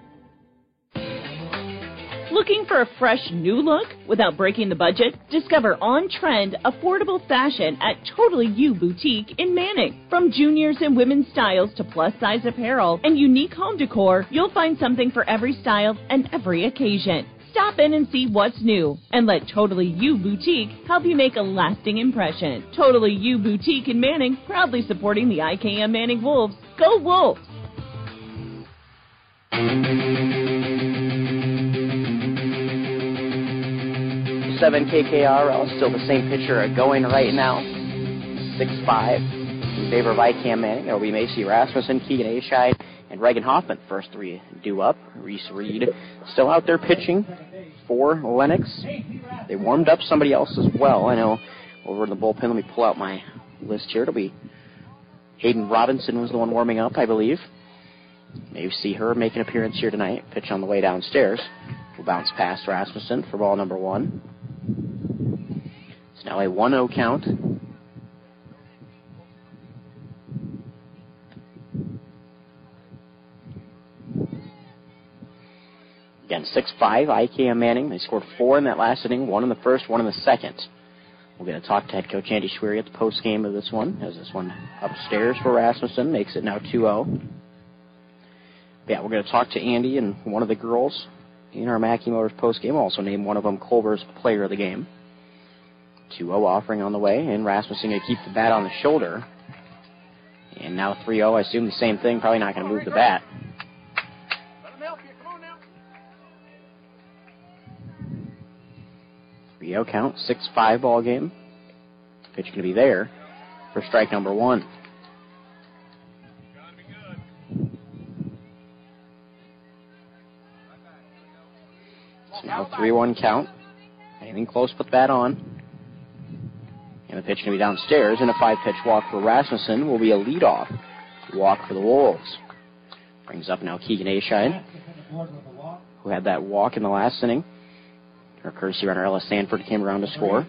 Looking for a fresh new look without breaking the budget? Discover on-trend, affordable fashion at Totally You Boutique in Manning. From juniors and women's styles to plus-size apparel and unique home decor, you'll find something for every style and every occasion. Stop in and see what's new, and let Totally You Boutique help you make a lasting impression. Totally You Boutique in Manning, proudly supporting the I K M Manning Wolves. Go Wolves! seven K K R L, still the same pitcher going right now. six five in favor of I K M Manning. It'll be Macy Rasmussen, Keegan A-Shide, and Reagan Hoffman. First three due up. Reese Reed still out there pitching for Lennox. They warmed up somebody else as well. I know over in the bullpen, let me pull out my list here. It'll be Hayden Robinson was the one warming up, I believe. Maybe see her make an appearance here tonight. Pitch on the way downstairs. Will bounce past Rasmussen for ball number one. It's now a one oh count. Again, six five, I K M Manning. They scored four in that last inning, one in the first, one in the second. We're going to talk to head coach Andy Schwery at the post game of this one, as this one upstairs for Rasmussen makes it now two oh. Yeah, we're going to talk to Andy and one of the girls in our Mackey Motors post game. Also name one of them Culver's player of the game. two oh offering on the way, and Rasmussen going to keep the bat on the shoulder. And now three oh, I assume the same thing, probably not going to move the bat. three oh count, six five ball game. Pitch going to be there for strike number one. So now three one count. Anything close, put the bat on. And the pitch going to be downstairs, and a five-pitch walk for Rasmussen will be a leadoff walk for the Wolves. Brings up now Keegan A-Shide, who had that walk in the last inning. Her courtesy runner, Ella Sanford, came around to score.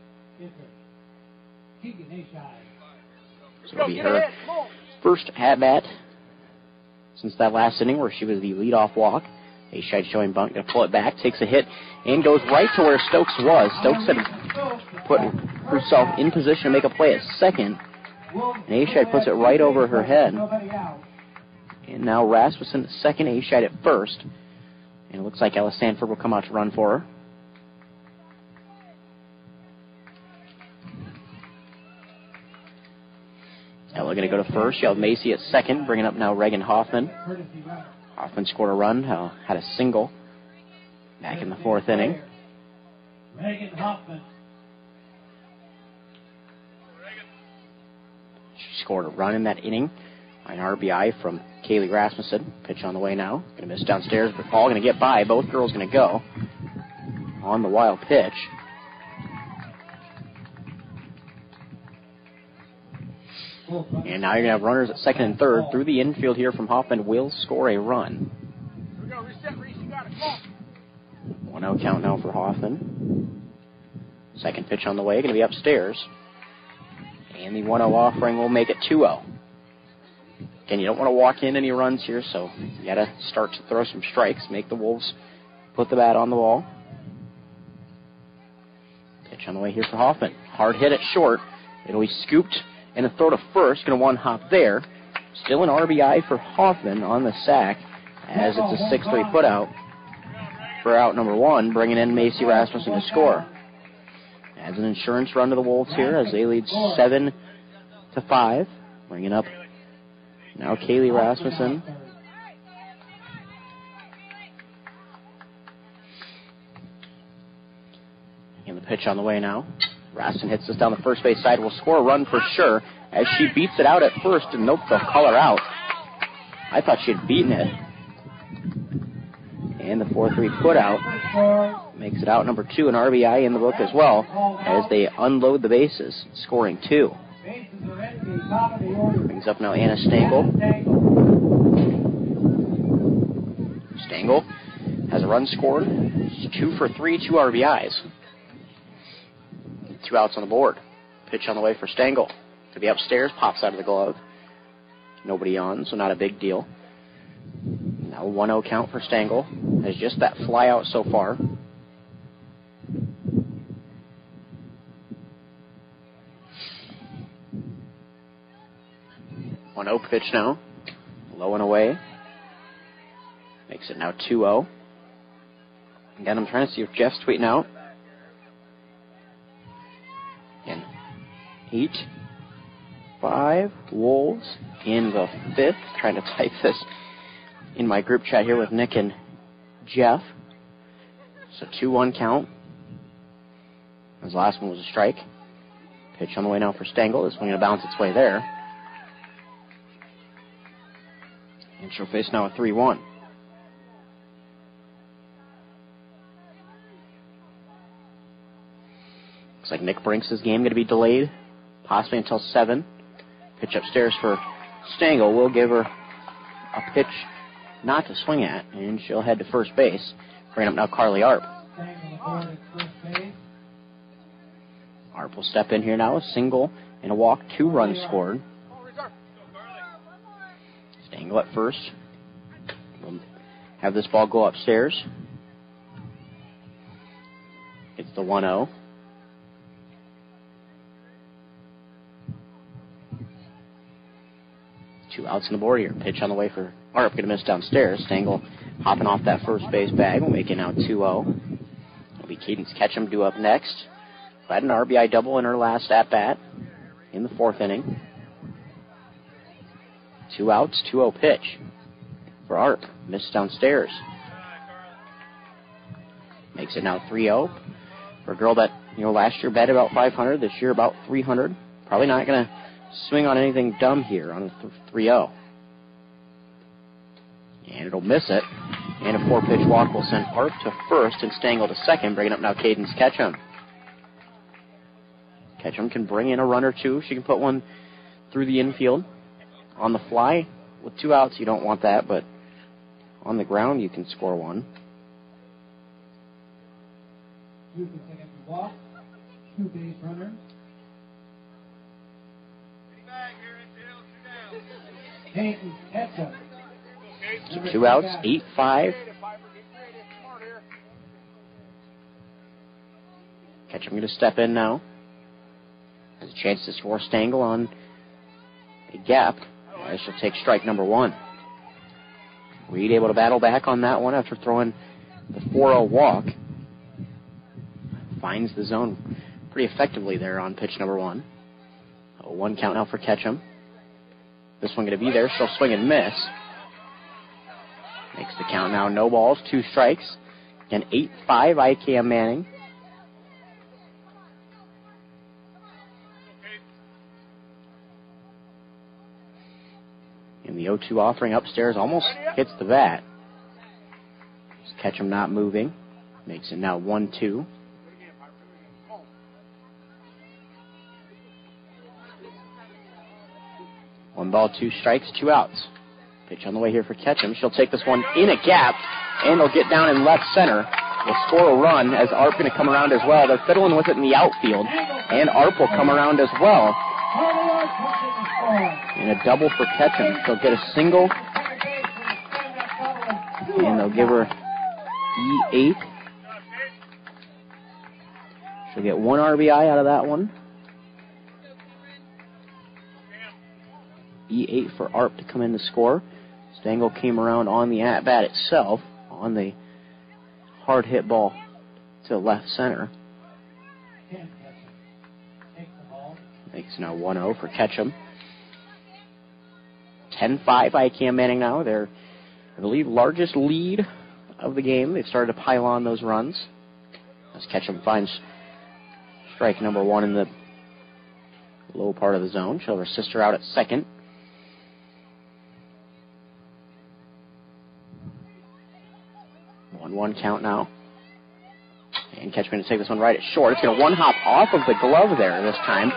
So it'll be her first at-bat since that last inning where she was the leadoff walk. A-Shide showing bunt, going to pull it back, takes a hit, and goes right to where Stokes was. Stokes had put herself in position to make a play at second. And A-Scheid puts it right over her head. And now Rasmussen at second, A-Scheid at first. And it looks like Ella Sanford will come out to run for her. Ella going to go to first. She'll have Macy at second, bringing up now Reagan Hoffman. Hoffman scored a run, uh, had a single back in the fourth inning. Reagan Hoffman. She scored a run in that inning. An R B I from Kaylee Rasmussen. Pitch on the way now. Going to miss downstairs, but Paul going to get by. Both girls going to go on the wild pitch. And now you're going to have runners at second and third. Through the infield here from Hoffman will score a run. one oh count now for Hoffman. Second pitch on the way, going to be upstairs. And the one oh offering will make it two oh. Again, you don't want to walk in any runs here, so you got to start to throw some strikes, make the Wolves put the bat on the ball. Pitch on the way here for Hoffman. Hard hit at short. It'll be scooped and a throw to first. Going to one hop there. Still an R B I for Hoffman on the sack as it's a six three put out for out number one, bringing in Macy Rasmussen to score. Adds an insurance run to the Wolves here as they lead seven to five. Bringing up now Kaylee Rasmussen. And the pitch on the way now. Rasmussen hits this down the first base side. Will score a run for sure as she beats it out at first, and nope, they'll call her out. I thought she had beaten it. And the four three put out makes it out number two, an R B I in the book as well as they unload the bases, scoring two. Brings up now Anna Stengel. Stengel has a run scored. She's two for three, two R B Is. Two outs on the board. Pitch on the way for Stengel. To be upstairs, pops out of the glove. Nobody on, so not a big deal. Now one oh count for Stengel. Has just that fly out so far. one oh pitch now. Low and away. Makes it now two oh. Again, I'm trying to see if Jeff's tweeting out. Again, eight, five, Wolves in the fifth. Trying to type this in my group chat here with Nick and Jeff. So two one count. His last one was a strike. Pitch on the way now for Stengel. This one going to bounce its way there. And she'll face now a three one. Looks like Nick Brinks' game going to be delayed, possibly until seven. Pitch upstairs for Stengel. Will give her a pitch not to swing at, and she'll head to first base. Bring up now Carly Arp. Arp will step in here now, a single and a walk, two runs scored. Stengel at first. We'll have this ball go upstairs. It's the one oh. Two outs on the board here. Pitch on the way for Arp. Going to miss downstairs. Stengel hopping off that first base bag. We'll make it now two oh. It'll be Cadence Ketchum due up next. Who had an R B I double in her last at-bat in the fourth inning. Two outs, two oh pitch for Arp. Missed downstairs. Makes it now three oh. For a girl that, you know, last year batted about five hundred, this year about three hundred. Probably not going to swing on anything dumb here on a three oh. And it'll miss it. And a four-pitch walk will send Arp to first and Stengel to second, bringing up now Cadence Ketchum. Ketchum can bring in a run or two. She can put one through the infield. On the fly, with two outs, you don't want that, but on the ground, you can score one. Two consecutive walks, two base runners. Cadence Ketchum. So two outs, eight five. Ketchum going to step in now. chance to score Stengel on a gap, as she'll take strike number one. Reed able to battle back on that one after throwing the four oh walk. Finds the zone pretty effectively there on pitch number one. A one count now for Ketchum. This one going to be there. She'll swing and miss. Makes the count now no balls, two strikes. Again, eight five I K M Manning. And the oh two offering upstairs almost hits the bat. Just Ketchum not moving. Makes it now one two. One ball, two strikes, two outs. Pitch on the way here for Ketchum. She'll take this one in a gap, and they'll get down in left center. They'll score a run as Arp going to come around as well. They're fiddling with it in the outfield, and Arp will come around as well. And a double for Ketchum. She'll get a single, and they'll give her E eight. She'll get one R B I out of that one. E eight for Arp to come in to score. Stengel came around on the at-bat itself, on the hard hit ball to left center. Makes now one oh for Ketchum. ten five I K M Manning now. Their, I believe, largest lead of the game. They've started to pile on those runs as Ketchum finds strike number one in the low part of the zone. She'll have her sister out at second. one one count now. And Ketchum going to take this one right at short. It's going to one-hop off of the glove there this time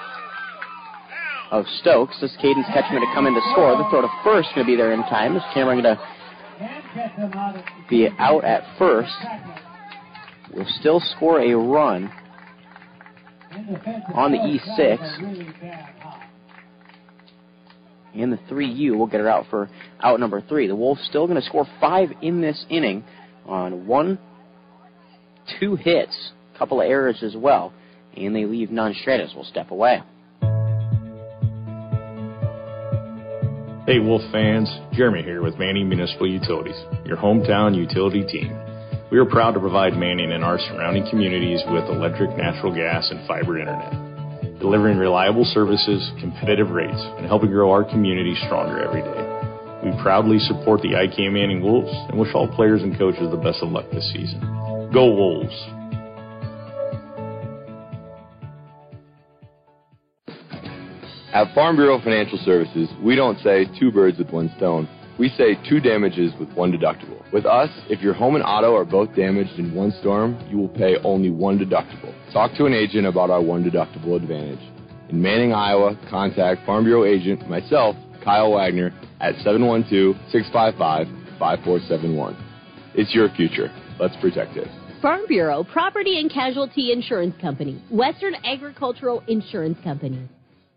of Stokes. This Cadence Ketchum going to come in to score. The throw to first going to be there in time. This Cameron going to be out at first. Will still score a run on the E six. And the three U will get her out for out number three. The Wolves still going to score five in this inning on one, two hits, a couple of errors as well, and they leave none straight as we'll step away. Hey Wolf fans, Jeremy here with Manning Municipal Utilities, your hometown utility team. We are proud to provide Manning and our surrounding communities with electric, natural gas, and fiber internet, delivering reliable services, competitive rates, and helping grow our community stronger every day. We proudly support the I K M Manning Wolves and wish all players and coaches the best of luck this season. Go Wolves! At Farm Bureau Financial Services, we don't say two birds with one stone. We say two damages with one deductible. With us, if your home and auto are both damaged in one storm, you will pay only one deductible. Talk to an agent about our one deductible advantage. In Manning, Iowa, contact Farm Bureau agent, myself, Kyle Wagner, at seven one two, six five five, five four seven one. It's your future. Let's protect it. Farm Bureau Property and Casualty Insurance Company. Western Agricultural Insurance Company.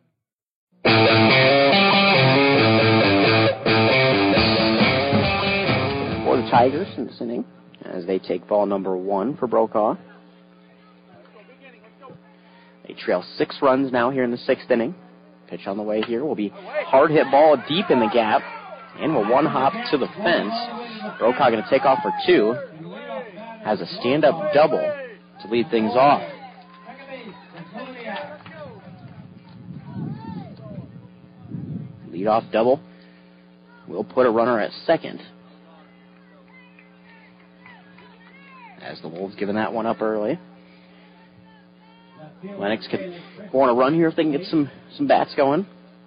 For the Tigers in this inning, as they take ball number one for Brokaw. They trail six runs now here in the sixth inning. Pitch on the way here will be hard hit ball deep in the gap, and will one hop to the fence. Brokaw going to take off for two. Has a stand-up double to lead things off. Lead-off double. We'll put a runner at second. As the Wolves giving that one up early. Lennox could go on a run here if they can get some, some bats going.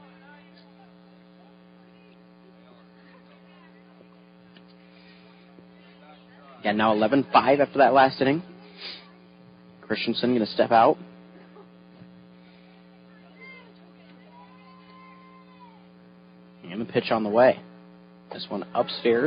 And now eleven five after that last inning. Christensen going to step out. And the pitch on the way. This one upstairs.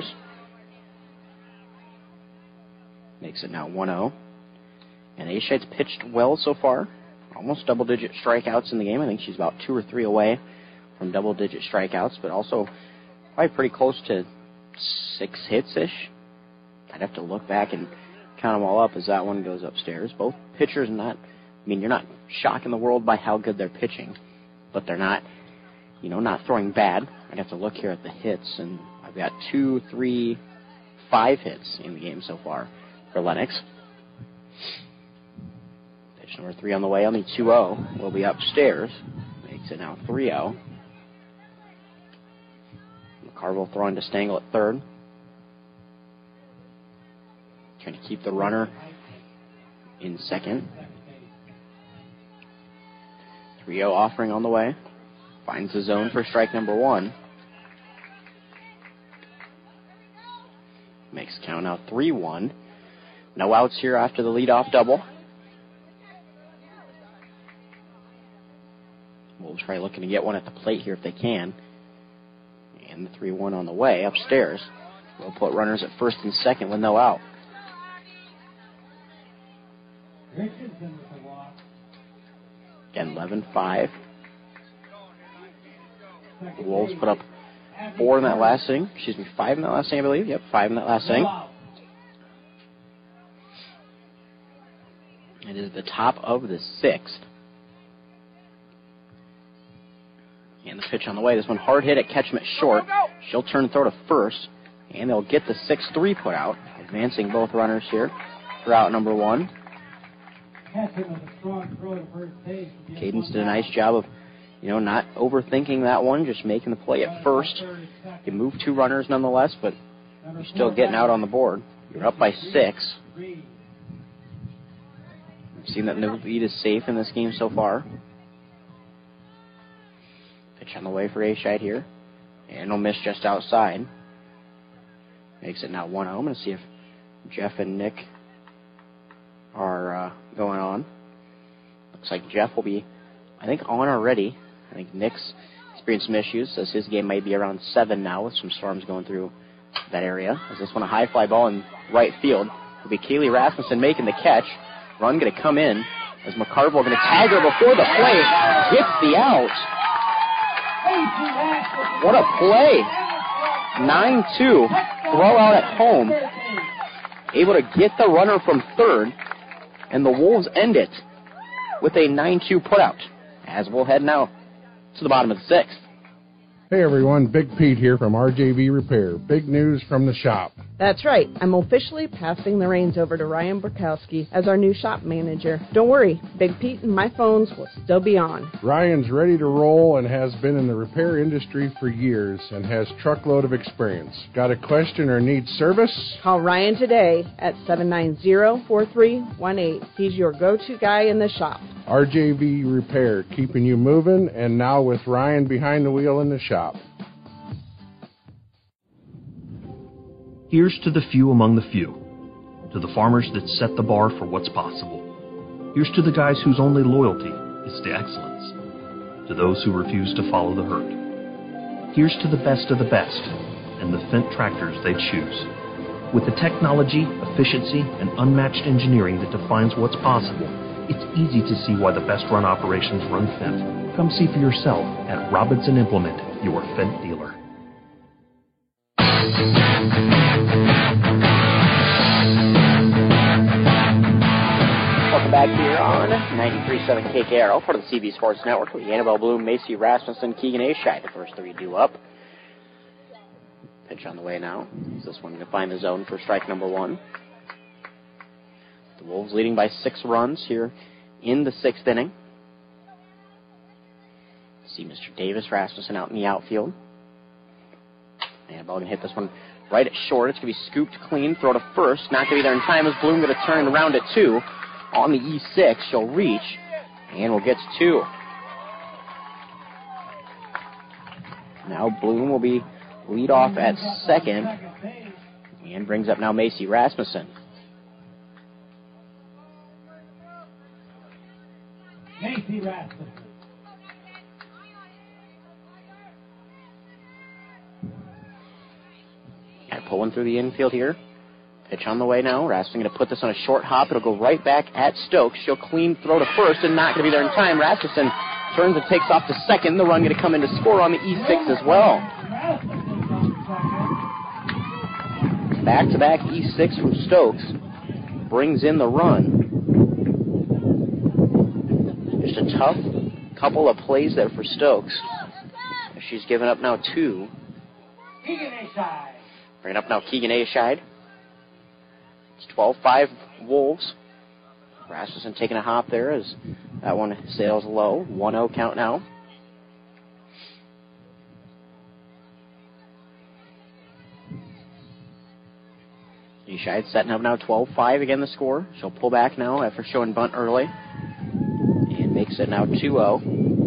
Makes it now one oh. And Aishite's pitched well so far. Almost double-digit strikeouts in the game. I think she's about two or three away from double-digit strikeouts, but also probably pretty close to six hits-ish. I'd have to look back and count them all up as that one goes upstairs. Both pitchers not, I mean, you're not shocking the world by how good they're pitching. But they're not, you know, not throwing bad. I'd have to look here at the hits, and I've got two, three, five hits in the game so far for Lennox. Pitch number three on the way on the two oh. Will be upstairs. Makes it now three oh. McCarville throwing to Stengel at third. Trying to keep the runner in second. three oh offering on the way. Finds the zone for strike number one. Makes count now three one. No outs here after the leadoff double. Wolves try looking to get one at the plate here if they can. And the three one on the way upstairs. We'll put runners at first and second with no out. Again, eleven five. The Wolves put up four in that last inning. Excuse me, five in that last inning, I believe. Yep, five in that last inning. It is the top of the sixth. And the pitch on the way. This one hard hit at Ketchum at short. She'll turn and throw to first. And they'll get the six three put out. Advancing both runners here for out number one. Cadence did a nice job of, you know, not overthinking that one, just making the play at first. You move two runners nonetheless, but you're still getting out on the board. You're up by six. We've seen that no lead is safe in this game so far. Pitch on the way for A-Shide here. And no miss just outside. Makes it now one oh. I'm going to see if Jeff and Nick are uh, going on. Looks like Jeff will be, I think, on already. I think Nick's experienced some issues, as his game might be around seven now with some storms going through that area. As this one a high fly ball in right field. Will be Kaylee Rasmussen making the catch. Run going to come in as McCarville going to tag her before the plate. Gets the out. What a play. nine two. Throw out at home. Able to get the runner from third. And the Wolves end it with a nine two putout. As we'll head now to the bottom of the sixth. Hey everyone, Big Pete here from R J V Repair. Big news from the shop. That's right. I'm officially passing the reins over to Ryan Burkowski as our new shop manager. Don't worry, Big Pete and my phones will still be on. Ryan's ready to roll and has been in the repair industry for years and has truckload of experience. Got a question or need service? Call Ryan today at seven nine zero, four three one eight. He's your go-to guy in the shop. R J V Repair, keeping you moving, and now with Ryan behind the wheel in the shop. Here's to the few among the few, to the farmers that set the bar for what's possible. Here's to the guys whose only loyalty is to excellence, to those who refuse to follow the herd. Here's to the best of the best and the Fendt tractors they choose. With the technology, efficiency, and unmatched engineering that defines what's possible, it's easy to see why the best-run operations run Fendt. Come see for yourself at Robinson Implement, your Fendt dealer. Welcome back here on ninety-three point seven K K R L, part of the C B Sports Network, with Annabelle Bloom, Macy Rasmussen, Keegan A-Shide. The first three due up. Pitch on the way now. Is this one going to find the zone for strike number one? The Wolves leading by six runs here in the sixth inning. See Mister Davis Rasmussen out in the outfield. Annabelle going to hit this one right at short. It's going to be scooped clean, throw to first. Not going to be there in time as Bloom going to turn around at two. On the E six, she'll reach and will get to two. Now Bloom will be lead off at second and brings up now Macy Rasmussen. Macy Rasmussen. And pulling through the infield here. Pitch on the way now. Rasmussen going to put this on a short hop. It'll go right back at Stokes. She'll clean throw to first and not going to be there in time. Rasmussen turns and takes off to second. The run going to come in to score on the E six as well. Back-to-back E six from Stokes brings in the run. tough couple of plays there for Stokes. She's given up now two. Keegan Ashide. Bringing up now Keegan Ashide. It's twelve five Wolves. Rasmussen taking a hop there as that one sails low. one oh count now. Ashide setting up now twelve five again the score. She'll pull back now after showing bunt early. And makes it now two oh.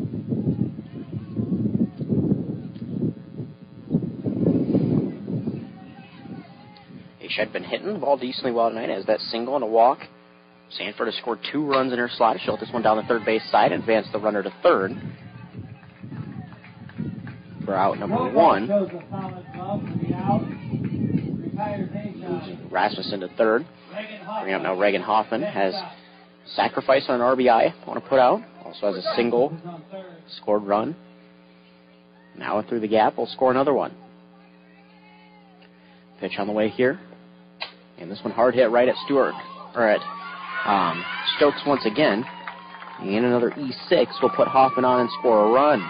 Ashide been hitting the ball decently well tonight as that single and a walk. Sanford has scored two runs in her slot. She'll hit this one down the third base side and advance the runner to third. For out number one. Rasmussen to third. Bringing up now Reagan Hoffman has sacrificed on an R B I. Want to put out. Also has a single scored run. Now through the gap, we'll score another one. Pitch on the way here. And this one hard hit right at Stewart. Or at um, Stokes once again. And another E six will put Hoffman on and score a run.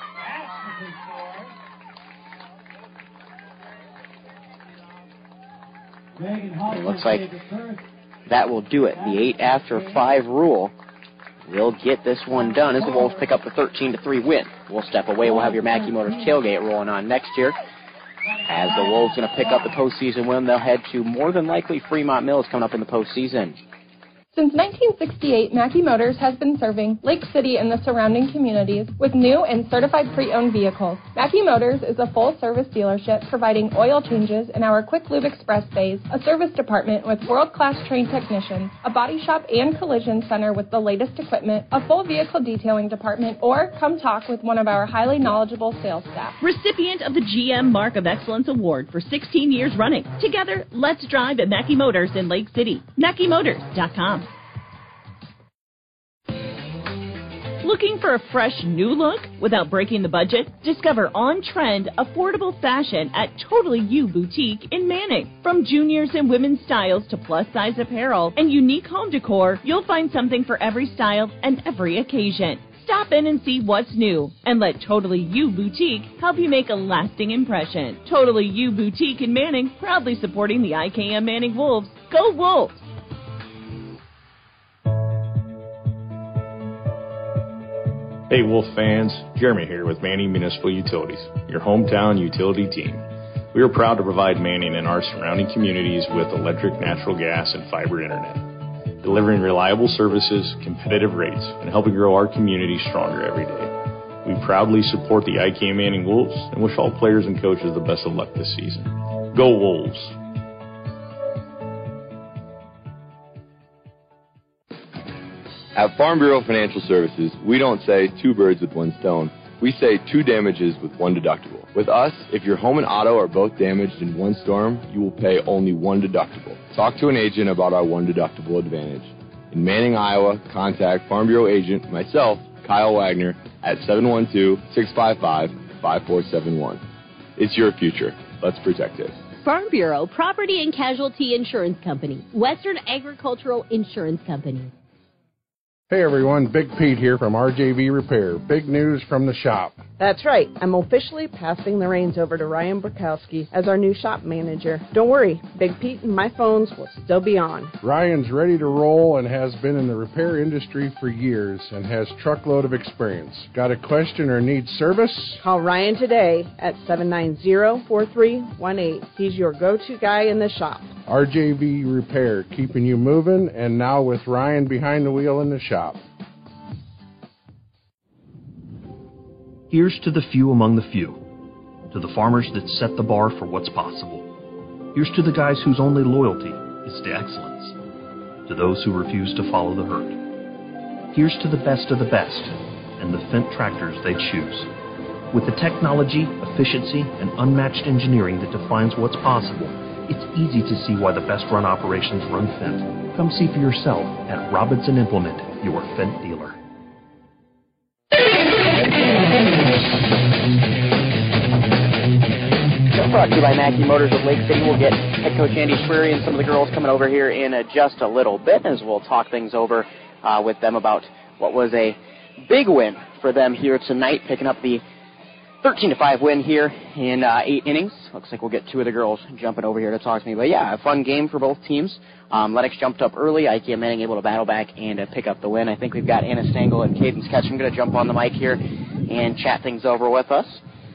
It looks like that will do it. The eight after five rule will get this one done as the Wolves pick up the thirteen to three win. We'll step away. We'll have your Mackey Motors tailgate rolling on next year. As the Wolves going to pick up the postseason win, they'll head to more than likely Fremont Mills coming up in the postseason. Since nineteen sixty-eight, Mackey Motors has been serving Lake City and the surrounding communities with new and certified pre-owned vehicles. Mackey Motors is a full-service dealership providing oil changes in our Quick Lube Express bays, a service department with world-class trained technicians, a body shop and collision center with the latest equipment, a full vehicle detailing department, or come talk with one of our highly knowledgeable sales staff. Recipient of the G M Mark of Excellence Award for sixteen years running. Together, let's drive at Mackey Motors in Lake City. Mackey Motors dot com. Looking for a fresh new look without breaking the budget? Discover on-trend, affordable fashion at Totally You Boutique in Manning. From juniors and women's styles to plus-size apparel and unique home decor, you'll find something for every style and every occasion. Stop in and see what's new, and let Totally You Boutique help you make a lasting impression. Totally You Boutique in Manning, proudly supporting the I K M Manning Wolves. Go Wolves! Hey Wolf fans, Jeremy here with Manning Municipal Utilities, your hometown utility team. We are proud to provide Manning and our surrounding communities with electric, natural gas, and fiber internet, delivering reliable services, competitive rates, and helping grow our community stronger every day. We proudly support the I K M Manning Wolves and wish all players and coaches the best of luck this season. Go Wolves! At Farm Bureau Financial Services, we don't say two birds with one stone. We say two damages with one deductible. With us, if your home and auto are both damaged in one storm, you will pay only one deductible. Talk to an agent about our one deductible advantage. In Manning, Iowa, contact Farm Bureau agent, myself, Kyle Wagner, at seven one two, six five five, five four seven one. It's your future. Let's protect it. Farm Bureau Property and Casualty Insurance Company. Western Agricultural Insurance Company. Hey everyone, Big Pete here from R J V Repair. Big news from the shop. That's right. I'm officially passing the reins over to Ryan Burkowski as our new shop manager. Don't worry, Big Pete and my phones will still be on. Ryan's ready to roll and has been in the repair industry for years and has truckload of experience. Got a question or need service? Call Ryan today at seven nine zero, four three one eight. He's your go-to guy in the shop. R J V Repair, keeping you moving, and now with Ryan behind the wheel in the shop. Here's to the few among the few, to the farmers that set the bar for what's possible. Here's to the guys whose only loyalty is to excellence, to those who refuse to follow the herd. Here's to the best of the best and the Fendt tractors they choose. With the technology, efficiency, and unmatched engineering that defines what's possible, it's easy to see why the best-run operations run Fendt. Come see for yourself at Robinson Implement, your Fendt dealer. Brought to you by Mackey Motors of Lake City. We'll get head coach Andy Schwery and some of the girls coming over here in uh, just a little bit as we'll talk things over uh, with them about what was a big win for them here tonight, picking up the thirteen to five win here in uh, eight innings. Looks like we'll get two of the girls jumping over here to talk to me. But, yeah, a fun game for both teams. Um, Lennox jumped up early. Ikea Manning able to battle back and uh, pick up the win. I think we've got Anna Stengel and Cadence Ketchum going to jump on the mic here and chat things over with us.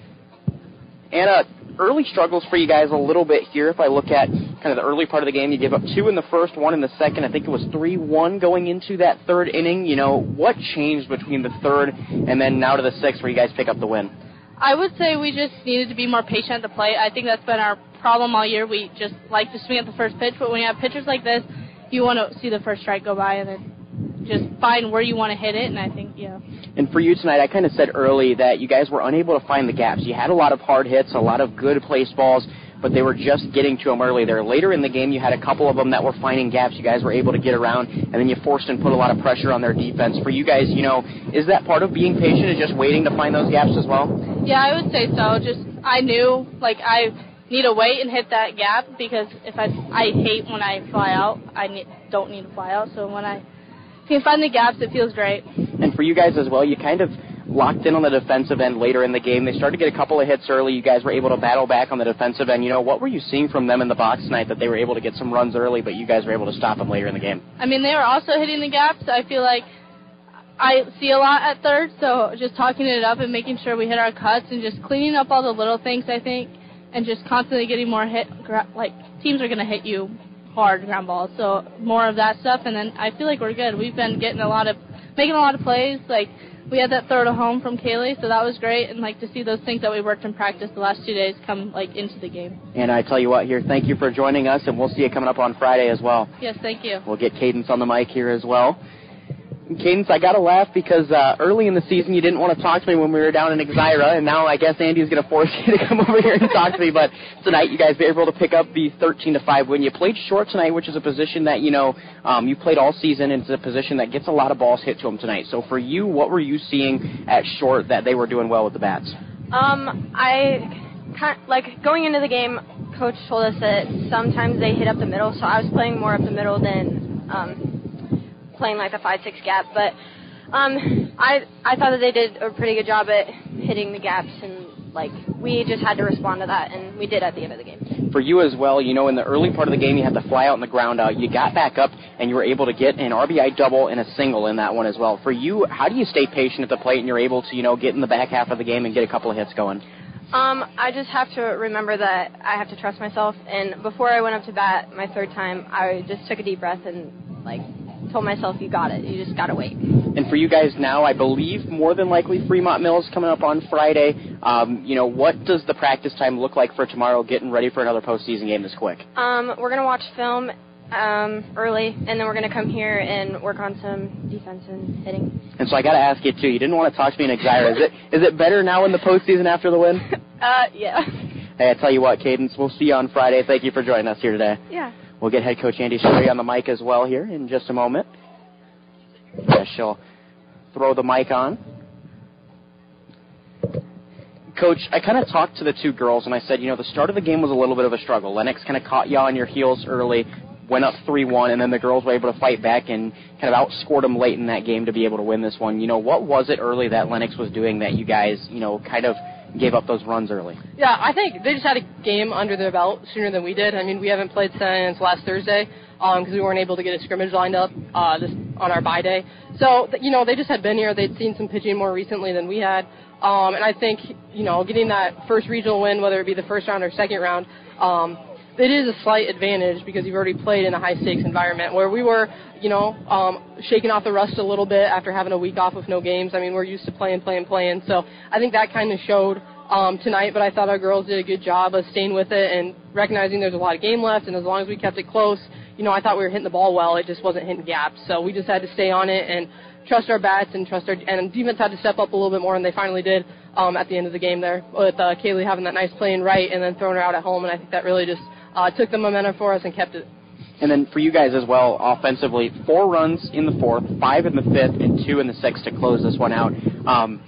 Anna, early struggles for you guys a little bit here. If I look at kind of the early part of the game, you gave up two in the first, one in the second. I think it was three one going into that third inning. You know, what changed between the third and then now to the sixth where you guys pick up the win? I would say we just needed to be more patient at the plate. I think that's been our problem all year. We just like to swing at the first pitch, but when you have pitchers like this, you want to see the first strike go by and then just find where you want to hit it, and I think, yeah. And for you tonight, I kind of said early that you guys were unable to find the gaps. You had a lot of hard hits, a lot of good placed balls, but they were just getting to them early there. Later in the game, you had a couple of them that were finding gaps. You guys were able to get around, and then you forced and put a lot of pressure on their defense. For you guys, you know, is that part of being patient, is just waiting to find those gaps as well? Yeah, I would say so. Just I knew, like, I need to wait and hit that gap because if I I hate when I fly out. I need, don't need to fly out, so when I can find the gaps, it feels great. And for you guys as well, you kind of locked in on the defensive end later in the game. They started to get a couple of hits early. You guys were able to battle back on the defensive end. You know, what were you seeing from them in the box tonight that they were able to get some runs early, but you guys were able to stop them later in the game? I mean, they were also hitting the gaps. I feel like I see a lot at third, so just talking it up and making sure we hit our cuts and just cleaning up all the little things, I think, and just constantly getting more hit. Like, teams are going to hit you hard ground balls, so more of that stuff, and then I feel like we're good. We've been getting a lot of, making a lot of plays. Like, we had that throw to home from Kaylee, so that was great, and like to see those things that we worked in practice the last two days come like into the game. And I tell you what here, thank you for joining us, and we'll see you coming up on Friday as well. Yes, thank you. We'll get Cadence on the mic here as well. Cadence, I got to laugh because uh, early in the season you didn't want to talk to me when we were down in Exira, and now I guess Andy's going to force you to come over here and talk to me. But tonight you guys were able to pick up the thirteen to five win. You played short tonight, which is a position that, you know, um, you played all season, and it's a position that gets a lot of balls hit to them tonight. So for you, what were you seeing at short that they were doing well with the bats? Um, I, kind of, like, going into the game, Coach told us that sometimes they hit up the middle, so I was playing more up the middle than um, playing like a five six gap, but um, I I thought that they did a pretty good job at hitting the gaps, and like we just had to respond to that, and we did at the end of the game. For you as well, you know, in the early part of the game, you had to fly out and the ground out. You got back up, and you were able to get an R B I double and a single in that one as well. For you, how do you stay patient at the plate and you're able to, you know, get in the back half of the game and get a couple of hits going? Um, I just have to remember that I have to trust myself, and before I went up to bat my third time, I just took a deep breath and like told myself, you got it. You just got to wait. And for you guys now, I believe more than likely Fremont Mills coming up on Friday. Um, you know, what does the practice time look like for tomorrow, getting ready for another postseason game this quick? Um, we're going to watch film um, early, and then we're going to come here and work on some defense and hitting. And so I got to ask you, too, you didn't want to talk to me in Exira. Is it is it better now in the postseason after the win? uh, yeah. Hey, I tell you what, Cadence, we'll see you on Friday. Thank you for joining us here today. Yeah. We'll get head coach Andy Sherry on the mic as well here in just a moment. Yeah, she'll throw the mic on. Coach, I kind of talked to the two girls, and I said, you know, the start of the game was a little bit of a struggle. Lennox kind of caught you on your heels early, went up three one, and then the girls were able to fight back and kind of outscored them late in that game to be able to win this one. You know, what was it early that Lennox was doing that you guys, you know, kind of gave up those runs early? Yeah, I think they just had a game under their belt sooner than we did. I mean, we haven't played since last Thursday because um, we weren't able to get a scrimmage lined up uh, this, on our bye day. So, you know, they just had been here. They'd seen some pitching more recently than we had. Um, and I think, you know, getting that first regional win, whether it be the first round or second round, um, it is a slight advantage because you've already played in a high-stakes environment where we were, you know, um, shaking off the rust a little bit after having a week off with no games. I mean, we're used to playing, playing, playing. So I think that kind of showed um, tonight, but I thought our girls did a good job of staying with it and recognizing there's a lot of game left, and as long as we kept it close, you know, I thought we were hitting the ball well. It just wasn't hitting gaps. So we just had to stay on it and trust our bats and trust our – and defense had to step up a little bit more, and they finally did um, at the end of the game there with uh, Kaylee having that nice play in right and then throwing her out at home, and I think that really just uh, took the momentum for us and kept it. And then for you guys as well, offensively, four runs in the fourth, five in the fifth, and two in the sixth to close this one out. Um,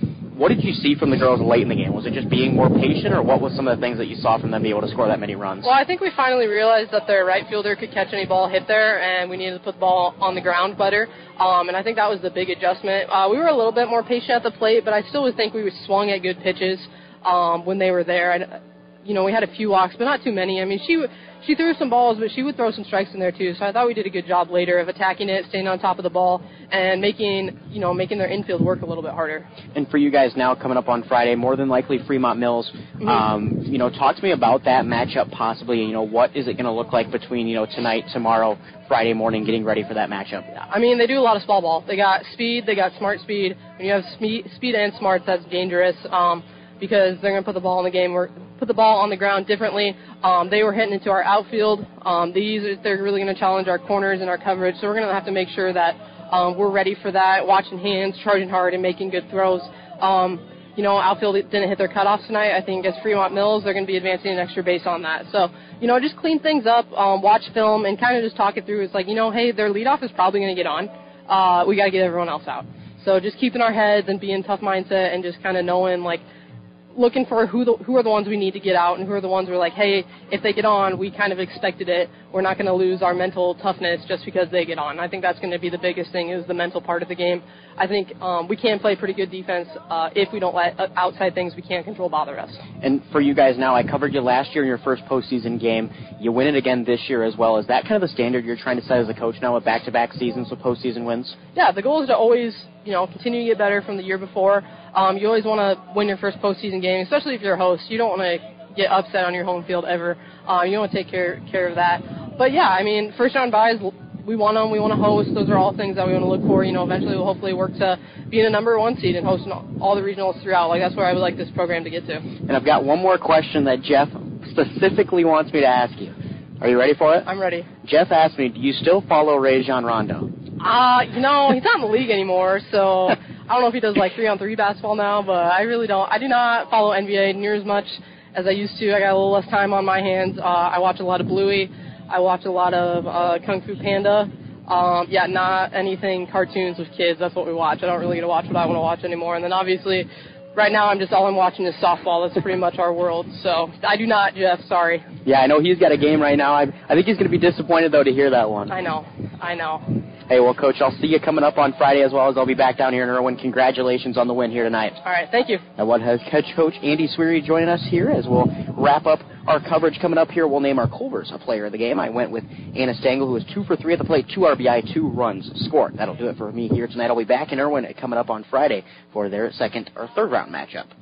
What did you see from the girls late in the game? Was it just being more patient, or what was some of the things that you saw from them be able to score that many runs? Well, I think we finally realized that their right fielder could catch any ball hit there, and we needed to put the ball on the ground better. Um, and I think that was the big adjustment. Uh, we were a little bit more patient at the plate, but I still would think we swung at good pitches um, when they were there. And, you know, we had a few walks, but not too many. I mean, she she threw some balls, but she would throw some strikes in there too. So I thought we did a good job later of attacking it, staying on top of the ball, and making, you know, making their infield work a little bit harder. And for you guys now coming up on Friday, more than likely Fremont Mills, mm-hmm. um, you know, talk to me about that matchup possibly. You know, what is it going to look like between, you know, tonight, tomorrow, Friday morning, getting ready for that matchup? I mean, they do a lot of small ball. They got speed, they got smart speed. When you have speed, speed and smarts, that's dangerous. Um, because they're going to put the ball in the game, or put the ball on the ground differently. Um, they were hitting into our outfield. Um, these, they're really going to challenge our corners and our coverage, so we're going to have to make sure that um, we're ready for that, watching hands, charging hard, and making good throws. Um, you know, outfield didn't hit their cutoffs tonight. I think as Fremont Mills, they're going to be advancing an extra base on that. So, you know, just clean things up, um, watch film, and kind of just talk it through. It's like, you know, hey, their leadoff is probably going to get on. Uh, we got to get everyone else out. So just keeping our heads and being tough mindset and just kind of knowing, like, looking for who the, who are the ones we need to get out and who are the ones we're like, hey, if they get on, we kind of expected it. We're not going to lose our mental toughness just because they get on. I think that's going to be the biggest thing, is the mental part of the game. I think um, we can play pretty good defense uh, if we don't let uh, outside things we can't control bother us. And for you guys now, I covered you last year in your first postseason game. You win it again this year as well. Is that kind of the standard you're trying to set as a coach now with back-to-back seasons with postseason wins? Yeah, the goal is to always, you know, continue to get better from the year before. Um, you always want to win your first postseason game, especially if you're a host. You don't want to get upset on your home field ever. Uh, you want to take care care of that. But, yeah, I mean, first-round byes, we want them. We want to host. Those are all things that we want to look for. You know, eventually we'll hopefully work to being a number one seed and hosting all the regionals throughout. Like, that's where I would like this program to get to. And I've got one more question that Jeff specifically wants me to ask you. Are you ready for it? I'm ready. Jeff asked me, do you still follow Rajon Rondo? Uh, you know, he's not in the league anymore, so I don't know if he does, like, three-on-three basketball now, but I really don't. I do not follow N B A near as much as I used to. I got a little less time on my hands. Uh, I watch a lot of Bluey. I watch a lot of uh, Kung Fu Panda. Um, yeah, not anything cartoons with kids. That's what we watch. I don't really get to watch what I want to watch anymore. And then, obviously, right now I'm just all I'm watching is softball. That's pretty much our world. So I do not, Jeff. Sorry. Yeah, I know he's got a game right now. I, I think he's going to be disappointed, though, to hear that one. I know. I know. Hey, well, Coach, I'll see you coming up on Friday, as well as I'll be back down here in Irwin. Congratulations on the win here tonight. All right, thank you. And what has head coach Andy Sweary joining us here as we'll wrap up our coverage coming up here. We'll name our Culvers a player of the game. I went with Anna Stengel, who was two for three at the plate, two R B I, two runs scored. That'll do it for me here tonight. I'll be back in Irwin coming up on Friday for their second or third round matchup.